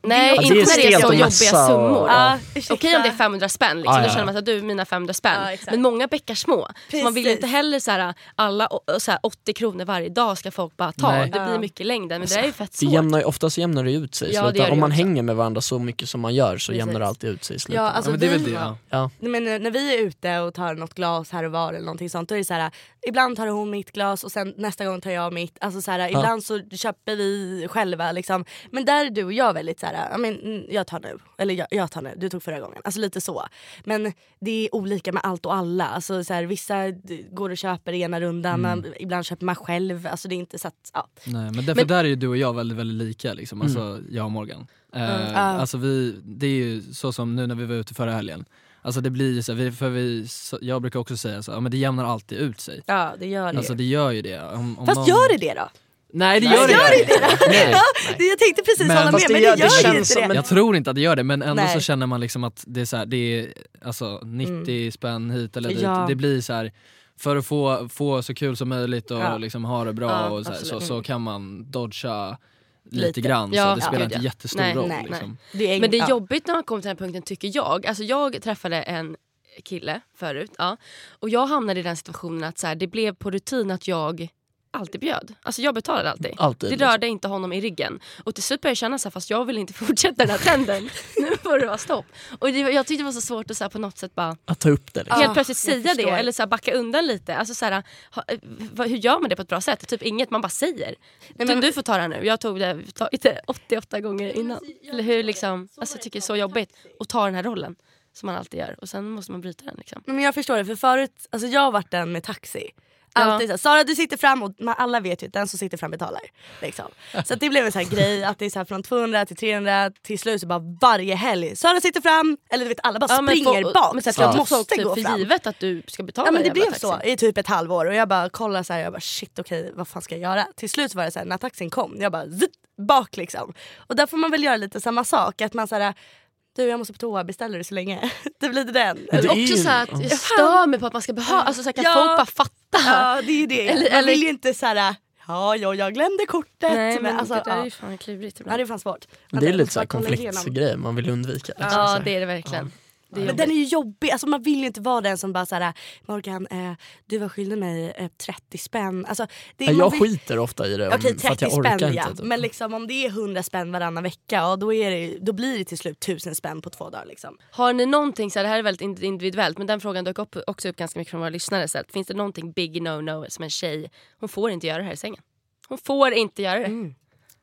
[SPEAKER 3] Nej,
[SPEAKER 5] Ja, det
[SPEAKER 3] inte
[SPEAKER 5] är
[SPEAKER 3] när det är
[SPEAKER 5] stelt
[SPEAKER 3] så
[SPEAKER 5] och
[SPEAKER 3] jobbiga
[SPEAKER 5] massa
[SPEAKER 3] summor.
[SPEAKER 5] och-
[SPEAKER 3] Ja.
[SPEAKER 4] Ja,
[SPEAKER 3] Okej om det är femhundra spänn liksom.
[SPEAKER 5] Ja,
[SPEAKER 3] Då
[SPEAKER 5] ja.
[SPEAKER 3] känner man att du mina femhundra spänn.
[SPEAKER 4] Ja, exakt.
[SPEAKER 3] Men många bäckar små. Så man vill ju
[SPEAKER 4] Precis.
[SPEAKER 3] inte heller så här, alla o- så här, åttio kronor varje dag ska folk bara ta.
[SPEAKER 6] Nej.
[SPEAKER 3] Det blir
[SPEAKER 4] Ja.
[SPEAKER 3] mycket i längden. Men det är ju fett
[SPEAKER 5] Det
[SPEAKER 3] svårt.
[SPEAKER 5] jämnar, ju- oftast jämnar det ut sig i
[SPEAKER 3] Ja, det
[SPEAKER 5] slutet.
[SPEAKER 3] gör det
[SPEAKER 5] Om man
[SPEAKER 3] också.
[SPEAKER 5] hänger med varandra så mycket som man gör så
[SPEAKER 4] Precis.
[SPEAKER 5] jämnar det alltid ut sig i slutet.
[SPEAKER 4] Ja, alltså
[SPEAKER 6] Ja, men det är väl
[SPEAKER 4] vi,
[SPEAKER 6] det, ja.
[SPEAKER 5] Ja.
[SPEAKER 4] Men när vi är ute och tar något glas här och var eller någonting sånt, då är det så här, ibland tar hon mitt glas och sen nästa gång tar jag mitt. Alltså så här, ibland så köper vi själva liksom. Men där är du och jag väldigt så här, ja, men jag tar nu. Eller jag, jag tar nu, du tog förra gången. Alltså lite så. Men det är olika med allt och alla. Alltså så här, vissa d- går och köper ena rundan,
[SPEAKER 6] Mm.
[SPEAKER 4] ibland köper man själv. Alltså det är inte så att, ja.
[SPEAKER 6] Nej, men därför
[SPEAKER 3] Men-
[SPEAKER 6] där är ju du och jag väldigt, väldigt lika liksom. Alltså
[SPEAKER 5] Mm.
[SPEAKER 6] jag och Morgan. Eh,
[SPEAKER 4] Ja.
[SPEAKER 6] Alltså vi, det är ju så som nu när vi var ute förra helgen. Alltså det blir ju så, vi, för vi, så, jag brukar också säga så, ja, men det jämnar alltid ut sig.
[SPEAKER 4] Ja, det gör det.
[SPEAKER 6] Alltså det gör ju det. Om, om
[SPEAKER 4] Fast
[SPEAKER 6] någon...
[SPEAKER 4] gör det det då?
[SPEAKER 6] Nej det
[SPEAKER 4] Nej,
[SPEAKER 6] gör det
[SPEAKER 4] gör
[SPEAKER 6] inte. Nej.
[SPEAKER 4] Det- Jag tänkte precis
[SPEAKER 6] Men-
[SPEAKER 4] hålla
[SPEAKER 5] Fast
[SPEAKER 4] med,
[SPEAKER 5] det
[SPEAKER 4] men det
[SPEAKER 5] gör-
[SPEAKER 4] gör,
[SPEAKER 5] det
[SPEAKER 4] ju
[SPEAKER 5] känns
[SPEAKER 4] inte
[SPEAKER 5] som
[SPEAKER 4] det.
[SPEAKER 5] en-
[SPEAKER 6] Jag tror inte att det gör det, men ändå
[SPEAKER 4] Nej.
[SPEAKER 6] så känner man liksom att det är så här, det är alltså nittio spänn hit eller dit.
[SPEAKER 4] Ja.
[SPEAKER 6] Det blir så här, för att få, få så kul som möjligt och
[SPEAKER 4] Ja.
[SPEAKER 6] liksom ha det bra
[SPEAKER 3] Ja,
[SPEAKER 6] och så, här, så,
[SPEAKER 3] absolut.
[SPEAKER 6] så kan man dodga lite,
[SPEAKER 4] Lite.
[SPEAKER 6] grann.
[SPEAKER 3] Ja,
[SPEAKER 6] så det spelar
[SPEAKER 3] ja.
[SPEAKER 6] inte jättestor
[SPEAKER 3] Nej,
[SPEAKER 6] roll.
[SPEAKER 3] nej,
[SPEAKER 6] liksom.
[SPEAKER 4] Det är,
[SPEAKER 3] Men det är
[SPEAKER 4] ja.
[SPEAKER 3] jobbigt när man kommer till den här punkten tycker jag. Alltså jag träffade en kille förut. Ja, och jag hamnade i den situationen att så här, det blev på rutin att jag alltid bjöd. Alltså jag betalade alltid.
[SPEAKER 5] Alltid,
[SPEAKER 3] Det
[SPEAKER 5] liksom.
[SPEAKER 3] rörde inte honom i ryggen. Och till slut började jag känna så här, fast jag vill inte fortsätta den här trenden. Nu får det vara stopp. Och det, jag tyckte det var så svårt att så här, på något sätt bara
[SPEAKER 5] Att ta upp det liksom.
[SPEAKER 3] helt
[SPEAKER 4] Ah,
[SPEAKER 3] plötsligt
[SPEAKER 4] jag
[SPEAKER 3] säga det
[SPEAKER 4] förstår.
[SPEAKER 3] eller så här, backa undan lite. Alltså så här, ha, vad- hur gör man det på ett bra sätt? Typ inget, man bara säger.
[SPEAKER 4] men-
[SPEAKER 3] du, du får ta det här nu. Jag tog det tagit det åttioåtta gånger innan. Eller hur liksom, alltså jag tycker det är så jobbigt att ta den här rollen som man alltid gör och sen måste man bryta den liksom.
[SPEAKER 4] Men jag förstår det, för förut, alltså jag har varit den med taxi.
[SPEAKER 3] Ja.
[SPEAKER 4] Alltid så här, Sara du sitter fram och man, alla vet ju att den som sitter fram betalar. Liksom. Så att det blev en sån här grej att det är så här från tvåhundra till trehundra till slut så bara varje helg. Sara sitter fram, eller du vet alla bara
[SPEAKER 3] Ja, men
[SPEAKER 4] springer
[SPEAKER 3] få-
[SPEAKER 4] bak
[SPEAKER 3] men
[SPEAKER 4] så att
[SPEAKER 3] jag
[SPEAKER 4] jag
[SPEAKER 3] måste
[SPEAKER 4] måste
[SPEAKER 3] typ
[SPEAKER 4] gå
[SPEAKER 3] för
[SPEAKER 4] fram.
[SPEAKER 3] givet att du ska betala
[SPEAKER 4] Ja men det
[SPEAKER 3] jävla
[SPEAKER 4] blev så
[SPEAKER 3] taxi.
[SPEAKER 4] i typ ett halvår och jag bara kollade så här, jag bara shit okej vad fan ska jag göra? Till slut var det så här, när taxin kom, jag bara zitt, bak liksom. Och där får man väl göra lite samma sak, att man så här, du jag måste på toa, beställer du så länge? Det blir det den.
[SPEAKER 5] Men det är
[SPEAKER 3] Också
[SPEAKER 5] ju-
[SPEAKER 3] så här att jag stör mig på att man ska behöva, alltså så här, kan
[SPEAKER 4] Ja.
[SPEAKER 3] folk bara fatta?
[SPEAKER 4] Ja det är ju det,
[SPEAKER 3] Eller-
[SPEAKER 4] man
[SPEAKER 3] eller-
[SPEAKER 4] vill ju inte så här, ja jag, jag glömde kortet.
[SPEAKER 3] Nej men
[SPEAKER 4] alltså,
[SPEAKER 3] det där
[SPEAKER 4] ja.
[SPEAKER 3] är ju fan klurigt
[SPEAKER 4] Ja
[SPEAKER 3] ibland.
[SPEAKER 4] det är fan svårt.
[SPEAKER 5] Men det är
[SPEAKER 4] Man
[SPEAKER 5] lite
[SPEAKER 4] måste
[SPEAKER 5] så här
[SPEAKER 4] bara kolla igenom.
[SPEAKER 5] konfliktsgrej man vill undvika. Liksom, så
[SPEAKER 3] Ja
[SPEAKER 5] här.
[SPEAKER 3] det är det verkligen. Det är
[SPEAKER 4] Men den är ju jobbig, alltså man vill ju inte vara den som bara såhär Morgan eh, du var skyldig mig eh, trettio spänn. Alltså, det är,
[SPEAKER 5] Ja,
[SPEAKER 4] man
[SPEAKER 5] jag
[SPEAKER 4] vill-
[SPEAKER 5] skiter ofta i det om,
[SPEAKER 4] Okej
[SPEAKER 5] för att
[SPEAKER 4] trettio
[SPEAKER 5] jag orkar
[SPEAKER 4] spänn
[SPEAKER 5] inte.
[SPEAKER 4] ja.
[SPEAKER 5] Typ.
[SPEAKER 4] Men liksom, om det är hundra spänn varannan vecka ja, då, är det, då blir det till slut tusen spänn på två dagar. Liksom.
[SPEAKER 3] Har ni någonting, så här, det här är väldigt individuellt men den frågan dök upp, också upp ganska mycket från våra lyssnare. Så att, finns det någonting big no-no som en tjej, hon får inte göra det här i sängen. Hon får inte göra det.
[SPEAKER 4] Mm.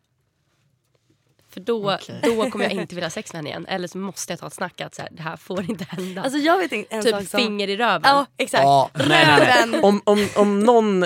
[SPEAKER 3] För då,
[SPEAKER 5] Okej.
[SPEAKER 3] då kommer jag inte vilja ha sex med henne igen. Eller så måste jag ta ett snack att så här, det här får inte hända.
[SPEAKER 4] Alltså jag vet inte en sak
[SPEAKER 3] typ
[SPEAKER 4] som...
[SPEAKER 3] finger i röven.
[SPEAKER 4] Ja exakt.
[SPEAKER 5] Ja, nej, nej, nej.
[SPEAKER 4] Röven.
[SPEAKER 5] Om, om, om någon eh,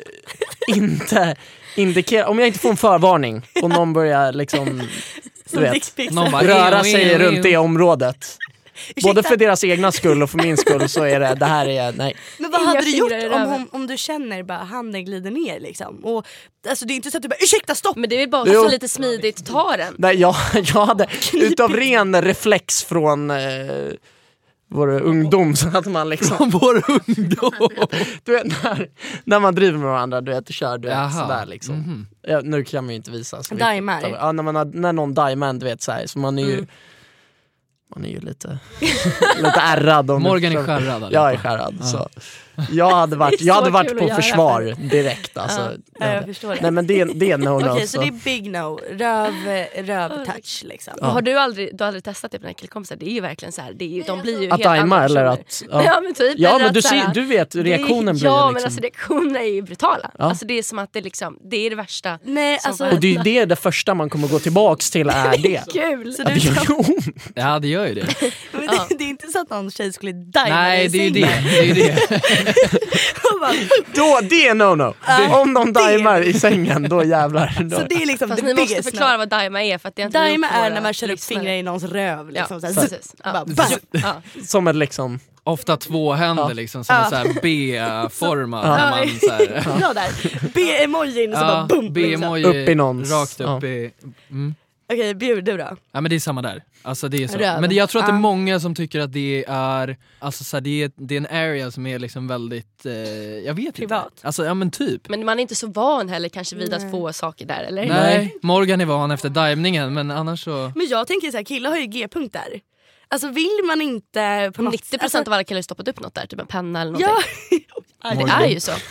[SPEAKER 5] inte indikerar, om jag inte får en förvarning och någon börjar liksom du
[SPEAKER 4] Som
[SPEAKER 5] vet,
[SPEAKER 4] dickpics.
[SPEAKER 6] Någon bara,
[SPEAKER 5] röra
[SPEAKER 6] "Ew,
[SPEAKER 5] sig
[SPEAKER 6] ew,
[SPEAKER 5] runt
[SPEAKER 6] ew."
[SPEAKER 5] det området.
[SPEAKER 4] Ursäkta,
[SPEAKER 5] Både för deras egna skull och för min skull så är det, det här är, nej.
[SPEAKER 4] men vad
[SPEAKER 3] Inga
[SPEAKER 4] hade du gjort
[SPEAKER 3] fingrar i
[SPEAKER 4] om,
[SPEAKER 3] röven.
[SPEAKER 4] hon, om du känner bara handen glider ner liksom? Och, alltså det är inte så att du bara ursäkta stopp!
[SPEAKER 3] Men det är väl bara
[SPEAKER 5] Jo.
[SPEAKER 3] så lite smidigt, ta den.
[SPEAKER 5] Nej, jag, jag hade utav ren reflex från eh, vår ungdom så att man liksom,
[SPEAKER 6] Vår ungdom!
[SPEAKER 5] du vet när, när man driver med varandra, du vet, kör du vet,
[SPEAKER 6] Jaha.
[SPEAKER 5] sådär liksom.
[SPEAKER 6] Mhm.
[SPEAKER 5] Ja, nu kan man ju inte visa så mycket.
[SPEAKER 4] Daimar.
[SPEAKER 5] Ja, när, man har, när någon daimar en, du vet såhär, så man är ju
[SPEAKER 4] Mm.
[SPEAKER 5] man är ju lite lite ärrad. Om
[SPEAKER 6] Morgan är
[SPEAKER 5] du-
[SPEAKER 6] skärrad allihopa.
[SPEAKER 5] Jag är skärrad,
[SPEAKER 6] Ja.
[SPEAKER 5] så jag hade varit,
[SPEAKER 3] Det är
[SPEAKER 5] jag
[SPEAKER 3] så
[SPEAKER 5] hade varit
[SPEAKER 3] kul
[SPEAKER 5] på
[SPEAKER 3] att göra
[SPEAKER 5] försvar direkt alltså.
[SPEAKER 3] Ja.
[SPEAKER 4] Ja, jag förstår det.
[SPEAKER 5] Nej men det är, det är no-no.
[SPEAKER 4] Okej så det är big no, röv, röv touch liksom.
[SPEAKER 5] Ja.
[SPEAKER 3] Har du aldrig, du har aldrig testat det på dina killkompisar? Det är ju verkligen så här, det är ju, de blir ju
[SPEAKER 5] Att
[SPEAKER 3] helt andra
[SPEAKER 5] daima eller
[SPEAKER 3] personer.
[SPEAKER 5] att...
[SPEAKER 3] Ja men typ.
[SPEAKER 5] Ja
[SPEAKER 3] eller
[SPEAKER 5] men
[SPEAKER 3] att
[SPEAKER 5] du,
[SPEAKER 3] så här,
[SPEAKER 5] ser, du vet, reaktionen
[SPEAKER 3] det,
[SPEAKER 5] blir
[SPEAKER 3] ja,
[SPEAKER 5] ju
[SPEAKER 3] men
[SPEAKER 5] liksom...
[SPEAKER 3] alltså reaktionerna är ju brutala.
[SPEAKER 5] Ja.
[SPEAKER 3] Alltså det är som att det liksom, det är det värsta.
[SPEAKER 4] Nej
[SPEAKER 3] som
[SPEAKER 4] alltså,
[SPEAKER 3] får
[SPEAKER 5] Och det är ju det, det första man kommer gå tillbaks till är det.
[SPEAKER 3] Kul!
[SPEAKER 4] så
[SPEAKER 5] Ja,
[SPEAKER 4] du,
[SPEAKER 5] det gör ju ont.
[SPEAKER 6] Ja det gör ju det.
[SPEAKER 4] men
[SPEAKER 3] Ja.
[SPEAKER 4] det, det är inte så att någon tjej skulle daima
[SPEAKER 6] Nej
[SPEAKER 4] i
[SPEAKER 6] det är ju det.
[SPEAKER 4] sängen.
[SPEAKER 6] det, är ju det.
[SPEAKER 4] Och bara,
[SPEAKER 5] Då, det är no-no. Om de daimar i sängen, då jävlar. Då.
[SPEAKER 4] så det är liksom
[SPEAKER 3] Fast
[SPEAKER 4] the
[SPEAKER 3] ni måste
[SPEAKER 4] biggest
[SPEAKER 3] förklara
[SPEAKER 4] no.
[SPEAKER 3] vad daima är för att det är inte
[SPEAKER 4] Daima
[SPEAKER 3] gjort för
[SPEAKER 4] är
[SPEAKER 3] våra
[SPEAKER 4] när man kör upp
[SPEAKER 3] lyssnare.
[SPEAKER 4] fingrar i någons röv liksom,
[SPEAKER 3] Ja,
[SPEAKER 4] så här,
[SPEAKER 3] precis. Ja.
[SPEAKER 4] bara, bam.
[SPEAKER 3] Ja.
[SPEAKER 5] Som ett liksom...
[SPEAKER 6] Ofta två händer
[SPEAKER 5] Ja.
[SPEAKER 6] liksom som
[SPEAKER 4] Ja.
[SPEAKER 6] en så här B-format.
[SPEAKER 5] Ja.
[SPEAKER 6] När man så här,
[SPEAKER 4] Bra där. B-emojin så bara
[SPEAKER 6] ja,
[SPEAKER 4] bump liksom.
[SPEAKER 6] B-emoji
[SPEAKER 5] Upp i någons-
[SPEAKER 6] rakt upp
[SPEAKER 5] ja.
[SPEAKER 6] i... Mm.
[SPEAKER 4] Okej, bjud du då.
[SPEAKER 6] Ja men det är samma där. Alltså det är så.
[SPEAKER 4] Röv.
[SPEAKER 6] Men det, jag tror att det är
[SPEAKER 4] Ja.
[SPEAKER 6] många som tycker att det är alltså så här, det är det är en area som är liksom väldigt eh, jag vet
[SPEAKER 4] Privat.
[SPEAKER 6] inte. Alltså ja men typ.
[SPEAKER 3] Men man är inte så van heller kanske vid att
[SPEAKER 4] Nej.
[SPEAKER 3] få saker där, eller?
[SPEAKER 6] Nej, Morgan är van efter divningen men annars så
[SPEAKER 4] Men jag tänker så här, killar har ju G-punkter. Alltså vill man inte på något
[SPEAKER 3] nittio procent
[SPEAKER 4] alltså,
[SPEAKER 3] av alla killar har stoppat upp något där, typ en penna eller någonting.
[SPEAKER 4] Ja,
[SPEAKER 3] Ja, det
[SPEAKER 6] Morgan.
[SPEAKER 3] är ju så.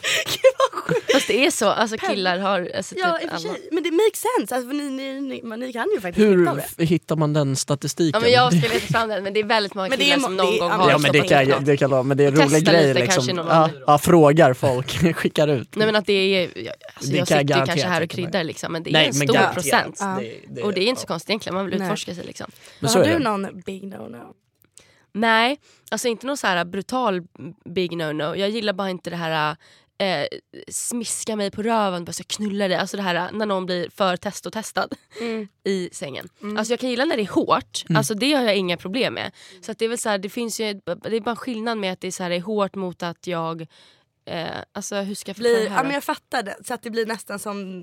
[SPEAKER 3] Fast det är så, alltså killar har alltså, typ
[SPEAKER 4] ja i och för
[SPEAKER 3] alla.
[SPEAKER 4] sig. Men det makes sense. Alltså, ni, ni, ni, man, ni kan ju faktiskt
[SPEAKER 5] Hur
[SPEAKER 4] hitta det.
[SPEAKER 5] f- hittar man den statistiken?
[SPEAKER 3] Ja, men jag ska leta fram den, men det är väldigt många
[SPEAKER 4] Men det är
[SPEAKER 3] killar
[SPEAKER 4] mo-
[SPEAKER 3] som någon
[SPEAKER 4] det är-
[SPEAKER 3] gång
[SPEAKER 4] ja,
[SPEAKER 3] har
[SPEAKER 5] Ja men det
[SPEAKER 3] stoppat
[SPEAKER 5] kan,
[SPEAKER 3] in
[SPEAKER 5] jag-
[SPEAKER 3] något.
[SPEAKER 5] det kan vara, men det är en
[SPEAKER 3] Och
[SPEAKER 5] rolig
[SPEAKER 3] testa
[SPEAKER 5] grej
[SPEAKER 3] lite
[SPEAKER 5] liksom.
[SPEAKER 3] kanske någon
[SPEAKER 5] Ja,
[SPEAKER 3] annan.
[SPEAKER 5] ja, frågar folk, skickar ut.
[SPEAKER 3] Nej men att det är, ja, alltså,
[SPEAKER 5] Det
[SPEAKER 3] jag
[SPEAKER 5] kan jag
[SPEAKER 3] sitter ju
[SPEAKER 5] garanterat
[SPEAKER 3] kanske här och
[SPEAKER 5] tänka mig.
[SPEAKER 3] kryddar liksom, men det är
[SPEAKER 5] Nej,
[SPEAKER 3] en
[SPEAKER 5] men
[SPEAKER 3] stor
[SPEAKER 5] garanterat.
[SPEAKER 3] procent.
[SPEAKER 4] Ja.
[SPEAKER 5] Det, det,
[SPEAKER 3] Och det är inte så
[SPEAKER 5] ja.
[SPEAKER 3] konstigt egentligen, man vill
[SPEAKER 4] Nej.
[SPEAKER 3] utforska sig liksom.
[SPEAKER 5] Men så
[SPEAKER 4] Har
[SPEAKER 5] är
[SPEAKER 4] du
[SPEAKER 5] det.
[SPEAKER 4] någon big no-no?
[SPEAKER 3] Nej, alltså inte någon så här brutal big no-no. Jag gillar bara inte det här eh, smiska mig på röven, bara så knulla det. Alltså det här när någon blir för testotestad
[SPEAKER 4] Mm.
[SPEAKER 3] i sängen. Alltså jag kan gilla när det är hårt.
[SPEAKER 5] Mm.
[SPEAKER 3] Alltså det har jag inga problem med. Så att det är väl så här, det finns ju, det är bara en skillnad med att det är så här, det är hårt mot att jag eh, alltså hur ska jag förklara
[SPEAKER 4] Blir,
[SPEAKER 3] det här
[SPEAKER 4] ja
[SPEAKER 3] då?
[SPEAKER 4] men jag fattar det. Så att det blir nästan som...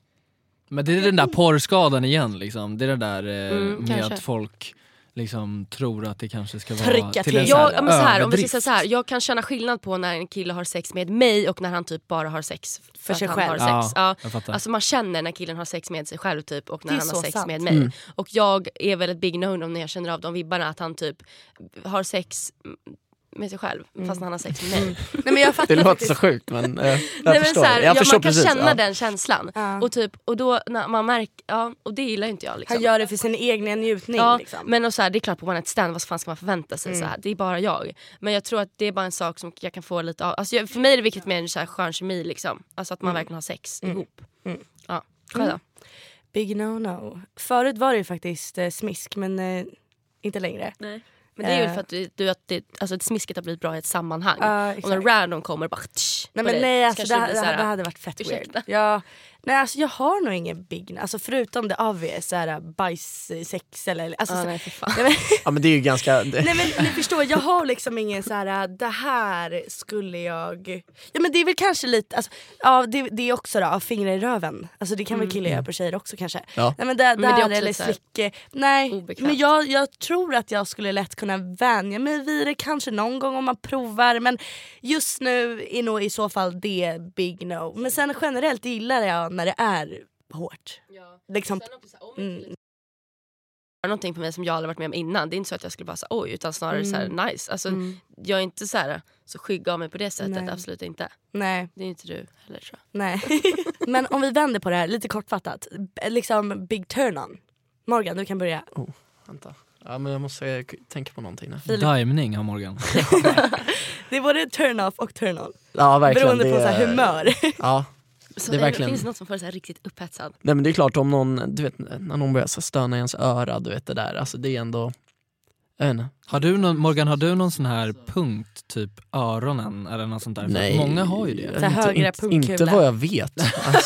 [SPEAKER 6] men det är den där porrskadan igen liksom. Det är det där eh,
[SPEAKER 3] Mm,
[SPEAKER 6] med
[SPEAKER 3] kanske.
[SPEAKER 6] att folk liksom tror att det kanske ska vara
[SPEAKER 4] Trycka
[SPEAKER 6] till en
[SPEAKER 4] till.
[SPEAKER 6] så här
[SPEAKER 3] Jag, ja, men så här, om vi ska
[SPEAKER 6] överdrift.
[SPEAKER 3] säga så här, jag kan känna skillnad på när en kille har sex med mig och när han typ bara har sex för,
[SPEAKER 4] För
[SPEAKER 3] att
[SPEAKER 4] sig
[SPEAKER 3] han
[SPEAKER 4] själv.
[SPEAKER 3] har sex.
[SPEAKER 6] Ja,
[SPEAKER 3] Ja.
[SPEAKER 6] jag fattar.
[SPEAKER 3] Alltså man känner när killen har sex med sig själv typ och när
[SPEAKER 4] Det är
[SPEAKER 3] han har
[SPEAKER 4] så
[SPEAKER 3] sex
[SPEAKER 4] sant.
[SPEAKER 3] med mig.
[SPEAKER 5] Mm.
[SPEAKER 3] Och jag är väl ett big no-no när jag känner av de vibbarna att han typ har sex med sig själv fast när han har sex med mig.
[SPEAKER 4] Nej men jag fattar
[SPEAKER 5] Det låter
[SPEAKER 4] faktiskt.
[SPEAKER 5] så sjukt men eh, jag
[SPEAKER 3] Nej, men
[SPEAKER 5] förstår.
[SPEAKER 3] så här,
[SPEAKER 5] jag
[SPEAKER 3] ja,
[SPEAKER 5] förstår
[SPEAKER 3] man kan
[SPEAKER 5] precis.
[SPEAKER 3] känna
[SPEAKER 5] Ja.
[SPEAKER 3] den känslan.
[SPEAKER 4] Ja.
[SPEAKER 3] Och, typ, och då när man märker, ja, och det gillar inte jag liksom.
[SPEAKER 4] Han gör det för sin egna njutning
[SPEAKER 3] Ja,
[SPEAKER 4] liksom.
[SPEAKER 3] men och så här, det är klart på one night stand, vad fan ska man förvänta sig så här? Det är bara jag. Men jag tror att det är bara en sak som jag kan få lite av. Alltså, jag- för mig är det viktigt med en så här skön kemi liksom. Alltså att man verkligen har sex ihop. Ja, själv då?
[SPEAKER 4] Big no-no. Förut var det ju faktiskt eh, smisk men eh, inte längre.
[SPEAKER 3] Nej. Men det är ju
[SPEAKER 4] Eh.
[SPEAKER 3] för att, du, du, att det, alltså ett smisket har blivit bra i ett sammanhang.
[SPEAKER 4] Ja,
[SPEAKER 3] och
[SPEAKER 4] exakt.
[SPEAKER 3] när random kommer bara tsch,
[SPEAKER 4] Nej
[SPEAKER 3] på
[SPEAKER 4] men
[SPEAKER 3] dig,
[SPEAKER 4] nej
[SPEAKER 3] så
[SPEAKER 4] alltså
[SPEAKER 3] kanske
[SPEAKER 4] det,
[SPEAKER 3] blir
[SPEAKER 4] det,
[SPEAKER 3] så här,
[SPEAKER 4] det hade varit fett
[SPEAKER 3] ursäkta.
[SPEAKER 4] weird. Ja, nej alltså jag har nog ingen big, alltså förutom det obvious såhär bajssex eller alltså,
[SPEAKER 3] ah,
[SPEAKER 4] så,
[SPEAKER 3] nej, för fan.
[SPEAKER 4] nej, men,
[SPEAKER 5] Ja men det är ju ganska... Det,
[SPEAKER 4] nej men ni förstår, jag har liksom ingen såhär det här skulle jag. Ja men det är väl kanske lite, alltså, ja det, det är också då, av fingrar i röven. Alltså det kan väl killar göra på tjejer också kanske.
[SPEAKER 5] Ja.
[SPEAKER 4] Nej men det,
[SPEAKER 3] Men det är
[SPEAKER 4] där
[SPEAKER 3] också
[SPEAKER 4] eller
[SPEAKER 3] lite så här
[SPEAKER 4] slicke. Nej
[SPEAKER 3] obekvämt.
[SPEAKER 4] men jag, jag tror att jag skulle lätt kunna vänja mig vid det kanske någon gång om man provar. Men just nu är nog i så fall det big no. Men sen generellt gillar jag när det är hårt. Liksom, mm.
[SPEAKER 3] Någonting på mig som jag aldrig varit med om innan. Det är inte så att jag skulle bara säga oj, utan snarare så här nice. Alltså,
[SPEAKER 4] Mm.
[SPEAKER 3] jag är inte så här så skygg av mig på det sättet,
[SPEAKER 4] Nej.
[SPEAKER 3] absolut inte.
[SPEAKER 4] Nej,
[SPEAKER 3] Det är inte du heller tror jag.
[SPEAKER 4] nej. Men om vi vänder på det här lite kortfattat. B- Liksom big turn on. Morgan, du kan börja.
[SPEAKER 5] vänta. Ja men jag måste k- tänka på någonting nu.
[SPEAKER 6] Dimning har Morgan.
[SPEAKER 4] Det är både turn off och turn on.
[SPEAKER 5] Ja verkligen.
[SPEAKER 4] Beroende på
[SPEAKER 5] det
[SPEAKER 4] så här
[SPEAKER 5] är-
[SPEAKER 4] humör.
[SPEAKER 5] Ja.
[SPEAKER 3] Så
[SPEAKER 5] Det är verkligen-
[SPEAKER 3] finns det något som får så här riktigt upphetsad?
[SPEAKER 5] Nej men det är klart om någon, du vet när någon börjar så stöna i ens öra, du vet det där. Alltså det är ändå... Jag vet inte.
[SPEAKER 6] Har du någon, Morgan, har du någon sån här punkt, typ öronen eller något sånt där? För
[SPEAKER 5] Nej.
[SPEAKER 6] många har ju det.
[SPEAKER 4] Så här
[SPEAKER 5] Inte,
[SPEAKER 4] högra
[SPEAKER 5] inte,
[SPEAKER 4] pungkula.
[SPEAKER 5] inte vad jag vet. Alltså,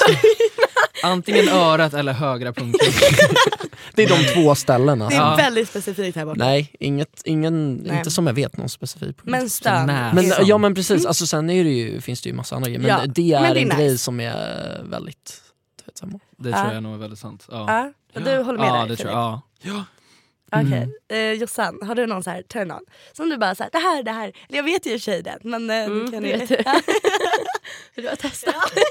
[SPEAKER 6] Antingen örat eller högra punkten.
[SPEAKER 5] det är de två ställena.
[SPEAKER 4] Det är
[SPEAKER 6] Ja.
[SPEAKER 4] väldigt specifikt här borta.
[SPEAKER 5] Nej, inget, ingen,
[SPEAKER 4] Nej.
[SPEAKER 5] inte som jag vet någon specifik.
[SPEAKER 4] Men stön.
[SPEAKER 6] nära.
[SPEAKER 5] Men,
[SPEAKER 6] Näsan.
[SPEAKER 5] ja men precis, alltså, sen är det ju, finns det ju massa andra grejer. Men
[SPEAKER 4] Ja,
[SPEAKER 5] det är
[SPEAKER 4] men det är
[SPEAKER 5] en
[SPEAKER 4] nice.
[SPEAKER 5] grej som är väldigt... Du vet, samma.
[SPEAKER 6] Det
[SPEAKER 4] Ja.
[SPEAKER 6] tror jag nog är väldigt sant. Ja,
[SPEAKER 4] Ja, och du håller med
[SPEAKER 6] ja
[SPEAKER 4] där,
[SPEAKER 6] det tror jag. Ja.
[SPEAKER 4] Okej, eh, Jossan, har du någon så här turn on? Som du bara såhär, det här, det här. Eller jag vet ju tjejen men eh,
[SPEAKER 3] Mm,
[SPEAKER 4] kan
[SPEAKER 3] det
[SPEAKER 4] ni...
[SPEAKER 3] vet du.
[SPEAKER 4] Ja,
[SPEAKER 3] För du har testat.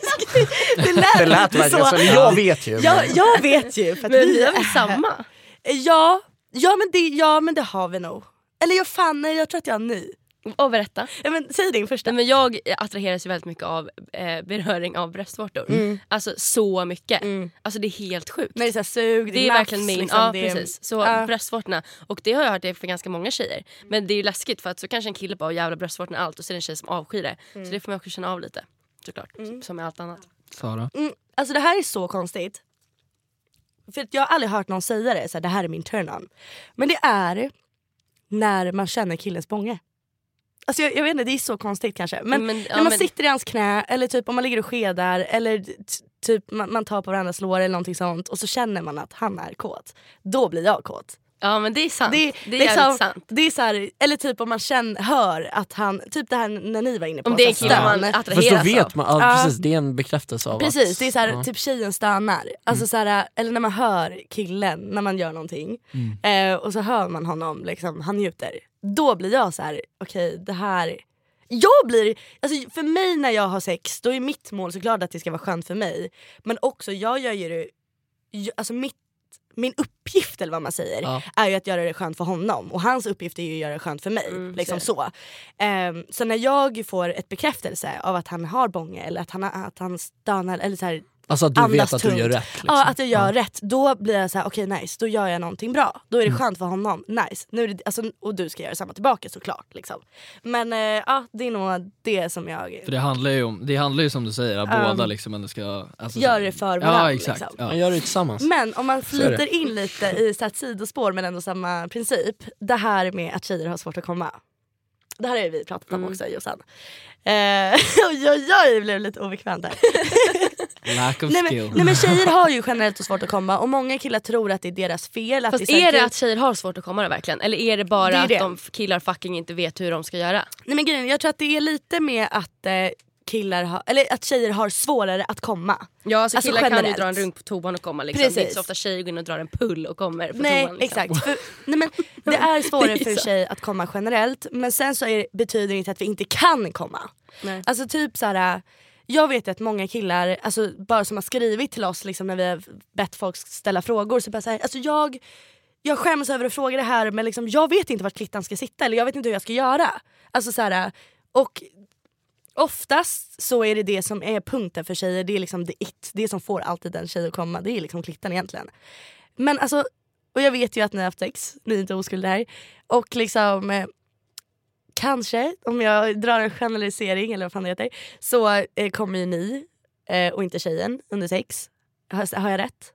[SPEAKER 4] det lät,
[SPEAKER 5] Det lät
[SPEAKER 4] inte
[SPEAKER 5] verkligen
[SPEAKER 4] så.
[SPEAKER 5] så, eller jag vet ju.
[SPEAKER 4] Ja, jag vet ju. För att
[SPEAKER 3] Men
[SPEAKER 4] vi
[SPEAKER 3] vi har väl samma?
[SPEAKER 4] Ja, ja, men det, ja men det har vi nog. Eller jag fan, nej, jag tror att jag har ny.
[SPEAKER 3] Och berätta.
[SPEAKER 4] Ja, men, säg din första.
[SPEAKER 3] Nej, men jag attraheras ju väldigt mycket av eh, beröring av bröstvårtor.
[SPEAKER 4] Mm.
[SPEAKER 3] Alltså så mycket.
[SPEAKER 4] Mm.
[SPEAKER 3] Alltså det är helt sjukt.
[SPEAKER 4] När det är så här sug,
[SPEAKER 3] Det är
[SPEAKER 4] nafs,
[SPEAKER 3] verkligen min,
[SPEAKER 4] liksom,
[SPEAKER 3] ja
[SPEAKER 4] det är-
[SPEAKER 3] precis. Så
[SPEAKER 4] Ja.
[SPEAKER 3] bröstvårtorna. Och det har jag hört det för ganska många tjejer. Men det är ju läskigt för att så kanske en kille bara jävla bröstvårtorna allt och så är det en tjej som avskyr det. Så det får man också känna av lite. Såklart. Som med allt annat.
[SPEAKER 6] Sara?
[SPEAKER 4] Mm, alltså det här är så konstigt. För att jag har aldrig hört någon säga det, så här, det här är min turn on. Men det är när man känner killens bånge. Alltså jag, jag vet inte, det är så konstigt kanske. Men,
[SPEAKER 3] Men, ja,
[SPEAKER 4] när man
[SPEAKER 3] men-
[SPEAKER 4] sitter i hans knä eller typ om man ligger och skedar eller t- typ man, man tar på varandras lår eller någonting sånt och så känner man att han är kåt. Då blir jag kåt.
[SPEAKER 3] Ja men det är sant.
[SPEAKER 4] Det,
[SPEAKER 3] det är
[SPEAKER 4] liksom,
[SPEAKER 3] jävligt sant.
[SPEAKER 4] Det är så här, eller typ om man känner, hör att han, typ det här när ni var inne på.
[SPEAKER 3] Om det är en
[SPEAKER 4] stön.
[SPEAKER 3] kille man
[SPEAKER 5] Fast då
[SPEAKER 3] attraheras
[SPEAKER 5] vet
[SPEAKER 3] av.
[SPEAKER 5] man, ja,
[SPEAKER 4] Ja.
[SPEAKER 5] precis, det är en bekräftelse av
[SPEAKER 4] Precis,
[SPEAKER 5] att,
[SPEAKER 4] det är så här,
[SPEAKER 5] ja.
[SPEAKER 4] typ tjejen stönar. Alltså
[SPEAKER 5] Mm.
[SPEAKER 4] så här, eller när man hör killen när man gör någonting
[SPEAKER 5] Mm.
[SPEAKER 4] eh, och så hör man honom liksom, han njuter. Då blir jag så här: okej okay, det här. Jag blir, alltså för mig när jag har sex, då är mitt mål såklart att det ska vara skönt för mig. Men också jag gör ju det, alltså mitt, min uppgift eller vad man säger
[SPEAKER 5] Ja.
[SPEAKER 4] är ju att göra det skönt för honom. Och hans uppgift är ju att göra det skönt för mig.
[SPEAKER 3] Mm,
[SPEAKER 4] liksom
[SPEAKER 3] så.
[SPEAKER 4] så. Um, så när jag får ett bekräftelse av att han har bånge eller att han, att han stönar eller så här,
[SPEAKER 5] Alltså att du
[SPEAKER 4] andas
[SPEAKER 5] vet att du
[SPEAKER 4] tungt.
[SPEAKER 5] gör rätt liksom.
[SPEAKER 4] Ja, att jag gör
[SPEAKER 5] Ja.
[SPEAKER 4] rätt. Då blir jag så här: okej okay, nice, då gör jag någonting bra. Då är det
[SPEAKER 5] Mm.
[SPEAKER 4] skönt för honom, nice. Nu är det, alltså, och du ska göra samma tillbaka såklart liksom. Men eh, ja, det är nog det som jag
[SPEAKER 6] För det handlar ju om, det handlar ju som du säger att
[SPEAKER 4] Um,
[SPEAKER 6] båda liksom ändå ska alltså,
[SPEAKER 4] gör
[SPEAKER 6] så-
[SPEAKER 4] det för varandra.
[SPEAKER 6] Ja exakt.
[SPEAKER 4] Liksom.
[SPEAKER 6] Ja.
[SPEAKER 5] Man gör det tillsammans.
[SPEAKER 4] Men om man
[SPEAKER 5] är det.
[SPEAKER 4] flyter in lite i så här sidospår men ändå samma princip. Det här med att tjejer har svårt att komma. Det här har ju vi pratat om
[SPEAKER 3] Mm.
[SPEAKER 4] också, Jossan. Eh, oj oj oj, det blev lite obekvämt där.
[SPEAKER 6] Lack of
[SPEAKER 4] nej,
[SPEAKER 6] skill.
[SPEAKER 4] men, nej men tjejer har ju generellt svårt att komma och många killar tror att det är deras fel. Att
[SPEAKER 3] Fast
[SPEAKER 4] det är, så här,
[SPEAKER 3] är det
[SPEAKER 4] gud-
[SPEAKER 3] att tjejer har svårt att komma då verkligen? Eller är det bara
[SPEAKER 4] Det är
[SPEAKER 3] att
[SPEAKER 4] det.
[SPEAKER 3] de killar fucking inte vet hur de ska göra?
[SPEAKER 4] Nej men grejen, jag tror att det är lite med att eh, killar har, eller att tjejer har svårare att komma.
[SPEAKER 3] Ja alltså,
[SPEAKER 4] Alltså,
[SPEAKER 3] killar kan ju
[SPEAKER 4] generellt.
[SPEAKER 3] dra en runk på toan och komma liksom. Det är inte
[SPEAKER 4] Precis.
[SPEAKER 3] så ofta tjejer går in och drar en pull och kommer på
[SPEAKER 4] Nej
[SPEAKER 3] toan liksom.
[SPEAKER 4] exakt, för, nej, men det är svårare
[SPEAKER 3] Det är
[SPEAKER 4] för en
[SPEAKER 3] så.
[SPEAKER 4] tjej att komma generellt. Men sen så är, betyder det inte att vi inte kan komma.
[SPEAKER 3] Nej.
[SPEAKER 4] Alltså typ såhär, jag vet att många killar, alltså bara som har skrivit till oss liksom, när vi har bett folk ställa frågor, så bara såhär, alltså jag Jag skäms över att fråga det här, men liksom, jag vet inte vart klittan ska sitta, eller jag vet inte hur jag ska göra. Alltså såhär, och oftast så är det det som är punkten för tjejer. Det är liksom the it, det som får alltid en tjej att komma. Det är liksom klittan egentligen. Men alltså, och jag vet ju att ni har haft sex, ni är inte oskulda här. Och liksom eh, kanske, om jag drar en generalisering eller vad fan det heter, så eh, kommer ju ni eh, och inte tjejen under sex. Har, har jag rätt?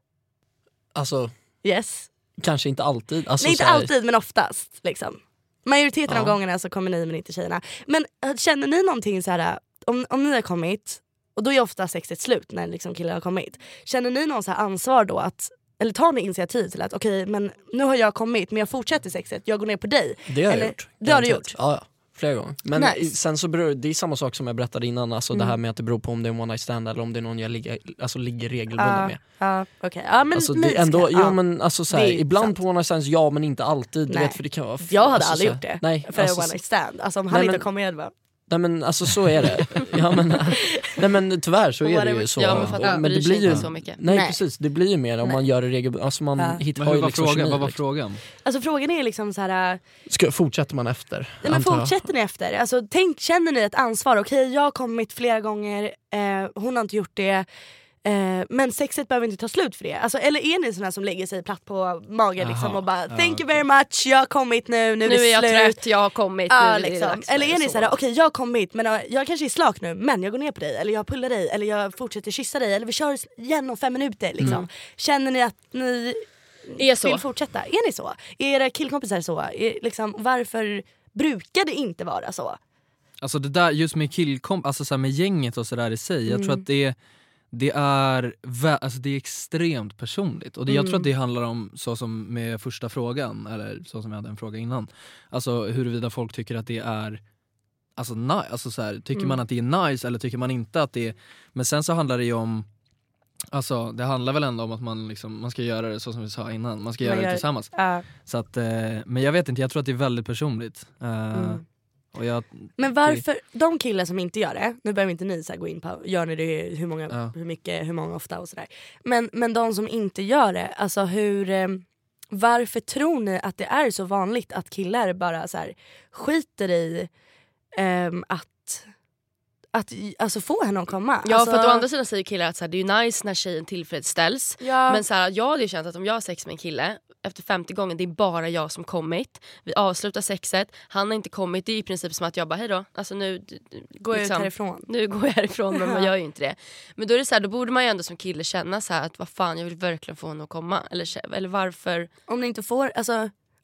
[SPEAKER 5] Alltså
[SPEAKER 4] Yes.
[SPEAKER 5] kanske inte alltid. Alltså,
[SPEAKER 4] Nej inte
[SPEAKER 5] så här-
[SPEAKER 4] alltid men oftast liksom. Majoriteten
[SPEAKER 5] Ja.
[SPEAKER 4] av gångerna så kommer ni men inte tjejerna. Men äh, känner ni någonting så här, om, om ni har kommit, och då är ofta sexet slut när liksom killar har kommit. Känner ni någon så här ansvar då att, eller tar ni initiativ till att okej okay, men nu har jag kommit men jag fortsätter sexet, jag går ner på dig.
[SPEAKER 5] Det har
[SPEAKER 4] Eller-
[SPEAKER 5] jag gjort.
[SPEAKER 4] det har du
[SPEAKER 5] Garanterat.
[SPEAKER 4] gjort?
[SPEAKER 5] Ja, ja. Flera gånger. Men
[SPEAKER 4] Nice.
[SPEAKER 5] i- sen så beror det är samma sak som jag berättade innan. Alltså
[SPEAKER 4] Mm.
[SPEAKER 5] det här med att det beror på om det är en one night stand eller om det är någon jag ligger, alltså, ligger regelbundet
[SPEAKER 4] Ja,
[SPEAKER 5] med.
[SPEAKER 4] ja, okej. Ja, men
[SPEAKER 5] Alltså,
[SPEAKER 4] ni
[SPEAKER 5] det
[SPEAKER 4] ska-
[SPEAKER 5] är ändå,
[SPEAKER 4] ja.
[SPEAKER 5] ja, men alltså, så här,
[SPEAKER 4] Det är
[SPEAKER 5] ibland
[SPEAKER 4] sant.
[SPEAKER 5] på one night stands ja men inte alltid. Du
[SPEAKER 4] Nej.
[SPEAKER 5] vet, för det kan vara,
[SPEAKER 4] Jag hade
[SPEAKER 5] alltså,
[SPEAKER 4] aldrig
[SPEAKER 5] så
[SPEAKER 4] gjort
[SPEAKER 5] här-
[SPEAKER 4] det
[SPEAKER 5] Nej,
[SPEAKER 4] för
[SPEAKER 5] alltså,
[SPEAKER 4] en one night stand. Alltså om han
[SPEAKER 5] Nej,
[SPEAKER 4] inte
[SPEAKER 5] men-
[SPEAKER 4] kommer med bara,
[SPEAKER 5] nej men alltså så är det. Ja, men, nej men tyvärr så är det
[SPEAKER 4] Whatever.
[SPEAKER 5] ju så.
[SPEAKER 3] Ja, men för att man
[SPEAKER 5] men
[SPEAKER 3] bryr
[SPEAKER 5] det
[SPEAKER 3] sig
[SPEAKER 5] blir ju
[SPEAKER 3] inte så mycket.
[SPEAKER 5] Nej,
[SPEAKER 4] Nej.
[SPEAKER 5] precis, det blir ju mer om
[SPEAKER 4] Nej.
[SPEAKER 5] man gör det regelbundet. Alltså man
[SPEAKER 4] Ja.
[SPEAKER 5] hittar
[SPEAKER 6] Men
[SPEAKER 5] har
[SPEAKER 6] hur
[SPEAKER 5] ju
[SPEAKER 6] var
[SPEAKER 5] liksom
[SPEAKER 6] frågan?
[SPEAKER 5] kemi,
[SPEAKER 6] Vad var
[SPEAKER 5] liksom.
[SPEAKER 6] frågan?
[SPEAKER 4] alltså frågan är liksom så här.
[SPEAKER 5] Ska, fortsätter man efter?
[SPEAKER 4] Nej, men
[SPEAKER 5] antar jag.
[SPEAKER 4] fortsätter ni efter? Alltså, tänk, känner ni ett ansvar? Okej, jag har kommit flera gånger, eh, hon har inte gjort det. Eh, men sexet behöver inte ta slut för det. Alltså, eller är ni såna som lägger sig platt på magen liksom,
[SPEAKER 6] Jaha,
[SPEAKER 4] och bara
[SPEAKER 6] ja,
[SPEAKER 4] thank you very much, jag har kommit nu, nu,
[SPEAKER 3] Nu
[SPEAKER 4] är det
[SPEAKER 3] är jag
[SPEAKER 4] slut.
[SPEAKER 3] trött, jag har kommit.
[SPEAKER 4] Ja,
[SPEAKER 3] nu är det
[SPEAKER 4] liksom.
[SPEAKER 3] dags för
[SPEAKER 4] Eller är
[SPEAKER 3] det,
[SPEAKER 4] ni
[SPEAKER 3] så.
[SPEAKER 4] såhär, okej jag har kommit men uh, jag kanske är slak nu, men jag går ner på dig, eller jag pullar dig, eller jag fortsätter kyssa dig, eller vi kör igen om fem minuter liksom.
[SPEAKER 5] Mm.
[SPEAKER 4] Känner ni att ni
[SPEAKER 3] Är så.
[SPEAKER 4] vill fortsätta? Är ni så? Är era killkompisar så? Är, liksom, varför brukar det inte vara så?
[SPEAKER 6] Alltså det där just med killkomp, alltså så här med gänget och sådär i sig, jag
[SPEAKER 4] Mm.
[SPEAKER 6] tror att det det är, vä- alltså det är extremt personligt. Och det, jag tror att det handlar om, så som med första frågan, eller så som jag hade en fråga innan, alltså huruvida folk tycker att det är alltså, ni- alltså så här, tycker
[SPEAKER 4] Mm.
[SPEAKER 6] man att det är nice eller tycker man inte att det är. Men sen så handlar det ju om, alltså det handlar väl ändå om att man, liksom, man ska göra det så som vi sa innan, man ska göra
[SPEAKER 4] Man
[SPEAKER 6] det
[SPEAKER 4] gör-
[SPEAKER 6] tillsammans.
[SPEAKER 4] Ja.
[SPEAKER 6] Så att, eh, men jag vet inte, jag tror att det är väldigt personligt. Eh,
[SPEAKER 4] Mm.
[SPEAKER 6] och jag,
[SPEAKER 4] Men varför, de killar som inte gör det, nu behöver inte ni så här gå in på, gör ni det hur många,
[SPEAKER 6] Ja.
[SPEAKER 4] hur mycket, hur många ofta och sådär. Men, men de som inte gör det, alltså hur, eh, varför tror ni att det är så vanligt att killar bara så här skiter i ehm, att, att alltså få henne att komma?
[SPEAKER 3] Ja
[SPEAKER 4] alltså,
[SPEAKER 3] för att å andra sidan säger killar att så här, det är ju nice när tjejen tillfredsställs.
[SPEAKER 4] ja,
[SPEAKER 3] Men så här, jag hade ju känt att om jag har sex med en kille efter femtio gånger, det är bara jag som kommit. Vi avslutar sexet, han har inte kommit. Det är i princip som att jag bara, hej då. Alltså nu d- d-
[SPEAKER 4] går jag ut
[SPEAKER 3] liksom,
[SPEAKER 4] härifrån.
[SPEAKER 3] nu går jag härifrån, men man
[SPEAKER 4] Ja.
[SPEAKER 3] gör ju inte det. Men då är det så här, då borde man ju ändå som kille känna så här att vad fan, jag vill verkligen få honom att komma. Eller, eller varför?
[SPEAKER 4] Om ni inte får, alltså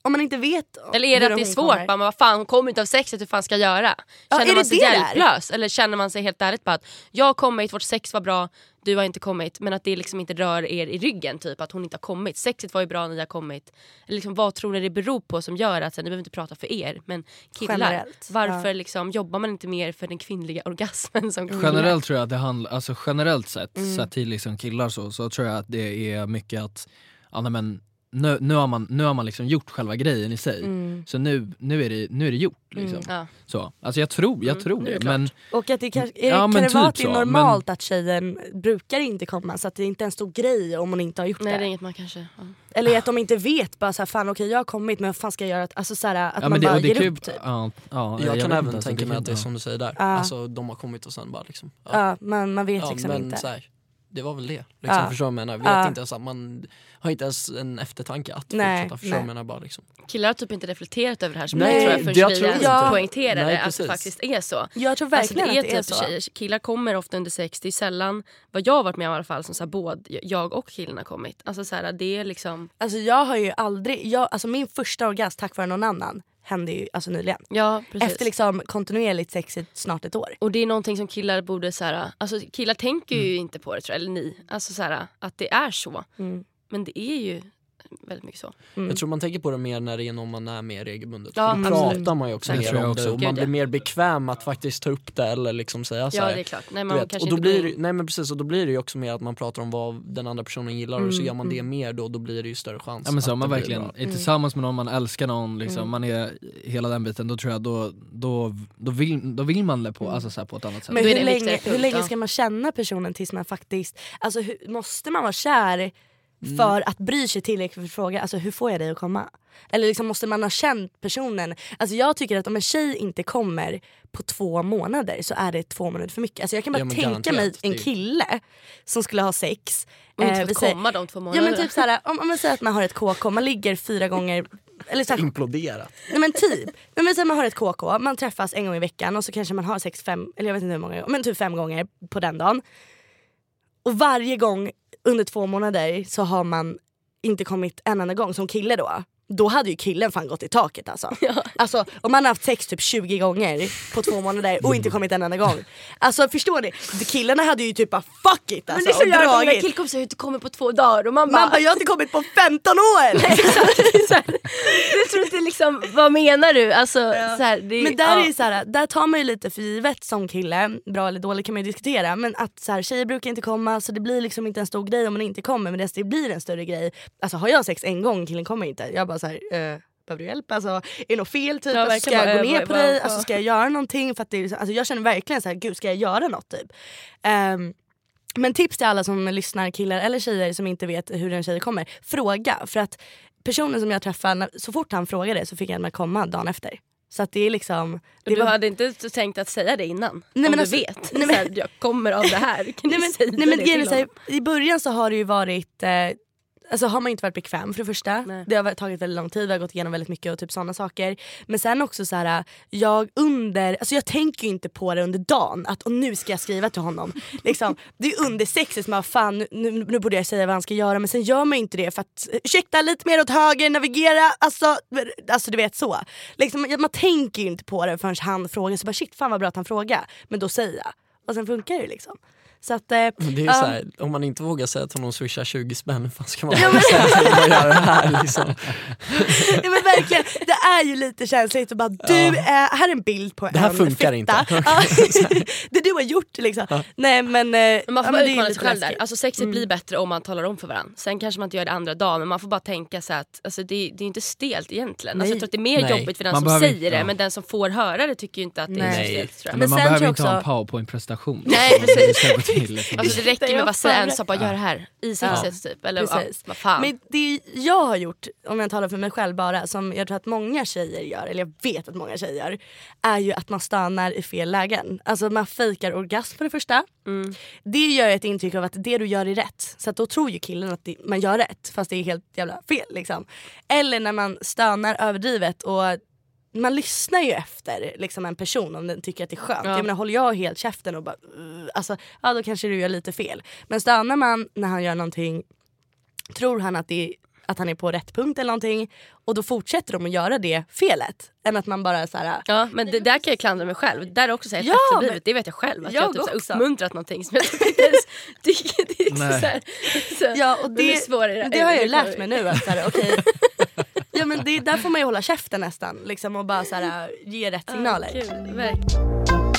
[SPEAKER 4] Om man inte vet.
[SPEAKER 3] Eller är det att det är svårt? Bara, men vad fan, hon kommer inte av sexet, hur fan ska jag göra? Känner
[SPEAKER 4] ja,
[SPEAKER 3] man sig
[SPEAKER 4] det
[SPEAKER 3] hjälplös? Där? Eller känner man sig helt ärligt på att jag har kommit, vårt sex var bra, du har inte kommit, men att det liksom inte rör er i ryggen, typ att hon inte har kommit. Sexet var ju bra, ni har kommit. Eller liksom, vad tror ni det beror på som gör att, så, ni behöver inte prata för er, men killar, generellt, varför ja. liksom, jobbar man inte mer för den kvinnliga orgasmen som killar?
[SPEAKER 6] Generellt tror jag att det handlar, alltså generellt sett,
[SPEAKER 4] Mm.
[SPEAKER 6] sett till liksom killar så, så tror jag att det är mycket att, ja, nej, men Nu, nu har man, nu har man liksom gjort själva grejen i sig. Mm. Så nu, nu, är det, nu är det gjort liksom.
[SPEAKER 3] Mm, ja.
[SPEAKER 6] Så, alltså jag tror, jag tror
[SPEAKER 3] mm,
[SPEAKER 6] det, men,
[SPEAKER 4] och att det kan, är,
[SPEAKER 6] ja,
[SPEAKER 4] kan
[SPEAKER 6] men
[SPEAKER 4] det
[SPEAKER 6] typ
[SPEAKER 4] vara att det är
[SPEAKER 6] så,
[SPEAKER 4] normalt
[SPEAKER 6] men,
[SPEAKER 4] att tjejen brukar inte komma, så att det är inte en stor grej om hon inte har gjort
[SPEAKER 3] nej,
[SPEAKER 4] det.
[SPEAKER 3] det är inget man kanske, ja.
[SPEAKER 4] Eller att de inte vet, bara så här, fan okej jag har kommit, men vad fan ska jag göra? Alltså så här, att
[SPEAKER 6] ja,
[SPEAKER 4] man
[SPEAKER 6] det,
[SPEAKER 4] bara
[SPEAKER 6] det
[SPEAKER 4] ger
[SPEAKER 6] kul,
[SPEAKER 4] upp typ.
[SPEAKER 6] ja, ja,
[SPEAKER 5] jag, jag kan även
[SPEAKER 6] inte,
[SPEAKER 5] tänka mig
[SPEAKER 6] alltså,
[SPEAKER 5] att det är som du säger där,
[SPEAKER 4] ja.
[SPEAKER 5] alltså de har kommit och sen bara liksom ja,
[SPEAKER 4] ja man, man vet
[SPEAKER 5] ja,
[SPEAKER 4] liksom
[SPEAKER 5] men,
[SPEAKER 4] inte
[SPEAKER 5] så här, det var väl det, liksom,
[SPEAKER 4] ja.
[SPEAKER 5] förstår jag menar. Vet
[SPEAKER 4] ja.
[SPEAKER 5] inte ens att man har inte ens en eftertanke att
[SPEAKER 4] nej,
[SPEAKER 5] fortsätta, förstår jag menar bara liksom.
[SPEAKER 3] Killar har typ inte reflekterat över det här som
[SPEAKER 5] nej,
[SPEAKER 3] jag tror jag först
[SPEAKER 5] jag
[SPEAKER 3] vi
[SPEAKER 5] tror
[SPEAKER 3] ens
[SPEAKER 4] inte.
[SPEAKER 3] poängterade
[SPEAKER 5] nej,
[SPEAKER 3] att det faktiskt är så.
[SPEAKER 4] Jag tror verkligen
[SPEAKER 3] alltså, det är
[SPEAKER 4] att det är
[SPEAKER 3] typ
[SPEAKER 4] så.
[SPEAKER 3] Tjejer, killar kommer ofta under sex, det är sällan vad jag har varit med om i alla fall som så här, både jag och killarna kommit. Alltså så här, det är liksom.
[SPEAKER 4] Alltså jag har ju aldrig, jag, alltså min första orgasm tack vare någon annan hände ju alltså nyligen.
[SPEAKER 3] Ja, precis.
[SPEAKER 4] Efter liksom kontinuerligt sex i snart ett år.
[SPEAKER 3] Och det är någonting som killar borde så här, alltså killar tänker ju mm. inte på det tror jag, eller ni. Alltså så här, att det är så. Mm. Men det är ju väldigt mycket så.
[SPEAKER 5] Mm. Jag tror man tänker på det mer när det är någon man är med regelbundet.
[SPEAKER 3] Ja,
[SPEAKER 5] då pratar man ju också
[SPEAKER 6] det
[SPEAKER 5] mer om
[SPEAKER 6] också.
[SPEAKER 5] det och man blir
[SPEAKER 3] det.
[SPEAKER 5] mer bekväm att faktiskt ta upp det eller liksom säga så här.
[SPEAKER 3] Ja, det är klart. Nej, man kanske
[SPEAKER 5] och då
[SPEAKER 3] inte
[SPEAKER 5] blir
[SPEAKER 3] går...
[SPEAKER 5] det, nej men precis, och då blir det ju också mer att man pratar om vad den andra personen gillar mm. och så gör man det mer då, då blir det ju större chans.
[SPEAKER 6] Ja, men så
[SPEAKER 5] att
[SPEAKER 6] man
[SPEAKER 5] det
[SPEAKER 6] verkligen är mm. tillsammans med någon, man älskar någon liksom, mm. man är hela den biten, då tror jag då, då, då, vill, då vill man det på, mm. alltså, så här, på ett annat sätt.
[SPEAKER 4] Men hur länge, hur länge ska man känna personen tills man faktiskt, alltså hur, måste man vara kär för mm. att bry sig tillräckligt för fråga, alltså hur får jag dig att komma? Eller liksom måste man ha känt personen? Alltså jag tycker att om en tjej inte kommer på två månader så är det två månader för mycket. Alltså jag kan bara ja, tänka mig en kille som skulle ha sex
[SPEAKER 3] och inte
[SPEAKER 4] eh,
[SPEAKER 3] fått komma de två månaderna.
[SPEAKER 4] Ja men typ såhär, om, om man säger att man har ett K K, man ligger fyra gånger eller så här,
[SPEAKER 5] imploderat.
[SPEAKER 4] Nej men typ. Nej, men så man har ett K K, man träffas en gång i veckan och så kanske man har sex, fem, eller jag vet inte hur många, men typ fem gånger på den dagen. Och varje gång under två månader så har man inte kommit en enda gång som kille då. Då hade ju killen fan gått i taket alltså. Ja. Alltså om man har haft sex typ tjugo gånger på två månader och inte kommit en enda gång. Alltså förstår ni? Killarna hade ju typ bara fuck it alltså.
[SPEAKER 3] Men det är så jävla många killkompisar har inte kommit på två dagar och man bara,
[SPEAKER 4] man bara jag har inte kommit på femton år.
[SPEAKER 3] Jag tror inte liksom, vad menar du? Alltså, ja. så här, det,
[SPEAKER 4] men där
[SPEAKER 3] ja.
[SPEAKER 4] är så här, där tar man ju lite för givet som kille, bra eller dåligt kan man ju diskutera, men att så här, tjejer brukar inte komma så det blir liksom inte en stor grej om man inte kommer, men det blir en större grej. Alltså har jag sex en gång, killen kommer inte, jag bara så här, uh, behöver du hjälp? Alltså, är det något fel typ? Ja, ska jag gå ner på dig? Alltså, ska jag göra någonting? För att det är, alltså, jag känner verkligen så här, gud ska jag göra något typ? Um, men tips till alla som lyssnar, killar eller tjejer som inte vet hur en tjej kommer, fråga, för att personen som jag träffade, så fort han frågade så fick jag mig komma dagen efter. Så att det är liksom det
[SPEAKER 3] du
[SPEAKER 4] var...
[SPEAKER 3] hade inte tänkt att säga det innan?
[SPEAKER 4] Nej,
[SPEAKER 3] om
[SPEAKER 4] men
[SPEAKER 3] du
[SPEAKER 4] alltså,
[SPEAKER 3] vet
[SPEAKER 4] nej, men...
[SPEAKER 3] så här, jag kommer av det här. Kan
[SPEAKER 4] nej, men,
[SPEAKER 3] säga
[SPEAKER 4] nej, men,
[SPEAKER 3] det
[SPEAKER 4] det här, i början så har det ju varit eh, alltså har man inte varit bekväm för det första. Nej. Det har tagit väldigt lång tid, vi har gått igenom väldigt mycket och typ sådana saker. Men sen också så här, jag under, alltså jag tänker ju inte på det under dagen att och nu ska jag skriva till honom. Liksom, det är under sexet som jag fan nu, nu borde jag säga vad han ska göra, men sen gör man inte det för att ursäkta lite mer åt höger, navigera, alltså, alltså du vet så. Liksom, man tänker ju inte på det förrän han frågar, så bara shit fan vad bra att han frågar, men då säger jag. Och sen funkar det liksom. Så att, eh,
[SPEAKER 5] det är ju um, så här, om man inte vågar säga att honom swishar tjugo spänn, fan ska man bara säga att man gör det här liksom.
[SPEAKER 4] Ja men verkligen, det är ju lite känsligt och bara du, ja. är, här är en bild på
[SPEAKER 5] det här
[SPEAKER 4] en
[SPEAKER 5] funkar
[SPEAKER 4] fitta.
[SPEAKER 5] inte.
[SPEAKER 4] Det du har gjort liksom. Ja. Nej men,
[SPEAKER 3] men man får
[SPEAKER 4] ja,
[SPEAKER 3] bara utmana sig själv där. Alltså sexet
[SPEAKER 4] mm.
[SPEAKER 3] blir bättre om man talar om för varandra. Sen kanske man inte gör det andra dagen, men man får bara tänka så att alltså, det, det är inte stelt egentligen. Alltså, jag tror att det är mer Nej. jobbigt för den
[SPEAKER 6] man
[SPEAKER 3] som säger
[SPEAKER 6] inte,
[SPEAKER 3] det,
[SPEAKER 6] ja.
[SPEAKER 3] men den som får höra det tycker ju inte att det Nej. är så stelt, tror jag.
[SPEAKER 6] Men, men man
[SPEAKER 4] sen
[SPEAKER 6] behöver
[SPEAKER 4] också...
[SPEAKER 6] inte ha en powerpoint-prestation.
[SPEAKER 3] Nej precis.
[SPEAKER 6] Det ska gå till.
[SPEAKER 3] Alltså det räcker med att bara säga en sak, bara gör det här i sexet ja. typ. Eller
[SPEAKER 4] precis.
[SPEAKER 3] Ja, vad fan.
[SPEAKER 4] Men det jag har gjort, om jag talar för mig själv bara, som jag tror att många tjejer gör, eller jag vet att många tjejer gör, är ju att man stannar i fel lägen. Alltså man fejkar orgasm för det första. Mm. Det gör ett intryck av att det du gör är rätt. Så att då tror ju killen att det, man gör rätt, fast det är helt jävla fel liksom. Eller när man stannar överdrivet och man lyssnar ju efter liksom en person om den tycker att det är skönt. Ja. Jag menar, håller jag helt käften och bara uh, alltså, ja då kanske du gör lite fel. Men stannar man när han gör någonting, tror han att det är att han är på rätt punkt eller någonting. Och då fortsätter de att göra det felet. Än att man bara så här.
[SPEAKER 3] Ja, men det, där kan jag klandra mig själv. Där är också så här,
[SPEAKER 4] Ja,
[SPEAKER 3] efterblivet,
[SPEAKER 4] men-
[SPEAKER 3] det vet jag själv. Att
[SPEAKER 4] jag
[SPEAKER 3] jag, typ så här
[SPEAKER 4] också.
[SPEAKER 3] uppmuntrat någonting som jag typ inte ens tycker. Det är också
[SPEAKER 6] Nej.
[SPEAKER 3] så här, så,
[SPEAKER 4] Ja, och
[SPEAKER 3] men
[SPEAKER 4] det,
[SPEAKER 3] är svårare.
[SPEAKER 4] det har jag ju
[SPEAKER 3] Det
[SPEAKER 4] lärt
[SPEAKER 3] kommer-
[SPEAKER 4] mig nu. Att så här, okej. Ja, men det, där får man ju hålla käften nästan. Liksom, och bara så här, ge rätt signaler.
[SPEAKER 3] Ja, kul, verkligen.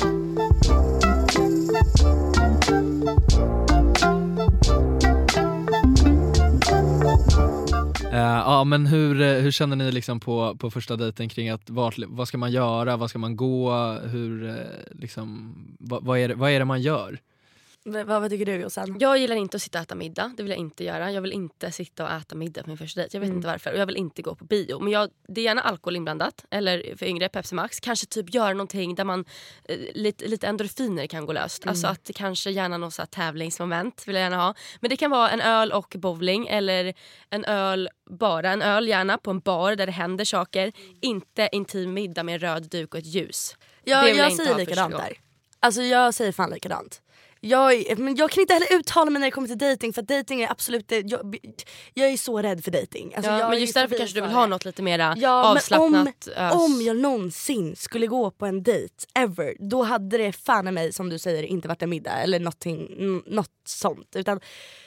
[SPEAKER 6] Uh, ja men hur, eh, hur känner ni liksom på, på första dejten kring att vart, vad ska man göra, vad ska man gå, hur, eh, liksom, vad, vad, är det, vad är det man gör?
[SPEAKER 4] V- vad, vad tycker du, Jossan?
[SPEAKER 3] Jag gillar inte att sitta och äta middag. Det vill jag inte göra. Jag vill inte sitta och äta middag på min första dejt. Jag vet
[SPEAKER 4] Mm.
[SPEAKER 3] inte varför. Och jag vill inte gå på bio. Men jag, det är gärna alkohol inblandat. Eller för yngre Pepsi Max. Kanske typ göra någonting där man eh, lite, lite endorfiner kan gå löst.
[SPEAKER 4] Mm.
[SPEAKER 3] Alltså att det kanske gärna något så här tävlingsmoment vill jag gärna ha. Men det kan vara en öl och bowling. Eller en öl, bara en öl gärna på en bar där det händer saker. Inte intim middag med en röd duk och ett ljus.
[SPEAKER 4] Jag,
[SPEAKER 3] Det vill jag
[SPEAKER 4] jag
[SPEAKER 3] inte
[SPEAKER 4] säger
[SPEAKER 3] ha första
[SPEAKER 4] likadant
[SPEAKER 3] gången.
[SPEAKER 4] där. Alltså jag säger fan likadant. Jag, men jag kan inte heller uttala mig när det kommer till dating, för dating är absolut det, jag, jag är så rädd för dating. Alltså
[SPEAKER 3] Ja,
[SPEAKER 4] jag
[SPEAKER 3] men
[SPEAKER 4] är
[SPEAKER 3] just
[SPEAKER 4] så
[SPEAKER 3] därför
[SPEAKER 4] rädd
[SPEAKER 3] kanske du
[SPEAKER 4] för
[SPEAKER 3] vill
[SPEAKER 4] det.
[SPEAKER 3] ha något lite mera
[SPEAKER 4] Ja,
[SPEAKER 3] avslappnat.
[SPEAKER 4] men
[SPEAKER 3] ös.
[SPEAKER 4] om, om jag någonsin skulle gå på en dejt ever, då hade det fan i mig, som du säger, inte varit en middag eller någonting, n- något sånt. Utan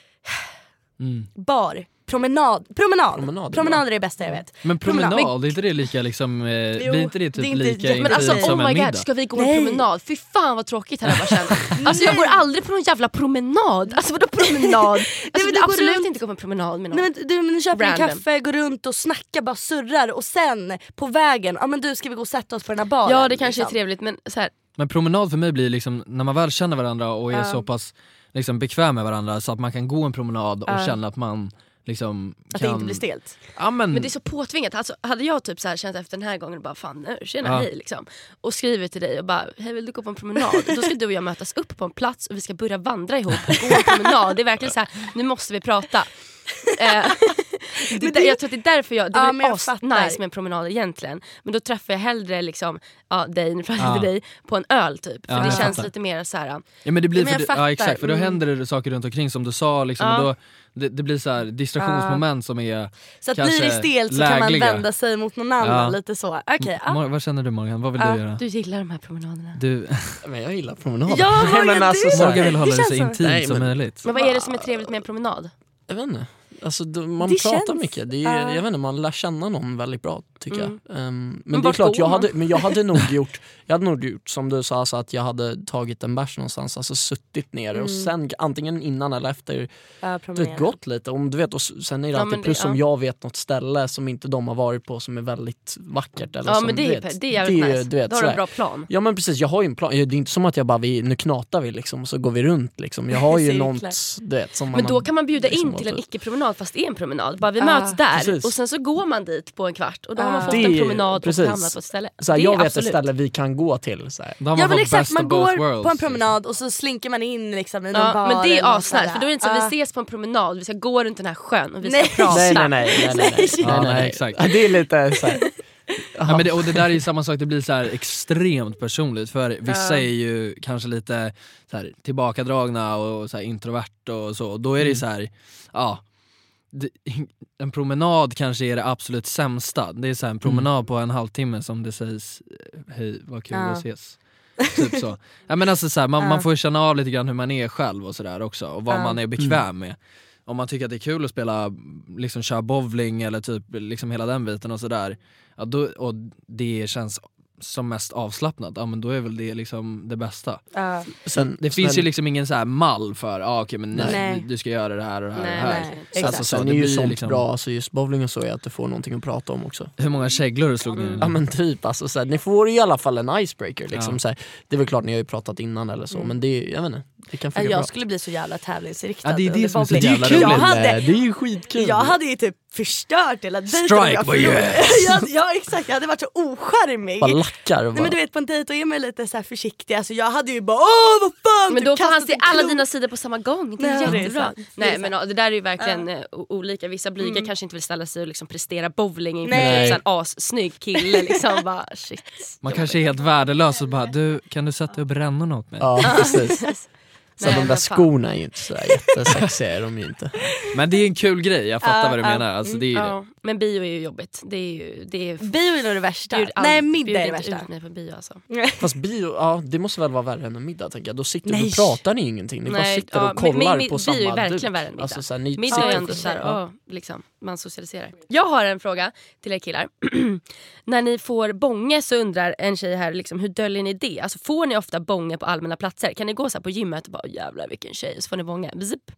[SPEAKER 6] Mm.
[SPEAKER 4] bar, promenad, promenad.
[SPEAKER 5] Promenad är
[SPEAKER 4] Promenad är det bästa jag vet.
[SPEAKER 6] Men promenad,
[SPEAKER 4] Promenad.
[SPEAKER 6] är inte det lika liksom, eh,
[SPEAKER 4] Jo,
[SPEAKER 6] blir inte det typ
[SPEAKER 4] det är inte
[SPEAKER 6] lika
[SPEAKER 4] jätte-
[SPEAKER 6] intimt
[SPEAKER 3] Men alltså
[SPEAKER 6] som
[SPEAKER 3] oh
[SPEAKER 6] en
[SPEAKER 3] my
[SPEAKER 6] middag?
[SPEAKER 3] god, ska vi gå
[SPEAKER 4] Nej.
[SPEAKER 3] en promenad? Fy fan vad tråkigt hade jag bara känt. Alltså jag går aldrig på någon jävla promenad. Alltså vadå promenad? Alltså
[SPEAKER 4] men
[SPEAKER 3] jag vill
[SPEAKER 4] du går
[SPEAKER 3] absolut
[SPEAKER 4] runt-
[SPEAKER 3] inte gå på en promenad med någon.
[SPEAKER 4] Nej, men du, men du köper
[SPEAKER 3] Random.
[SPEAKER 4] en kaffe, går runt och snackar, bara surrar, och sen på vägen, ja men du, ska vi gå och sätta oss på den här baren?
[SPEAKER 3] Ja det kanske
[SPEAKER 4] liksom.
[SPEAKER 3] är trevligt men så här,
[SPEAKER 6] Men promenad för mig blir liksom, när man väl känner varandra och är
[SPEAKER 4] Ja.
[SPEAKER 6] så pass liksom, bekväm med varandra så att man kan gå en promenad och
[SPEAKER 4] Ja.
[SPEAKER 6] känna att man liksom
[SPEAKER 4] Att
[SPEAKER 6] kan...
[SPEAKER 4] det inte blir stelt.
[SPEAKER 6] Ja, men...
[SPEAKER 3] men det är så påtvingat. Alltså, hade jag typ så här känt efter den här gången bara fan nu, tjena
[SPEAKER 6] Ja.
[SPEAKER 3] hej liksom. Och skriver till dig och bara hej vill du gå på en promenad? Då ska du och jag mötas upp på en plats och vi ska börja vandra ihop och gå en promenad. Det är verkligen så här, nu måste vi prata. Eh, det,
[SPEAKER 4] det-
[SPEAKER 3] jag tror att det är därför jag, det
[SPEAKER 4] Ja,
[SPEAKER 3] är
[SPEAKER 4] men jag
[SPEAKER 3] as
[SPEAKER 4] fattar.
[SPEAKER 3] nice med en promenad egentligen. Men då träffar jag hellre liksom, ja, dig, nu pratar jag
[SPEAKER 6] Ja.
[SPEAKER 3] till dig, på en öl typ. För
[SPEAKER 6] Ja,
[SPEAKER 3] det
[SPEAKER 6] jag
[SPEAKER 3] känns
[SPEAKER 6] fattar.
[SPEAKER 3] lite mer så här.
[SPEAKER 6] Ja men det blir
[SPEAKER 4] Men jag
[SPEAKER 6] för,
[SPEAKER 4] fattar.
[SPEAKER 6] ja exakt, för då
[SPEAKER 4] Mm.
[SPEAKER 6] händer det saker runt omkring som du sa liksom,
[SPEAKER 3] Ja.
[SPEAKER 6] och då, det, det blir så här distraktionsmoment som är
[SPEAKER 4] Så att
[SPEAKER 6] kanske
[SPEAKER 4] blir det stelt så kan man
[SPEAKER 6] lägliga.
[SPEAKER 4] vända sig mot någon annan,
[SPEAKER 6] Ja.
[SPEAKER 4] lite så. Okej, ja.
[SPEAKER 6] Mor- vad känner du Morgan? Vad vill
[SPEAKER 4] Ja,
[SPEAKER 6] du göra?
[SPEAKER 3] Du gillar de här promenaderna.
[SPEAKER 6] Du,
[SPEAKER 5] Men jag gillar promenader.
[SPEAKER 4] Ja,
[SPEAKER 5] Nej, men
[SPEAKER 4] Morgan,
[SPEAKER 5] alltså,
[SPEAKER 4] du-
[SPEAKER 5] så här,
[SPEAKER 6] Morgan vill hålla det
[SPEAKER 4] känns
[SPEAKER 6] så
[SPEAKER 4] som-
[SPEAKER 6] intimt
[SPEAKER 5] Nej,
[SPEAKER 6] som
[SPEAKER 5] men-
[SPEAKER 6] möjligt.
[SPEAKER 3] Men vad är det som är trevligt med en promenad?
[SPEAKER 5] Jag vet inte. Alltså, då, man
[SPEAKER 4] Det
[SPEAKER 5] pratar
[SPEAKER 4] känns-
[SPEAKER 5] mycket. Det är, ju-
[SPEAKER 4] Ja.
[SPEAKER 5] jag vet inte, man lär känna någon väldigt bra tycker
[SPEAKER 3] Mm.
[SPEAKER 5] jag. Um, men,
[SPEAKER 3] Men
[SPEAKER 5] det är
[SPEAKER 3] vart
[SPEAKER 5] klart,
[SPEAKER 3] går
[SPEAKER 5] jag
[SPEAKER 3] man?
[SPEAKER 5] hade, men jag hade nog gjort jag hade nog gjort som du sa, alltså, att jag hade tagit en bärs någonstans, alltså suttit ner och
[SPEAKER 4] Mm.
[SPEAKER 5] sen antingen innan eller efter
[SPEAKER 4] Ja,
[SPEAKER 5] du
[SPEAKER 4] promenera.
[SPEAKER 5] vet, gått lite. Om du vet, och s- sen är det
[SPEAKER 3] Ja,
[SPEAKER 5] alltid
[SPEAKER 3] men det-
[SPEAKER 5] plus om
[SPEAKER 3] ja.
[SPEAKER 5] jag vet något ställe som inte de har varit på som är väldigt vackert. Eller
[SPEAKER 3] Ja
[SPEAKER 5] som,
[SPEAKER 3] men det
[SPEAKER 5] du
[SPEAKER 3] är,
[SPEAKER 5] vet,
[SPEAKER 3] det är jävligt
[SPEAKER 5] det är-
[SPEAKER 3] nice.
[SPEAKER 5] du vet,
[SPEAKER 3] Då har du en
[SPEAKER 5] sådär.
[SPEAKER 3] bra plan.
[SPEAKER 5] Ja men precis, jag har ju en plan. Det är inte som att jag bara, vi, nu knatar vi liksom och så går vi runt liksom. Jag har ju
[SPEAKER 4] Cirklar.
[SPEAKER 5] något, du vet, som man
[SPEAKER 3] Men då
[SPEAKER 5] har
[SPEAKER 3] kan man bjuda
[SPEAKER 5] liksom
[SPEAKER 3] in till en
[SPEAKER 5] hållit.
[SPEAKER 3] icke-promenad fast det är en promenad. Bara vi
[SPEAKER 4] Ah,
[SPEAKER 3] möts där
[SPEAKER 5] precis.
[SPEAKER 3] och sen så går man dit på en kvart och då har man
[SPEAKER 4] Ah.
[SPEAKER 3] fått
[SPEAKER 5] Det
[SPEAKER 3] en
[SPEAKER 5] är-
[SPEAKER 3] promenad
[SPEAKER 5] precis.
[SPEAKER 3] och hamnat på ett ställe.
[SPEAKER 5] Så här,
[SPEAKER 3] Det
[SPEAKER 5] jag
[SPEAKER 3] är
[SPEAKER 5] vet
[SPEAKER 3] absolut.
[SPEAKER 5] ett ställe vi kan gå till. Så här.
[SPEAKER 6] Då har
[SPEAKER 4] Ja
[SPEAKER 6] man
[SPEAKER 4] men
[SPEAKER 6] fått
[SPEAKER 4] exakt,
[SPEAKER 6] best
[SPEAKER 4] man
[SPEAKER 6] of both
[SPEAKER 4] går
[SPEAKER 6] worlds,
[SPEAKER 4] på en
[SPEAKER 6] liksom.
[SPEAKER 4] promenad och så slinker man in liksom i någon
[SPEAKER 3] Ja,
[SPEAKER 4] bar.
[SPEAKER 3] men det är
[SPEAKER 4] eller något
[SPEAKER 3] asnice
[SPEAKER 4] sådär.
[SPEAKER 3] för då är det inte så
[SPEAKER 4] Ah.
[SPEAKER 3] vi ses på en promenad, vi ska gå runt den här sjön och vi ska
[SPEAKER 4] Nej.
[SPEAKER 3] prata.
[SPEAKER 5] Nej nej nej. nej, nej, nej.
[SPEAKER 6] Ja,
[SPEAKER 5] nej, nej,
[SPEAKER 6] nej,
[SPEAKER 5] nej.
[SPEAKER 6] exakt.
[SPEAKER 5] Ja, det är lite så här.
[SPEAKER 6] Ja, men det, och det där är ju samma sak, det blir så här extremt personligt för vissa är ju kanske lite så här tillbakadragna och så här introvert och så, och då är det så här, ja det, en promenad kanske är det absolut sämsta. Det är så här en promenad på en halvtimme som det sägs hej vad kul
[SPEAKER 4] Ja.
[SPEAKER 6] att ses. Typ så. Ja, men alltså, så här, man,
[SPEAKER 4] Ja.
[SPEAKER 6] man får ju känna av lite grann hur man är själv och sådär också och vad
[SPEAKER 4] Ja.
[SPEAKER 6] man är bekväm med. Om man tycker att det är kul att spela, liksom köra bowling eller typ liksom hela den biten och sådär, ja, då, och det känns som mest avslappnat, ja men då är väl det liksom det bästa.
[SPEAKER 4] Ja.
[SPEAKER 5] Sen,
[SPEAKER 6] Det finns
[SPEAKER 5] sen,
[SPEAKER 6] ju liksom ingen så här mall för, ja ah, okej men nej,
[SPEAKER 4] Nej.
[SPEAKER 6] du ska göra det här och det här och det
[SPEAKER 3] Nej,
[SPEAKER 6] här.
[SPEAKER 3] nej.
[SPEAKER 4] Exakt.
[SPEAKER 6] Alltså, så,
[SPEAKER 5] sen
[SPEAKER 6] det
[SPEAKER 5] är ju
[SPEAKER 6] blir
[SPEAKER 5] sånt
[SPEAKER 6] liksom,
[SPEAKER 5] bra, alltså just bowling och så är att du får någonting att prata om också.
[SPEAKER 6] hur många käglor slog ni?
[SPEAKER 5] Ja men typ, alltså, så här, ni får i alla fall en icebreaker liksom,
[SPEAKER 6] Ja.
[SPEAKER 5] så här, det är väl klart ni har ju pratat innan eller så, men det är, jag vet inte, det kan
[SPEAKER 4] Ja,
[SPEAKER 5] fungera
[SPEAKER 4] jag
[SPEAKER 5] bra.
[SPEAKER 4] skulle bli så jävla tävlingsinriktad.
[SPEAKER 6] Ja, det är det
[SPEAKER 4] under
[SPEAKER 6] som är så
[SPEAKER 4] bowling.
[SPEAKER 6] jävla
[SPEAKER 5] Kul,
[SPEAKER 4] Jag
[SPEAKER 6] roligt.
[SPEAKER 4] hade,
[SPEAKER 5] det är ju skitkul.
[SPEAKER 4] jag hade ju typ förstört hela dejten.
[SPEAKER 6] Strike
[SPEAKER 4] om jag
[SPEAKER 6] for you.
[SPEAKER 4] förlorade. jag, ja exakt, jag hade varit så ocharmig.
[SPEAKER 5] Bara lackar och
[SPEAKER 4] Nej
[SPEAKER 5] bara,
[SPEAKER 4] men du vet på en dejt då är man lite så här försiktig, alltså jag hade ju bara åh vad fan.
[SPEAKER 3] Men
[SPEAKER 4] du
[SPEAKER 3] då får han
[SPEAKER 4] kastat
[SPEAKER 3] se
[SPEAKER 4] en
[SPEAKER 3] alla
[SPEAKER 4] klot.
[SPEAKER 3] dina sidor på samma gång. Det är
[SPEAKER 4] Nej, det är
[SPEAKER 3] jättebra.
[SPEAKER 4] sant. Det är
[SPEAKER 3] Nej
[SPEAKER 4] sant.
[SPEAKER 3] men ja, det där är ju verkligen eh, o- olika. Vissa blyga
[SPEAKER 4] Mm.
[SPEAKER 3] kanske inte vill ställa sig och liksom prestera bowling inför
[SPEAKER 4] Nej.
[SPEAKER 3] typ en assnygg kille liksom bara shit.
[SPEAKER 6] Man kanske är helt värdelös och bara, du kan du sätta upp rännorna åt mig?
[SPEAKER 5] ja precis. Så Nej, de där skorna är ju inte så jättesexiga, är de ju inte.
[SPEAKER 6] Men det är en kul grej, jag fattar uh, vad du uh, menar. Alltså, det är uh,
[SPEAKER 3] det. Men bio är ju jobbigt. Det är ju, det är...
[SPEAKER 4] Bio är nog det värsta. Bjud, Nej, middag är det värsta.
[SPEAKER 3] Ut mig på bio, alltså.
[SPEAKER 5] Fast bio, ja, det måste väl vara värre än en middag, tänker jag. Då sitter Nej. och pratar ni ingenting. Ni Nej, bara sitter ja, och kollar
[SPEAKER 3] mi, mi,
[SPEAKER 5] på samma
[SPEAKER 3] bio är verkligen värre än middag. Alltså,
[SPEAKER 5] så här, ni
[SPEAKER 3] middag är ändå så här, ja. åh, liksom, man socialiserar. Jag har en fråga till er killar. När ni får bånge så undrar en tjej här, liksom, hur döljer ni det? Alltså, får ni ofta bånge på allmänna platser? Kan ni gå så här på gymmet och bara, jävlar vilken tjej, så får ni bånge? Bzip.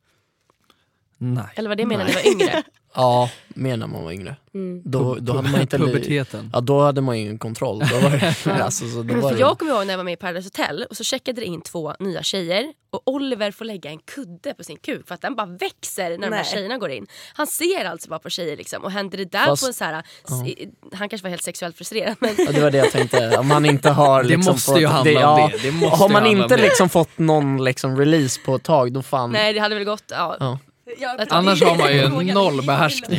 [SPEAKER 6] Nej.
[SPEAKER 3] Eller vad det menar när ni var yngre?
[SPEAKER 5] Ja, mer när man var yngre. Mm. Då, då hade man inte
[SPEAKER 6] puberteten.
[SPEAKER 5] Ja, då hade man ingen kontroll. Då var det, alltså, så då var
[SPEAKER 3] för
[SPEAKER 5] det...
[SPEAKER 3] Jag kommer ihåg när jag var med i Paradise Hotel och så checkade det in två nya tjejer och Oliver får lägga en kudde på sin kuk för att den bara växer när Nej. de här tjejerna går in. Han ser alltså bara på tjejer liksom, och händer det där Fast, på en så här, uh. han kanske var helt sexuellt frustrerad. Men...
[SPEAKER 5] Ja, det var det jag tänkte. Om man inte har liksom,
[SPEAKER 6] det måste ju handla det, om det. det måste
[SPEAKER 5] har man inte liksom fått någon liksom release på ett tag, då fan...
[SPEAKER 3] Nej, det hade väl gått, ja.
[SPEAKER 5] ja.
[SPEAKER 6] Ja, annars har man ju noll behärskning.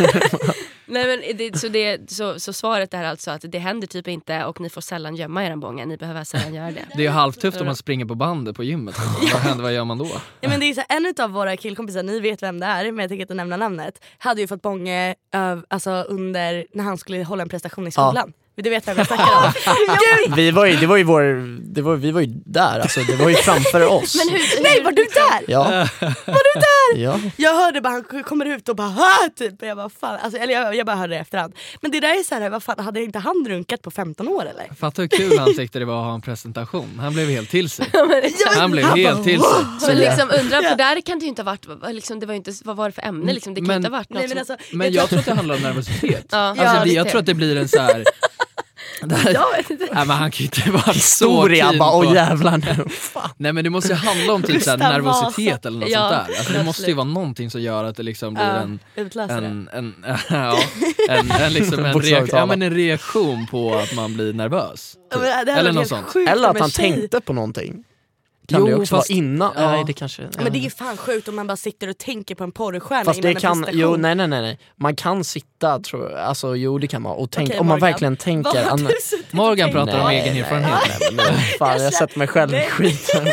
[SPEAKER 3] Nej, men det, så, det, så, så svaret är alltså att det händer typ inte och ni får sällan gömma er en bånga. Ni behöver sällan göra det.
[SPEAKER 6] Det är halvtufft om man springer på bandet på gymmet. Vad händer, vad gör man då?
[SPEAKER 4] Ja, men det är så här, en av våra killkompisar, ni vet vem det är, men jag tänker inte nämna namnet, hade ju fått bånge uh, alltså under när han skulle hålla en prestation i skolan. Ja. Du vet vad jag snackar om.
[SPEAKER 5] vi var ju, det var ju vår, det var, vi var ju där, alltså, det var ju framför oss.
[SPEAKER 4] Men hur, Nej, var du där?
[SPEAKER 5] Ja.
[SPEAKER 4] Var du där?
[SPEAKER 5] Ja.
[SPEAKER 4] Jag hörde bara, han kommer ut och bara, Hah! Typ. Och jag bara, fan. Alltså, eller jag, jag bara hörde det efterhand. Men det där är så här, vad fan, hade inte han runkat på femton år eller?
[SPEAKER 6] Fattar hur kul han tyckte det var att ha en presentation. Han blev helt till sig. Han blev han helt bara, till sig.
[SPEAKER 3] Så liksom undrar, för där kan det ju inte ha varit, liksom, det var inte, vad var det för ämne? Liksom, det kan men, inte ha varit något.
[SPEAKER 4] Nej, men
[SPEAKER 3] som...
[SPEAKER 4] alltså,
[SPEAKER 6] men jag, jag tror att det handlar om nervositet.
[SPEAKER 3] Ja.
[SPEAKER 6] Alltså,
[SPEAKER 3] Ja,
[SPEAKER 6] det, jag tror att det blir en så här... Här, jag vet inte. Nej, men han kan ju inte vara
[SPEAKER 5] Historia,
[SPEAKER 6] så
[SPEAKER 5] bara, åh jävlar nu.
[SPEAKER 6] Nej, men det måste ju handla om typ såhär, nervositet eller något ja, sånt där. Alltså, det måste ju vara någonting som gör att det liksom blir uh, en, en, en, ja, en, en, liksom en, reak- ja, men en reaktion på att man blir nervös. Typ.
[SPEAKER 4] Ja,
[SPEAKER 6] eller något sånt.
[SPEAKER 5] Eller att han tjej. tänkte på någonting. Kan jo, det också fast, vara innan? Ja. Nej, det kanske, ja.
[SPEAKER 4] Men det är ju fan sjukt om man bara sitter och tänker på en porrstjärna
[SPEAKER 5] fast
[SPEAKER 4] innan
[SPEAKER 5] det kan,
[SPEAKER 4] en prestation.
[SPEAKER 5] jo, nej, nej, nej, nej. Man kan sitta, tror jag. Alltså, jo, det kan man. Och tänk, okay, om man verkligen tänker... Anna...
[SPEAKER 6] Morgan pratar om egen erfarenhet.
[SPEAKER 5] Nej, nej, nej, nej, fan, jag har sett mig själv i skiten.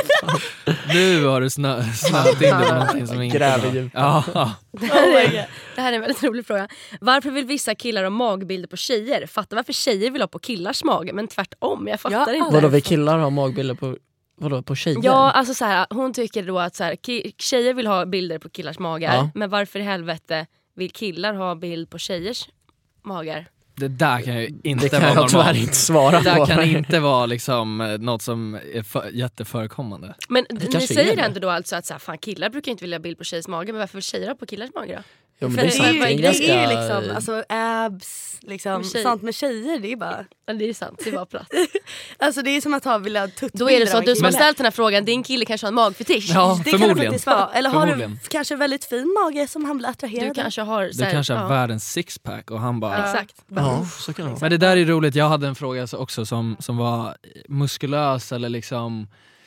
[SPEAKER 6] Nu har du snö, snöat in det på någonting som inte
[SPEAKER 5] gräver djupt.
[SPEAKER 6] Ja.
[SPEAKER 3] Det här, är, det här är en väldigt rolig fråga. Varför vill vissa killar ha magbilder på tjejer? Fattar varför tjejer vill ha på killars mag, men tvärtom. Jag fattar ja, inte.
[SPEAKER 5] Vadå, vi killar har magbilder på... Vadå, på tjejer?
[SPEAKER 3] Ja, alltså så här, hon tycker då att så här, ki- tjejer vill ha bilder på killars magar. Ja. Men varför i helvete vill killar ha bild på tjejers magar?
[SPEAKER 6] Det där kan ju inte
[SPEAKER 5] det kan
[SPEAKER 6] vara
[SPEAKER 5] jag tyvärr inte svara
[SPEAKER 6] det där
[SPEAKER 5] på.
[SPEAKER 6] kan inte vara liksom något som är för, jätteförekommande.
[SPEAKER 3] Men det ni säger ändå då alltså att så här, fan, killar brukar inte vilja ha bild på tjejers magar. Men varför vill tjejer ha på killars magar då?
[SPEAKER 5] Jo, men
[SPEAKER 4] för
[SPEAKER 5] det, är sant,
[SPEAKER 4] det, är ju,
[SPEAKER 5] det, är
[SPEAKER 4] det är ju liksom alltså, abs, liksom, sånt med tjejer, det är bara...
[SPEAKER 3] Ja, det är sant, det är bara platt.
[SPEAKER 4] Alltså det är som att ha vilja tuttbilder.
[SPEAKER 3] Då är det så att du som har ställt den här frågan, din kille kanske har en magfetisch.
[SPEAKER 6] Ja,
[SPEAKER 4] det
[SPEAKER 6] förmodligen.
[SPEAKER 4] Kan det faktiskt vara. Eller har du kanske väldigt fin mage som han blir attraherad.
[SPEAKER 3] Du kanske har,
[SPEAKER 6] du kanske har ja. världens sixpack och han bara...
[SPEAKER 3] Ja. Exakt.
[SPEAKER 5] Ja, så kan det vara.
[SPEAKER 6] Men det där är roligt, jag hade en fråga också som, som var muskulös eller liksom...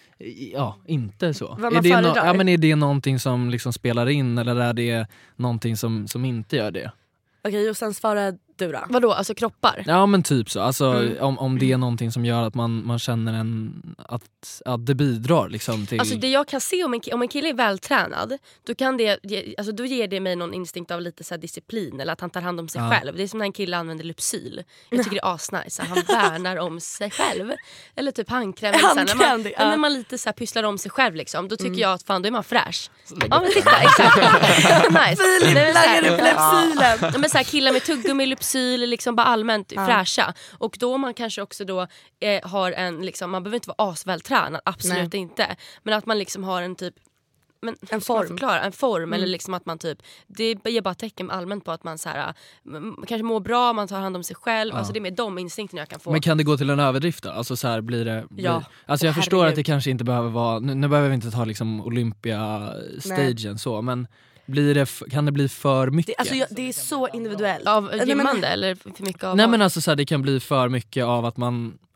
[SPEAKER 6] Ja, inte så.
[SPEAKER 4] Vad
[SPEAKER 6] är
[SPEAKER 4] man
[SPEAKER 6] det,
[SPEAKER 4] no-
[SPEAKER 6] ja, men är det någonting som liksom spelar in eller är det någonting som, som inte gör det?
[SPEAKER 4] Okej, och sen svarar du då?
[SPEAKER 3] Vadå, alltså kroppar?
[SPEAKER 6] Ja, men typ så. Alltså,
[SPEAKER 3] mm.
[SPEAKER 6] om, om det är någonting som gör att man, man känner en, att, att det bidrar liksom, till...
[SPEAKER 3] Alltså det jag kan se om en, om en kille är vältränad, då, kan det, alltså, då ger det mig någon instinkt av lite så här disciplin eller att han tar hand om sig ja. själv. Det är som när en kille använder Lypsyl. Jag tycker det är asnice. Han värnar om sig själv. Eller typ handkräm.
[SPEAKER 4] handkräm
[SPEAKER 3] när, man,
[SPEAKER 4] ja.
[SPEAKER 3] när man lite så här pysslar om sig själv liksom, då tycker mm. jag att fan, då är man fräsch. Ja, men titta, exakt. nice.
[SPEAKER 4] Filip, lägger upp Lypsylen.
[SPEAKER 3] Ja, men så här, killar med tuggummi, Lypsyl, liksom bara allmänt ja. fräscha. Och då man kanske också då eh, har en, liksom, man behöver inte vara asvältränad, absolut Nej. inte. Men att man liksom har en typ men,
[SPEAKER 4] en form,
[SPEAKER 3] förklara, en form mm. eller liksom att man typ, det ger bara tecken allmänt på att man så här, kanske mår bra, man tar hand om sig själv. Ja. Alltså det är med de instinkterna jag kan få.
[SPEAKER 6] Men kan det gå till en överdrift då? Alltså så här blir det blir,
[SPEAKER 3] ja.
[SPEAKER 6] Alltså jag oh, förstår herregud. att det kanske inte behöver vara, nu, nu behöver vi inte ta liksom Olympia-stagen så, men blir det, kan det bli för mycket?
[SPEAKER 4] Det, alltså, jag, det är så individuellt.
[SPEAKER 3] Av gymmande eller för mycket av...
[SPEAKER 6] Nej men alltså så här, det kan bli för mycket av att man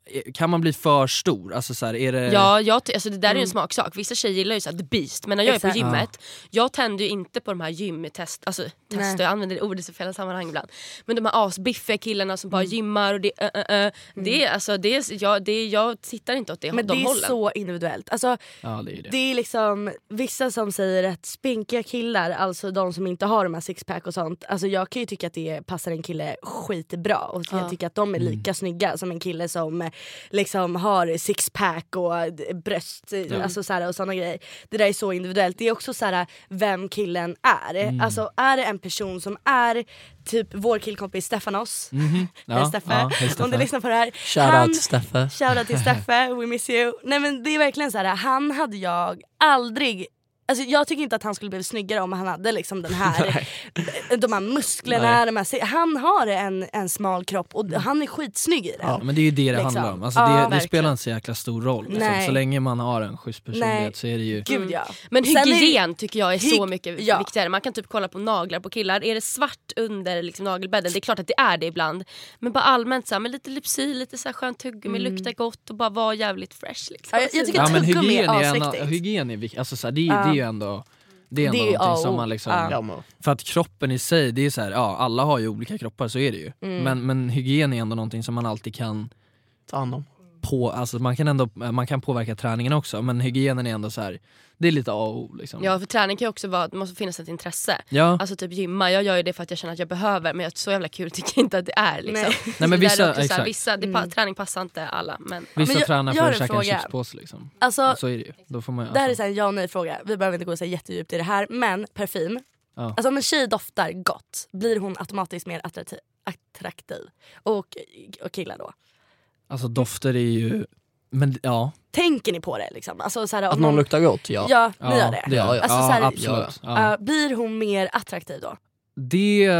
[SPEAKER 6] kan man bli för stor? Alltså så här, är det...
[SPEAKER 3] Ja, jag ty- alltså det där är ju en
[SPEAKER 4] Mm.
[SPEAKER 3] smaksak. Vissa tjejer gillar ju så här, the beast. Men när jag är
[SPEAKER 4] Exakt.
[SPEAKER 3] på gymmet, jag tänder ju inte på de här gymtest. Alltså test, jag använder det ordet i fel sammanhang ibland. Men de här asbiffiga killarna som bara gymmar och det, uh, uh, uh, det är alltså det är, jag, det är, jag tittar inte åt det,
[SPEAKER 4] Men
[SPEAKER 3] de
[SPEAKER 4] det är
[SPEAKER 3] hållen.
[SPEAKER 4] så individuellt. Alltså,
[SPEAKER 6] Ja, det är det.
[SPEAKER 4] det är liksom vissa som säger att spinkiga killar, alltså de som inte har de här sixpack och sånt, alltså jag kan ju tycka att det passar en kille skitbra och jag
[SPEAKER 3] Ja.
[SPEAKER 4] tycker att de är lika snygga som en kille som eh, liksom har sixpack och eh, bröst
[SPEAKER 6] Ja.
[SPEAKER 4] alltså så här, och såna grejer. Det där är så individuellt. Det är också så här vem killen är.
[SPEAKER 6] Mm.
[SPEAKER 4] Alltså är det en person som är typ vår killkompis Stefanos,
[SPEAKER 6] Mhm. Ja,
[SPEAKER 4] hej Steffe,
[SPEAKER 6] ja, hej Steffe.
[SPEAKER 4] om du lyssnar på det här.
[SPEAKER 5] Shoutout till Steffe.
[SPEAKER 4] Shoutout till Steffe, we miss you. Nej men det är verkligen så här, han hade jag aldrig, alltså jag tycker inte att han skulle bli snyggare om han hade liksom den här de här musklerna, de här, han har en, en smal kropp och han är skitsnygg i det.
[SPEAKER 6] Ja, men det är ju det det
[SPEAKER 4] Liksom.
[SPEAKER 6] handlar om. Alltså
[SPEAKER 4] Ja,
[SPEAKER 6] det, det
[SPEAKER 4] verkligen.
[SPEAKER 6] spelar inte så jäkla stor roll. Liksom.
[SPEAKER 4] Nej.
[SPEAKER 6] Så länge man har en schysst personlighet
[SPEAKER 4] Nej.
[SPEAKER 6] så är det ju...
[SPEAKER 4] Gud ja.
[SPEAKER 3] Men
[SPEAKER 4] Sen är det-
[SPEAKER 3] hygien tycker jag är så
[SPEAKER 4] Hyg-
[SPEAKER 3] mycket
[SPEAKER 4] ja.
[SPEAKER 3] viktigare. Man kan typ kolla på naglar på killar. Är det svart under liksom nagelbädden? Det är klart att det är det ibland. Men bara allmänt så här, med lite lypsyl, lite så här skönt tuggummi,
[SPEAKER 4] Mm.
[SPEAKER 3] lukta gott och bara vara jävligt fresh liksom.
[SPEAKER 4] Ja, jag- jag tycker
[SPEAKER 6] Ja, men
[SPEAKER 4] tuggummi är
[SPEAKER 6] hygien är, en,
[SPEAKER 4] asviktigt.
[SPEAKER 6] hygien är viktigt. Alltså, så här, det, är-
[SPEAKER 4] Ja.
[SPEAKER 6] det är ju ändå... Det är ändå
[SPEAKER 4] Det är A
[SPEAKER 6] någonting
[SPEAKER 4] och
[SPEAKER 6] som
[SPEAKER 4] O.
[SPEAKER 6] man liksom...
[SPEAKER 4] Ja.
[SPEAKER 5] Ja, men,
[SPEAKER 6] För att kroppen i sig, det är så här, ja, alla har ju olika kroppar, så är det ju.
[SPEAKER 4] Mm.
[SPEAKER 6] Men, men hygien är ändå någonting som man alltid kan
[SPEAKER 5] ta hand om.
[SPEAKER 6] på, alltså man kan ändå man kan påverka träningen också, men hygienen är ändå så här, det är lite A och O liksom.
[SPEAKER 3] Ja, för träning kan ju också vara, det måste finnas ett intresse.
[SPEAKER 6] Ja.
[SPEAKER 3] Alltså typ gymma, jag gör ju det för att jag känner att jag behöver, men jag, så jävla kul tycker jag inte att det är liksom.
[SPEAKER 4] Nej.
[SPEAKER 3] Så
[SPEAKER 6] Nej, men
[SPEAKER 3] det där
[SPEAKER 6] vissa-
[SPEAKER 3] är också så här,
[SPEAKER 6] exakt.
[SPEAKER 3] vissa det, pa-
[SPEAKER 4] Mm.
[SPEAKER 3] träning passar inte alla, men
[SPEAKER 6] Vissa
[SPEAKER 4] Men jag-
[SPEAKER 6] tränar
[SPEAKER 4] jag
[SPEAKER 6] för
[SPEAKER 4] har
[SPEAKER 6] att
[SPEAKER 4] en
[SPEAKER 6] käka en
[SPEAKER 4] fråga.
[SPEAKER 6] chipspåse liksom.
[SPEAKER 4] Alltså,
[SPEAKER 6] Så är det ju. Då får man,
[SPEAKER 4] det här är
[SPEAKER 6] alltså,
[SPEAKER 4] så här en ja och nej fråga. Vi behöver inte gå så här jättedjupt i det här. Men parfym,
[SPEAKER 6] Ja.
[SPEAKER 4] alltså om en tjej doftar gott, blir hon automatiskt mer attraktiv, attraktiv. Och, och killar då?
[SPEAKER 6] alltså dofter är ju, men ja.
[SPEAKER 4] Tänker ni på det liksom? Alltså, så här,
[SPEAKER 5] Att
[SPEAKER 4] om
[SPEAKER 5] någon luktar gott, ja.
[SPEAKER 4] Ja, ni
[SPEAKER 6] Ja,
[SPEAKER 4] gör det.
[SPEAKER 6] det gör jag.
[SPEAKER 4] Alltså,
[SPEAKER 6] Ja,
[SPEAKER 4] så här,
[SPEAKER 6] absolut. Ja.
[SPEAKER 4] Uh, blir hon mer attraktiv då?
[SPEAKER 6] Det,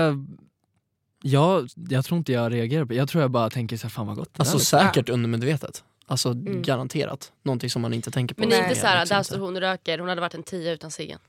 [SPEAKER 6] ja, jag tror inte jag reagerar på. Jag tror jag bara tänker så här, fan vad gott det
[SPEAKER 5] Alltså
[SPEAKER 6] där luktar.
[SPEAKER 5] säkert undermedvetet. Alltså
[SPEAKER 4] Mm.
[SPEAKER 5] garanterat. Någonting som man inte tänker på.
[SPEAKER 3] Men det är
[SPEAKER 4] Nej.
[SPEAKER 3] inte såhär,
[SPEAKER 5] Liksom
[SPEAKER 3] där
[SPEAKER 5] inte.
[SPEAKER 3] står hon och röker, hon hade varit en tia utan ciggen.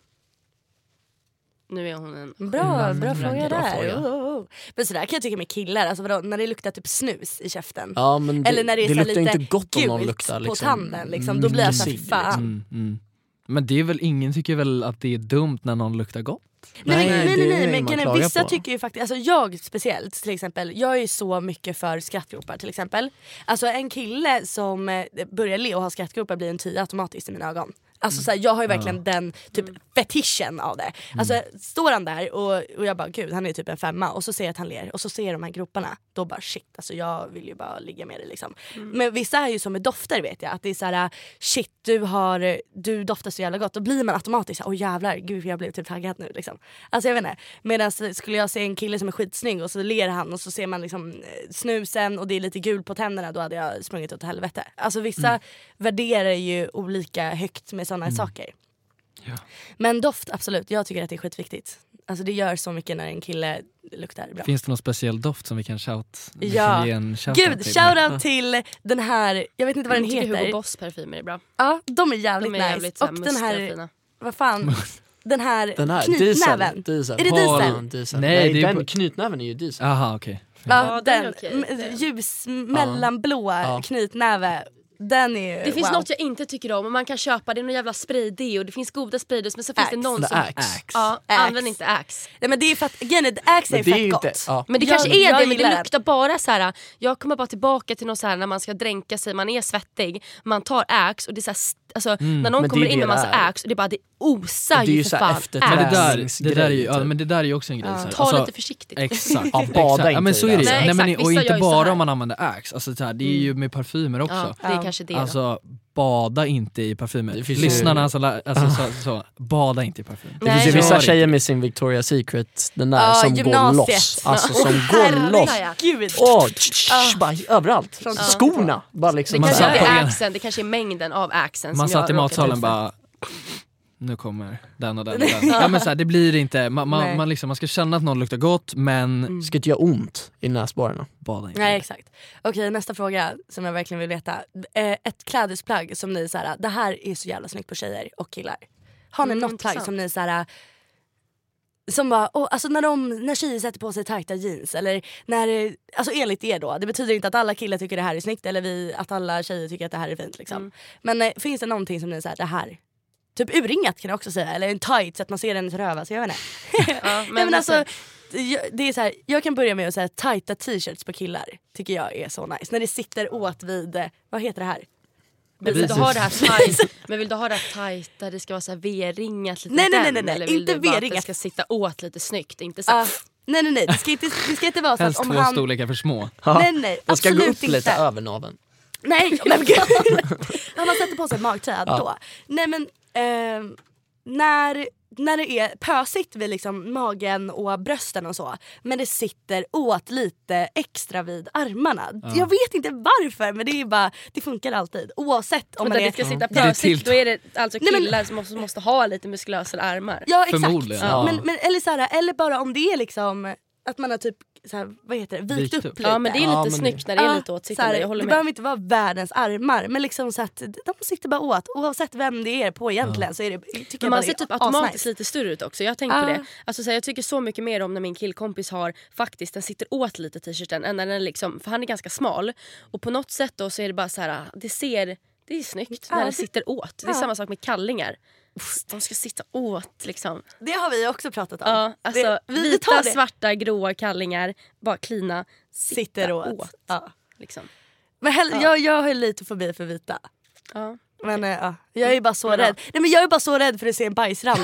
[SPEAKER 3] Nu är hon en...
[SPEAKER 4] Bra,
[SPEAKER 6] Mm,
[SPEAKER 4] bra
[SPEAKER 6] bra
[SPEAKER 4] fråga där.
[SPEAKER 5] fråga.
[SPEAKER 4] Oh, oh. Men sådär kan jag tycka med killar, alltså vadå, när det luktar typ snus i käften.
[SPEAKER 5] Ja, men det,
[SPEAKER 4] Eller när det är
[SPEAKER 5] det
[SPEAKER 4] så här
[SPEAKER 5] luktar
[SPEAKER 4] lite
[SPEAKER 5] inte gott om någon
[SPEAKER 4] gult
[SPEAKER 5] luktar
[SPEAKER 4] på
[SPEAKER 5] liksom,
[SPEAKER 4] tanden, liksom. Då blir jag så här,
[SPEAKER 5] cigg,
[SPEAKER 4] fan.
[SPEAKER 5] liksom.
[SPEAKER 6] Mm, mm. Men det är väl, ingen tycker väl att det är dumt när någon luktar gott?
[SPEAKER 4] Nej, nej, nej,
[SPEAKER 5] det är
[SPEAKER 4] nej,
[SPEAKER 5] det
[SPEAKER 4] men
[SPEAKER 5] man
[SPEAKER 4] grejen är,
[SPEAKER 5] klagar
[SPEAKER 4] vissa
[SPEAKER 5] på.
[SPEAKER 4] tycker ju faktiskt, alltså jag speciellt till exempel, jag är ju så mycket för skrattgropar till exempel. Alltså en kille som eh, börjar le och har skrattgropar blir en tia automatiskt i mina ögon. Alltså så här, jag har ju verkligen
[SPEAKER 6] Ja.
[SPEAKER 4] den typ fetischen av det. Alltså står han där och, och jag bara gud han är typ en femma och så ser jag att han ler och så ser jag de här groparna, då bara shit alltså jag vill ju bara ligga med det liksom. Men vissa är ju som med dofter vet jag, att det är så här shit du har, du doftar så jävla gott, då blir man automatiskt så här, åh jävlar gud jag blev typ taggad nu liksom. Alltså jag vet inte, medan skulle jag se en kille som är skitsnygg och så ler han och så ser man liksom eh, snusen och det är lite gul på tänderna, då hade jag sprungit åt helvete. Alltså vissa
[SPEAKER 6] Mm.
[SPEAKER 4] värderar ju olika högt med sådana saker.
[SPEAKER 6] Ja.
[SPEAKER 4] Men doft, absolut. Jag tycker att det är skitviktigt. Alltså det gör så mycket när en kille luktar bra.
[SPEAKER 6] Finns det någon speciell doft som vi kan shout? Vi
[SPEAKER 4] Ja.
[SPEAKER 6] kan ge en shoutout
[SPEAKER 4] Gud,
[SPEAKER 6] till?
[SPEAKER 4] shoutout till den här, jag vet inte vad den
[SPEAKER 3] Jag tycker Hugo
[SPEAKER 4] heter.
[SPEAKER 3] Boss parfymer är bra.
[SPEAKER 4] Ja, de är jävligt
[SPEAKER 3] De är
[SPEAKER 4] nice.
[SPEAKER 3] jävligt så här
[SPEAKER 4] och den
[SPEAKER 3] mustiga och
[SPEAKER 4] här,
[SPEAKER 3] fina.
[SPEAKER 4] vad fan, den här,
[SPEAKER 5] Den här,
[SPEAKER 4] knytnäven.
[SPEAKER 5] diesel. diesel.
[SPEAKER 4] Är det
[SPEAKER 6] Har-
[SPEAKER 4] diesel?
[SPEAKER 5] Ja, diesel.
[SPEAKER 6] Nej,
[SPEAKER 5] Nej,
[SPEAKER 6] det är
[SPEAKER 5] den
[SPEAKER 6] på-
[SPEAKER 5] knytnäven är ju diesel.
[SPEAKER 6] Aha, okej.
[SPEAKER 4] Ja,
[SPEAKER 3] Ja, den
[SPEAKER 4] den.
[SPEAKER 3] är okej.
[SPEAKER 4] M-
[SPEAKER 3] Det-
[SPEAKER 4] Ljus, mellanblå
[SPEAKER 5] Ja.
[SPEAKER 4] knytnäve. Den är ju,
[SPEAKER 3] Det finns
[SPEAKER 4] wow.
[SPEAKER 3] något jag inte tycker om och man kan köpa, det är någon jävla spraydeo, det finns goda sprayders men så finns
[SPEAKER 4] Axe.
[SPEAKER 3] det någon
[SPEAKER 5] The
[SPEAKER 3] som...
[SPEAKER 5] Axe.
[SPEAKER 3] Ja,
[SPEAKER 4] Axe.
[SPEAKER 3] använd inte Axe.
[SPEAKER 4] Nej men det är för att, again, Axe är
[SPEAKER 5] Men det är
[SPEAKER 4] fett
[SPEAKER 5] ju
[SPEAKER 4] gott.
[SPEAKER 5] inte, ja.
[SPEAKER 3] Men det
[SPEAKER 4] Jag-
[SPEAKER 3] kanske är
[SPEAKER 4] jag
[SPEAKER 3] det, men
[SPEAKER 4] gillar
[SPEAKER 3] det
[SPEAKER 4] den.
[SPEAKER 3] luktar bara så här. Jag kommer bara tillbaka till något så här när man ska dränka sig, man är svettig, man tar Axe och det är så här, st- alltså, när någon
[SPEAKER 5] men det
[SPEAKER 3] kommer
[SPEAKER 5] är
[SPEAKER 3] in med
[SPEAKER 5] det
[SPEAKER 3] massa
[SPEAKER 5] det är.
[SPEAKER 3] Axe och det är bara, det osar
[SPEAKER 5] Och det är
[SPEAKER 3] ju
[SPEAKER 5] ju
[SPEAKER 3] för
[SPEAKER 5] så här
[SPEAKER 3] fan
[SPEAKER 5] efter
[SPEAKER 6] Men det
[SPEAKER 3] Axe.
[SPEAKER 6] där,
[SPEAKER 5] Träningsgrej,
[SPEAKER 6] det där är ju, ja,
[SPEAKER 5] typ.
[SPEAKER 6] men det där är ju också en grej.
[SPEAKER 4] Ja.
[SPEAKER 6] så här.
[SPEAKER 3] Ta
[SPEAKER 6] Alltså,
[SPEAKER 3] lite försiktigt.
[SPEAKER 6] Exakt,
[SPEAKER 5] Ja, bada
[SPEAKER 6] exakt. Ja, men
[SPEAKER 5] inte
[SPEAKER 6] så
[SPEAKER 5] i
[SPEAKER 6] är
[SPEAKER 5] det.
[SPEAKER 6] det.
[SPEAKER 3] Nej,
[SPEAKER 6] Nej, men,
[SPEAKER 3] exakt.
[SPEAKER 6] och
[SPEAKER 3] Vissa
[SPEAKER 6] inte
[SPEAKER 3] gör ju så
[SPEAKER 6] bara
[SPEAKER 3] här.
[SPEAKER 6] om man använder Axe, alltså, så här, det är ju med parfymer också.
[SPEAKER 3] Ja, det är kanske det då.
[SPEAKER 6] Alltså bada inte i parfymer.
[SPEAKER 5] Det finns ju-
[SPEAKER 6] Lyssnarna alltså, la- alltså så, så, bada inte i parfym.
[SPEAKER 5] Det finns ju
[SPEAKER 3] Nej.
[SPEAKER 5] vissa
[SPEAKER 6] Gör
[SPEAKER 5] tjejer
[SPEAKER 6] inte.
[SPEAKER 5] med sin Victoria's Secret, den där
[SPEAKER 4] Ja,
[SPEAKER 5] som går
[SPEAKER 4] gymnasiet.
[SPEAKER 5] loss. Alltså som
[SPEAKER 4] Åh,
[SPEAKER 5] går
[SPEAKER 4] herregud.
[SPEAKER 5] loss.
[SPEAKER 4] Gud.
[SPEAKER 5] Åh, tsch, tsch, bara överallt.
[SPEAKER 4] Från-
[SPEAKER 5] Skorna. Bara
[SPEAKER 3] Det
[SPEAKER 5] liksom.
[SPEAKER 6] Man
[SPEAKER 3] kanske
[SPEAKER 6] satt
[SPEAKER 3] inte
[SPEAKER 6] på
[SPEAKER 3] är
[SPEAKER 6] en-
[SPEAKER 3] axeln, det kanske är mängden av axeln
[SPEAKER 6] Man
[SPEAKER 3] som jag
[SPEAKER 6] satt i
[SPEAKER 3] råkat
[SPEAKER 6] matsalen
[SPEAKER 3] ut för.
[SPEAKER 6] bara, nu kommer den och den och den. Ja, men så här, det blir inte, man,
[SPEAKER 4] Nej.
[SPEAKER 6] man, man, liksom, man ska känna att någon luktar gott men
[SPEAKER 5] Det ska inte göra ont i näsborrarna.
[SPEAKER 6] bada inte.
[SPEAKER 4] Nej exakt. Okej nästa fråga som jag verkligen vill veta. Eh, ett klädesplagg som ni såhär, det här är så jävla snyggt på tjejer och killar. Har ni
[SPEAKER 3] Mm,
[SPEAKER 4] något plagg
[SPEAKER 3] intressant.
[SPEAKER 4] som ni såhär som bara, oh, alltså när, de, när tjejer sätter på sig tajta jeans eller när, alltså enligt er då, det betyder inte att alla killar tycker det här är snyggt eller vi, att alla tjejer tycker att det här är fint liksom. Mm. Men eh, finns det någonting som ni säger, det här typ urringat kan jag också säga, eller en tight så att man ser den i röva, så jag vet inte. Ja, men, men alltså det är så här, jag kan börja med att säga tajta t-shirts på killar tycker jag är så nice. När det sitter åt vid, vad heter det här?
[SPEAKER 3] Men vill du ha det här tight, men vill du ha det här tight där det ska vara så här V-ringat lite?
[SPEAKER 4] Nej nej nej,
[SPEAKER 3] den,
[SPEAKER 4] nej,
[SPEAKER 3] eller
[SPEAKER 4] nej. Inte
[SPEAKER 3] V-ringat.
[SPEAKER 4] V-ringat.
[SPEAKER 3] Det ska sitta åt lite snyggt, inte så. Uh,
[SPEAKER 4] nej nej nej, det ska inte, det ska inte vara så
[SPEAKER 6] helst
[SPEAKER 4] att om
[SPEAKER 6] två
[SPEAKER 4] han...
[SPEAKER 6] storlekar för små.
[SPEAKER 4] Ja. Nej nej,
[SPEAKER 5] jag ska gå upp
[SPEAKER 4] inte.
[SPEAKER 5] lite över naveln.
[SPEAKER 4] Nej, men gud. Han har sätter på sig magtröja ja. Då. Nej men eh, när när det är pösigt vid liksom magen och brösten och så, men det sitter åt lite extra vid armarna. Ja. Jag vet inte varför, men det är bara, det funkar alltid oavsett om
[SPEAKER 3] men
[SPEAKER 4] man är...
[SPEAKER 3] det ska sitta pösigt, då är det alltså killar Nej, men... som måste, måste ha lite muskulösa armar.
[SPEAKER 4] Ja, exakt.
[SPEAKER 6] Förmodligen.
[SPEAKER 4] Ja. Men, men, eller, så här, eller bara om det är liksom att man har typ så här, vad heter det, vikt upp lite.
[SPEAKER 3] Ja, men det är lite ja, snyggt när det är ja, lite åtsittande. Jag håller
[SPEAKER 4] det
[SPEAKER 3] med.
[SPEAKER 4] behöver inte vara världens armar, men liksom så att de sitter bara åt. Oavsett vem det är på egentligen ja. Så är det, tycker men
[SPEAKER 3] man
[SPEAKER 4] jag
[SPEAKER 3] ser typ automatiskt lite större ut också. Jag har tänkt uh. på det. Alltså, så här, jag tycker så mycket mer om när min killkompis har faktiskt, den sitter åt lite t-shirten än när den liksom, för han är ganska smal. Och på något sätt då så är det bara så här, det ser, det är snyggt uh. när det sitter åt. Det är uh. samma sak med kallingar. De ska sitta åt liksom.
[SPEAKER 4] Det har vi också pratat om.
[SPEAKER 3] Ja, alltså det, vi vita, svarta, gråa kallingar, bara klina, sitter åt. åt ja. Liksom.
[SPEAKER 4] Men hell- ja. jag, jag har lite fobi för vita.
[SPEAKER 3] Ja.
[SPEAKER 4] Men äh, ja, jag är bara så rädd. Nej, men jag är bara så rädd för att se en bajsrand.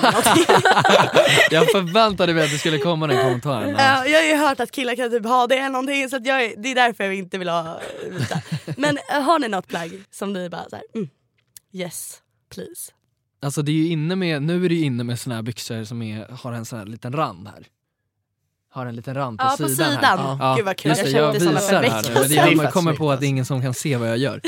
[SPEAKER 6] Jag förväntade mig att det skulle komma den kommentaren.
[SPEAKER 4] Ja, jag har ju hört att killar kan typ ha det eller någonting, så att jag är, det är därför jag inte vill ha vita. Men äh, har ni något plagg som ni bara så här, mm, yes, please.
[SPEAKER 6] Alltså det är ju inne med, nu är det ju inne med såna här byxor som är, har en sån här liten rand här. Har en liten rand på
[SPEAKER 4] ja,
[SPEAKER 6] sidan,
[SPEAKER 4] på sidan
[SPEAKER 6] här.
[SPEAKER 4] Ja. Ja. Gud vad kul.
[SPEAKER 6] Just det, jag, jag visar här nu, men det, jag, jag kommer på att ingen som kan se vad jag gör.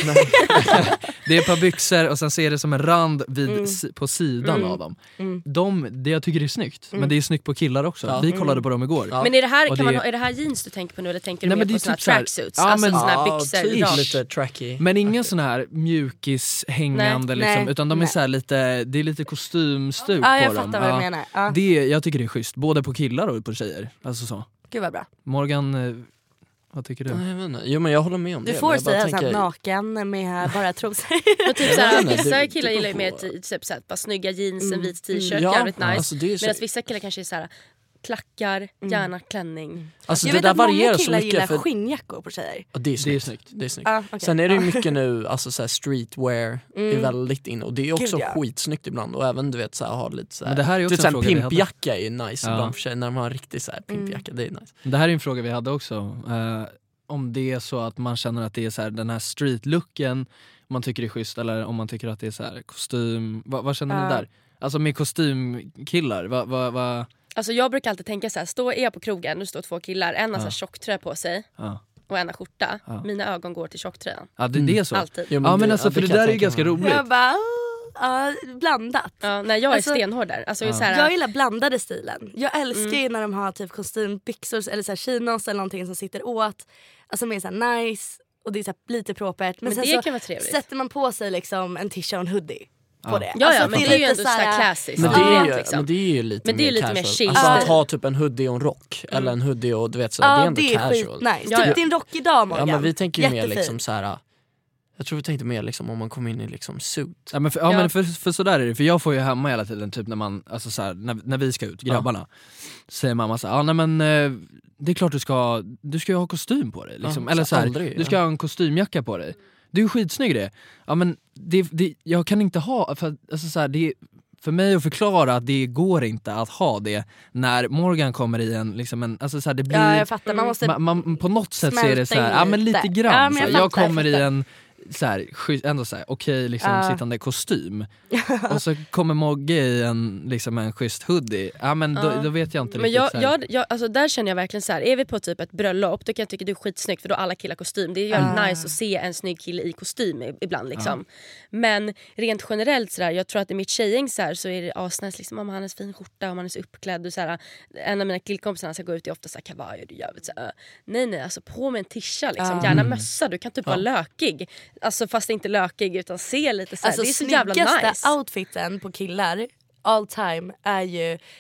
[SPEAKER 6] Det är ett par byxor och sen ser det som en rand vid, mm. på sidan mm. av dem. Mm. De, det jag tycker är snyggt, mm. men det är snyggt på killar också. Ja. Vi kollade på dem igår.
[SPEAKER 3] Ja. Men är det här, kan det... Man, är det här jeans du tänker på nu eller tänker du Nej, mer på såna typ tracksuits?
[SPEAKER 6] Ja,
[SPEAKER 3] alltså
[SPEAKER 6] men,
[SPEAKER 3] såna här byxor.
[SPEAKER 5] Ja, typ lite tracky.
[SPEAKER 6] Men ingen sån här mjukis hängande Nej. Liksom, utan de är så här lite, det är lite kostymstuk
[SPEAKER 4] ja,
[SPEAKER 6] på dem.
[SPEAKER 4] Jag fattar vad du menar. Ja.
[SPEAKER 6] Det, jag tycker det är schysst, både på killar och på tjejer. Alltså så.
[SPEAKER 4] Gud vad bra.
[SPEAKER 6] Morgan, vad tycker du?
[SPEAKER 5] Nej, jag vet inte. Jo men jag håller med om
[SPEAKER 4] du
[SPEAKER 5] det.
[SPEAKER 4] Du får säga
[SPEAKER 5] tänker...
[SPEAKER 4] såhär naken med bara trosor.
[SPEAKER 3] Och typ såhär, vissa killar gillar ju mer typ såhär, bara snygga jeans, mm. en vit t-shirt, ja, jävligt nice. Alltså, så... Medan vissa killar kanske är såhär klackar, mm. gärna klänning.
[SPEAKER 5] Alltså,
[SPEAKER 4] jag
[SPEAKER 5] det
[SPEAKER 4] vet
[SPEAKER 5] där
[SPEAKER 4] att många
[SPEAKER 5] killar
[SPEAKER 4] så gillar
[SPEAKER 5] för...
[SPEAKER 4] skinnjackor på tjejer.
[SPEAKER 5] Ja, det är snyggt. Det är snyggt. Det är snyggt. Ah, okay. Sen är det ju mycket nu, alltså såhär streetwear mm. är väldigt in. Och det är också Gud, ja. skitsnyggt ibland. Och även du vet såhär, ha lite såhär. Men det här är också en, en pimpjacka är ju nice ja. ibland för sig. När man har en riktig såhär pimpjacka, mm. det är nice.
[SPEAKER 6] Det här är en fråga vi hade också. Uh, om det är så att man känner att det är såhär, den här streetlooken man tycker är schysst. Eller om man tycker att det är såhär kostym. Va, vad känner uh. ni där? Alltså med kostymkillar, vad... Va, va?
[SPEAKER 3] Alltså jag brukar alltid tänka så här, står jag på krogen, nu står två killar, en har ja. tjocktröja på sig ja. och en har skjorta. Ja. Mina ögon går till tjocktröjan.
[SPEAKER 6] Ja, det, det är så.
[SPEAKER 3] Alltid.
[SPEAKER 6] Ja, men, ja, men alltså, för det, det där är ganska man. roligt.
[SPEAKER 4] Jag bara, uh, blandat.
[SPEAKER 3] Ja, nej, jag är alltså, stenhård där. Alltså,
[SPEAKER 4] ja.
[SPEAKER 3] så här,
[SPEAKER 4] jag gillar blandade stilen. Jag älskar mm. ju när de har typ kostymbyxor eller så här chinos eller någonting som sitter åt. Alltså med så här nice och det är så här lite propert. Men,
[SPEAKER 3] men
[SPEAKER 4] sen
[SPEAKER 3] det
[SPEAKER 4] så
[SPEAKER 3] kan vara trevligt.
[SPEAKER 4] Sätter man på sig liksom en t-shirt och en hoodie. På
[SPEAKER 6] ja.
[SPEAKER 4] det.
[SPEAKER 3] Ja,
[SPEAKER 4] alltså,
[SPEAKER 3] ja, men det är ju ändå såhär klassiskt.
[SPEAKER 5] Men det är ju, liksom. men det är ju lite
[SPEAKER 3] men det är
[SPEAKER 5] mer
[SPEAKER 3] lite
[SPEAKER 5] casual.
[SPEAKER 3] mer
[SPEAKER 5] alltså att ha typ en hoodie och en rock mm. eller en hoodie och du vet så,
[SPEAKER 4] ja,
[SPEAKER 5] det är ändå
[SPEAKER 4] det är
[SPEAKER 5] casual.
[SPEAKER 4] Nice. Ja, ja. Typ din rock idag Morgan.
[SPEAKER 5] Ja men vi tänker ju mer
[SPEAKER 4] Jättefin.
[SPEAKER 5] liksom så här. Jag tror vi tänkte mer liksom om man kom in i liksom suit.
[SPEAKER 6] Ja men för, ja, ja. Men för, för sådär är det, för jag får ju hemma hela tiden typ när man alltså så här, när, när vi ska ut grabbarna. Ja. Säger mamma så här, ja nej men eh, det är klart du ska du ska ju ha kostym på dig liksom. Ja, eller så här, aldrig, du ska ja. ha en kostymjacka på dig. Du är skitsnygg det. Ja men det, det, jag kan inte ha för, alltså så här, det, för mig att förklara att det går inte att ha det när Morgan kommer i en, liksom en alltså så här, det blir,
[SPEAKER 4] ja, jag fattar. Man måste
[SPEAKER 6] man, man, på något sätt ser det så här, ja men lite grann. Ja, men jag, jag, jag kommer jag i en så här, ändå så här, okej okay, liksom uh. sittande kostym och så kommer Mogge i en, liksom en schysst hoodie. Ja men då, uh. då vet jag inte
[SPEAKER 3] men
[SPEAKER 6] riktigt.
[SPEAKER 3] Jag, jag, jag, alltså där känner jag verkligen så här, är vi på typ ett bröllop då kan jag tycka det är skitsnyggt för då alla killar kostym. Det är ju uh. nice att se en snygg kille i kostym ibland liksom. Uh. Men rent generellt så där, jag tror att i mitt tjejgäng så här, så är det asnice liksom om han har en fin skjorta, om han är så uppklädd och så här, en av mina killkompisar ska gå ut i ofta så här kavaj och det gör så här, nej nej alltså på med en tisha liksom, uh. gärna mössa, du kan typ uh. vara lökig. Alltså fast inte lökig utan se lite så här, alltså, det är så jävla nice.
[SPEAKER 4] Outfiten på killar all time är ju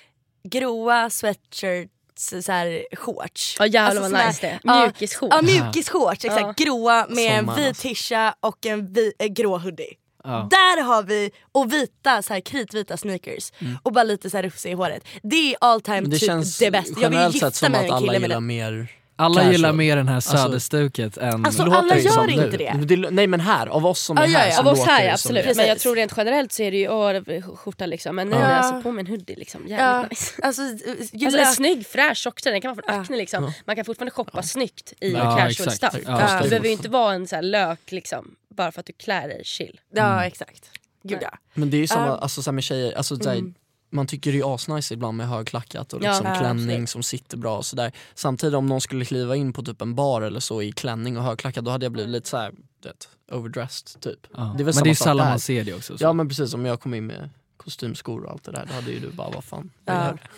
[SPEAKER 4] gråa sweatshirts, så här shorts.
[SPEAKER 3] Ja jävlar
[SPEAKER 4] alltså,
[SPEAKER 3] vad nice det. Mjukisshorts.
[SPEAKER 4] Ja, mjukisshorts, exakt.
[SPEAKER 3] Ja.
[SPEAKER 4] Gråa med en
[SPEAKER 5] Sommar,
[SPEAKER 4] vit
[SPEAKER 5] alltså.
[SPEAKER 4] tisha och en vi, äh, grå hoodie.
[SPEAKER 6] Ja.
[SPEAKER 4] Där har vi, och vita så här kritvita sneakers
[SPEAKER 5] Mm.
[SPEAKER 4] och bara lite så här rufsig i håret. Det är all time
[SPEAKER 5] Men det
[SPEAKER 4] typ
[SPEAKER 5] känns
[SPEAKER 4] det bästa. Jag vill
[SPEAKER 5] generellt
[SPEAKER 4] gifta
[SPEAKER 5] sett som
[SPEAKER 4] mig
[SPEAKER 5] att
[SPEAKER 4] med en
[SPEAKER 5] alla
[SPEAKER 4] kille med
[SPEAKER 5] gillar
[SPEAKER 4] det.
[SPEAKER 5] mer
[SPEAKER 6] Alla
[SPEAKER 5] casual.
[SPEAKER 6] gillar mer den här
[SPEAKER 5] Alltså-
[SPEAKER 6] söderstuket än...
[SPEAKER 4] Alltså,
[SPEAKER 5] låter
[SPEAKER 4] alla
[SPEAKER 5] ju
[SPEAKER 4] gör
[SPEAKER 5] som
[SPEAKER 4] inte
[SPEAKER 5] du.
[SPEAKER 4] det.
[SPEAKER 5] det. Nej men här, av oss som är
[SPEAKER 4] Ja, ja,
[SPEAKER 5] här
[SPEAKER 4] ja.
[SPEAKER 5] så
[SPEAKER 3] Av oss
[SPEAKER 5] låter
[SPEAKER 3] här
[SPEAKER 5] det
[SPEAKER 3] ja,
[SPEAKER 5] som
[SPEAKER 3] absolut.
[SPEAKER 5] det.
[SPEAKER 3] Men jag
[SPEAKER 4] Precis.
[SPEAKER 3] tror rent generellt så är det ju åh, skjorta liksom. Men nej,
[SPEAKER 5] Ja.
[SPEAKER 3] nej, alltså på med en hoodie liksom. Jävligt
[SPEAKER 4] Ja,
[SPEAKER 3] nice.
[SPEAKER 4] alltså,
[SPEAKER 3] Alltså
[SPEAKER 4] gillar...
[SPEAKER 3] en snygg fräsch också, den kan vara från Acne liksom. Man kan fortfarande shoppa snyggt i
[SPEAKER 6] Ja,
[SPEAKER 3] casual
[SPEAKER 6] exakt.
[SPEAKER 3] stuff.
[SPEAKER 6] Ja,
[SPEAKER 3] Det
[SPEAKER 5] stämmer.
[SPEAKER 3] behöver ju inte vara en så här lök liksom, bara för att du klär dig chill.
[SPEAKER 4] Ja, exakt. Gud ja.
[SPEAKER 5] Men det är ju samma,
[SPEAKER 4] Ja.
[SPEAKER 5] alltså, så här med tjejer, alltså, så här, man tycker det är asnice ibland med högklackat och
[SPEAKER 3] Ja,
[SPEAKER 5] liksom
[SPEAKER 4] ja,
[SPEAKER 5] klänning
[SPEAKER 4] absolut.
[SPEAKER 5] som sitter bra och sådär. Samtidigt om någon skulle kliva in på typ en bar eller så i klänning och högklackat, då hade jag blivit lite såhär, vet, overdressed typ.
[SPEAKER 6] Ja.
[SPEAKER 5] Det är väl
[SPEAKER 6] Men
[SPEAKER 5] samma
[SPEAKER 6] det är
[SPEAKER 5] sak
[SPEAKER 6] sällan
[SPEAKER 5] där.
[SPEAKER 6] man ser det också. Så.
[SPEAKER 5] Ja men precis, om jag kom in med kostymskor och allt det där, då hade ju du bara, vad fan, vad
[SPEAKER 4] Ja.
[SPEAKER 5] gör du?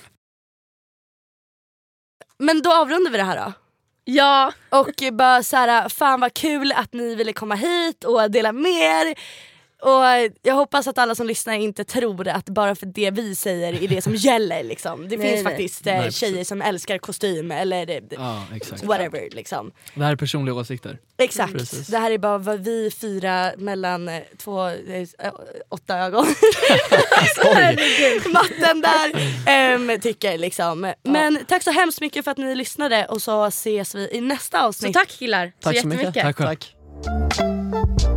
[SPEAKER 4] Men då avrundar vi det här då.
[SPEAKER 3] Ja,
[SPEAKER 4] Och bara så här, fan vad kul att ni ville komma hit och dela med er. Och jag hoppas att alla som lyssnar inte tror att bara för det vi säger är det som gäller liksom. Det
[SPEAKER 3] Nej,
[SPEAKER 4] finns
[SPEAKER 3] nej.
[SPEAKER 4] faktiskt eh,
[SPEAKER 5] Nej,
[SPEAKER 4] tjejer som älskar kostym eller eh,
[SPEAKER 6] Ja, exakt.
[SPEAKER 4] whatever liksom.
[SPEAKER 6] Det här är personliga åsikter.
[SPEAKER 4] Exakt,
[SPEAKER 5] Precis.
[SPEAKER 4] det här är bara vad vi fyra mellan eh, två, eh, åtta ögon matten där em, tycker liksom. Men tack så hemskt mycket för att ni lyssnade och så ses vi i nästa
[SPEAKER 3] så
[SPEAKER 4] avsnitt.
[SPEAKER 3] tack killar.
[SPEAKER 5] Tack så mycket.
[SPEAKER 3] jättemycket.
[SPEAKER 6] Tack själv.
[SPEAKER 5] Tack.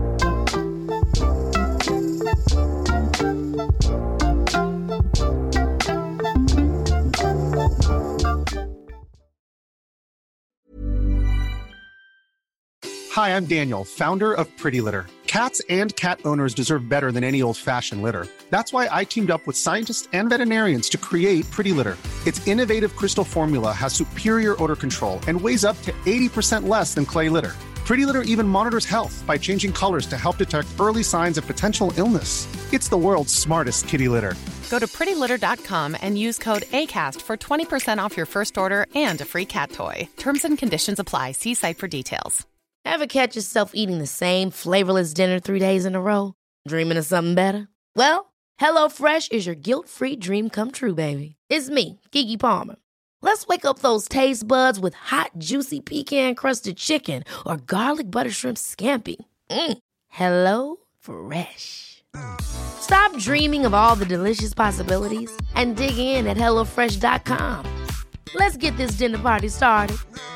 [SPEAKER 8] Hi, I'm Daniel, founder of Pretty Litter. Cats and cat owners deserve better than any old-fashioned litter. That's why I teamed up with scientists and veterinarians to create Pretty Litter. Its innovative crystal formula has superior odor control and weighs up to eighty percent less than clay litter. Pretty Litter even monitors health by changing colors to help detect early signs of potential illness. It's the world's smartest kitty litter.
[SPEAKER 9] Go to pretty litter dot com and use code ACAST for twenty percent off your first order and a free cat toy. Terms and conditions apply. See site for details.
[SPEAKER 1] Ever catch yourself eating the same flavorless dinner three days in a row? Dreaming of something better? Well, HelloFresh is your guilt-free dream come true, baby. It's me, Keke Palmer. Let's wake up those taste buds with hot, juicy pecan-crusted chicken or garlic butter shrimp scampi. Mm. Hello Fresh. Stop dreaming of all the delicious possibilities and dig in at hello fresh dot com. Let's get this dinner party started.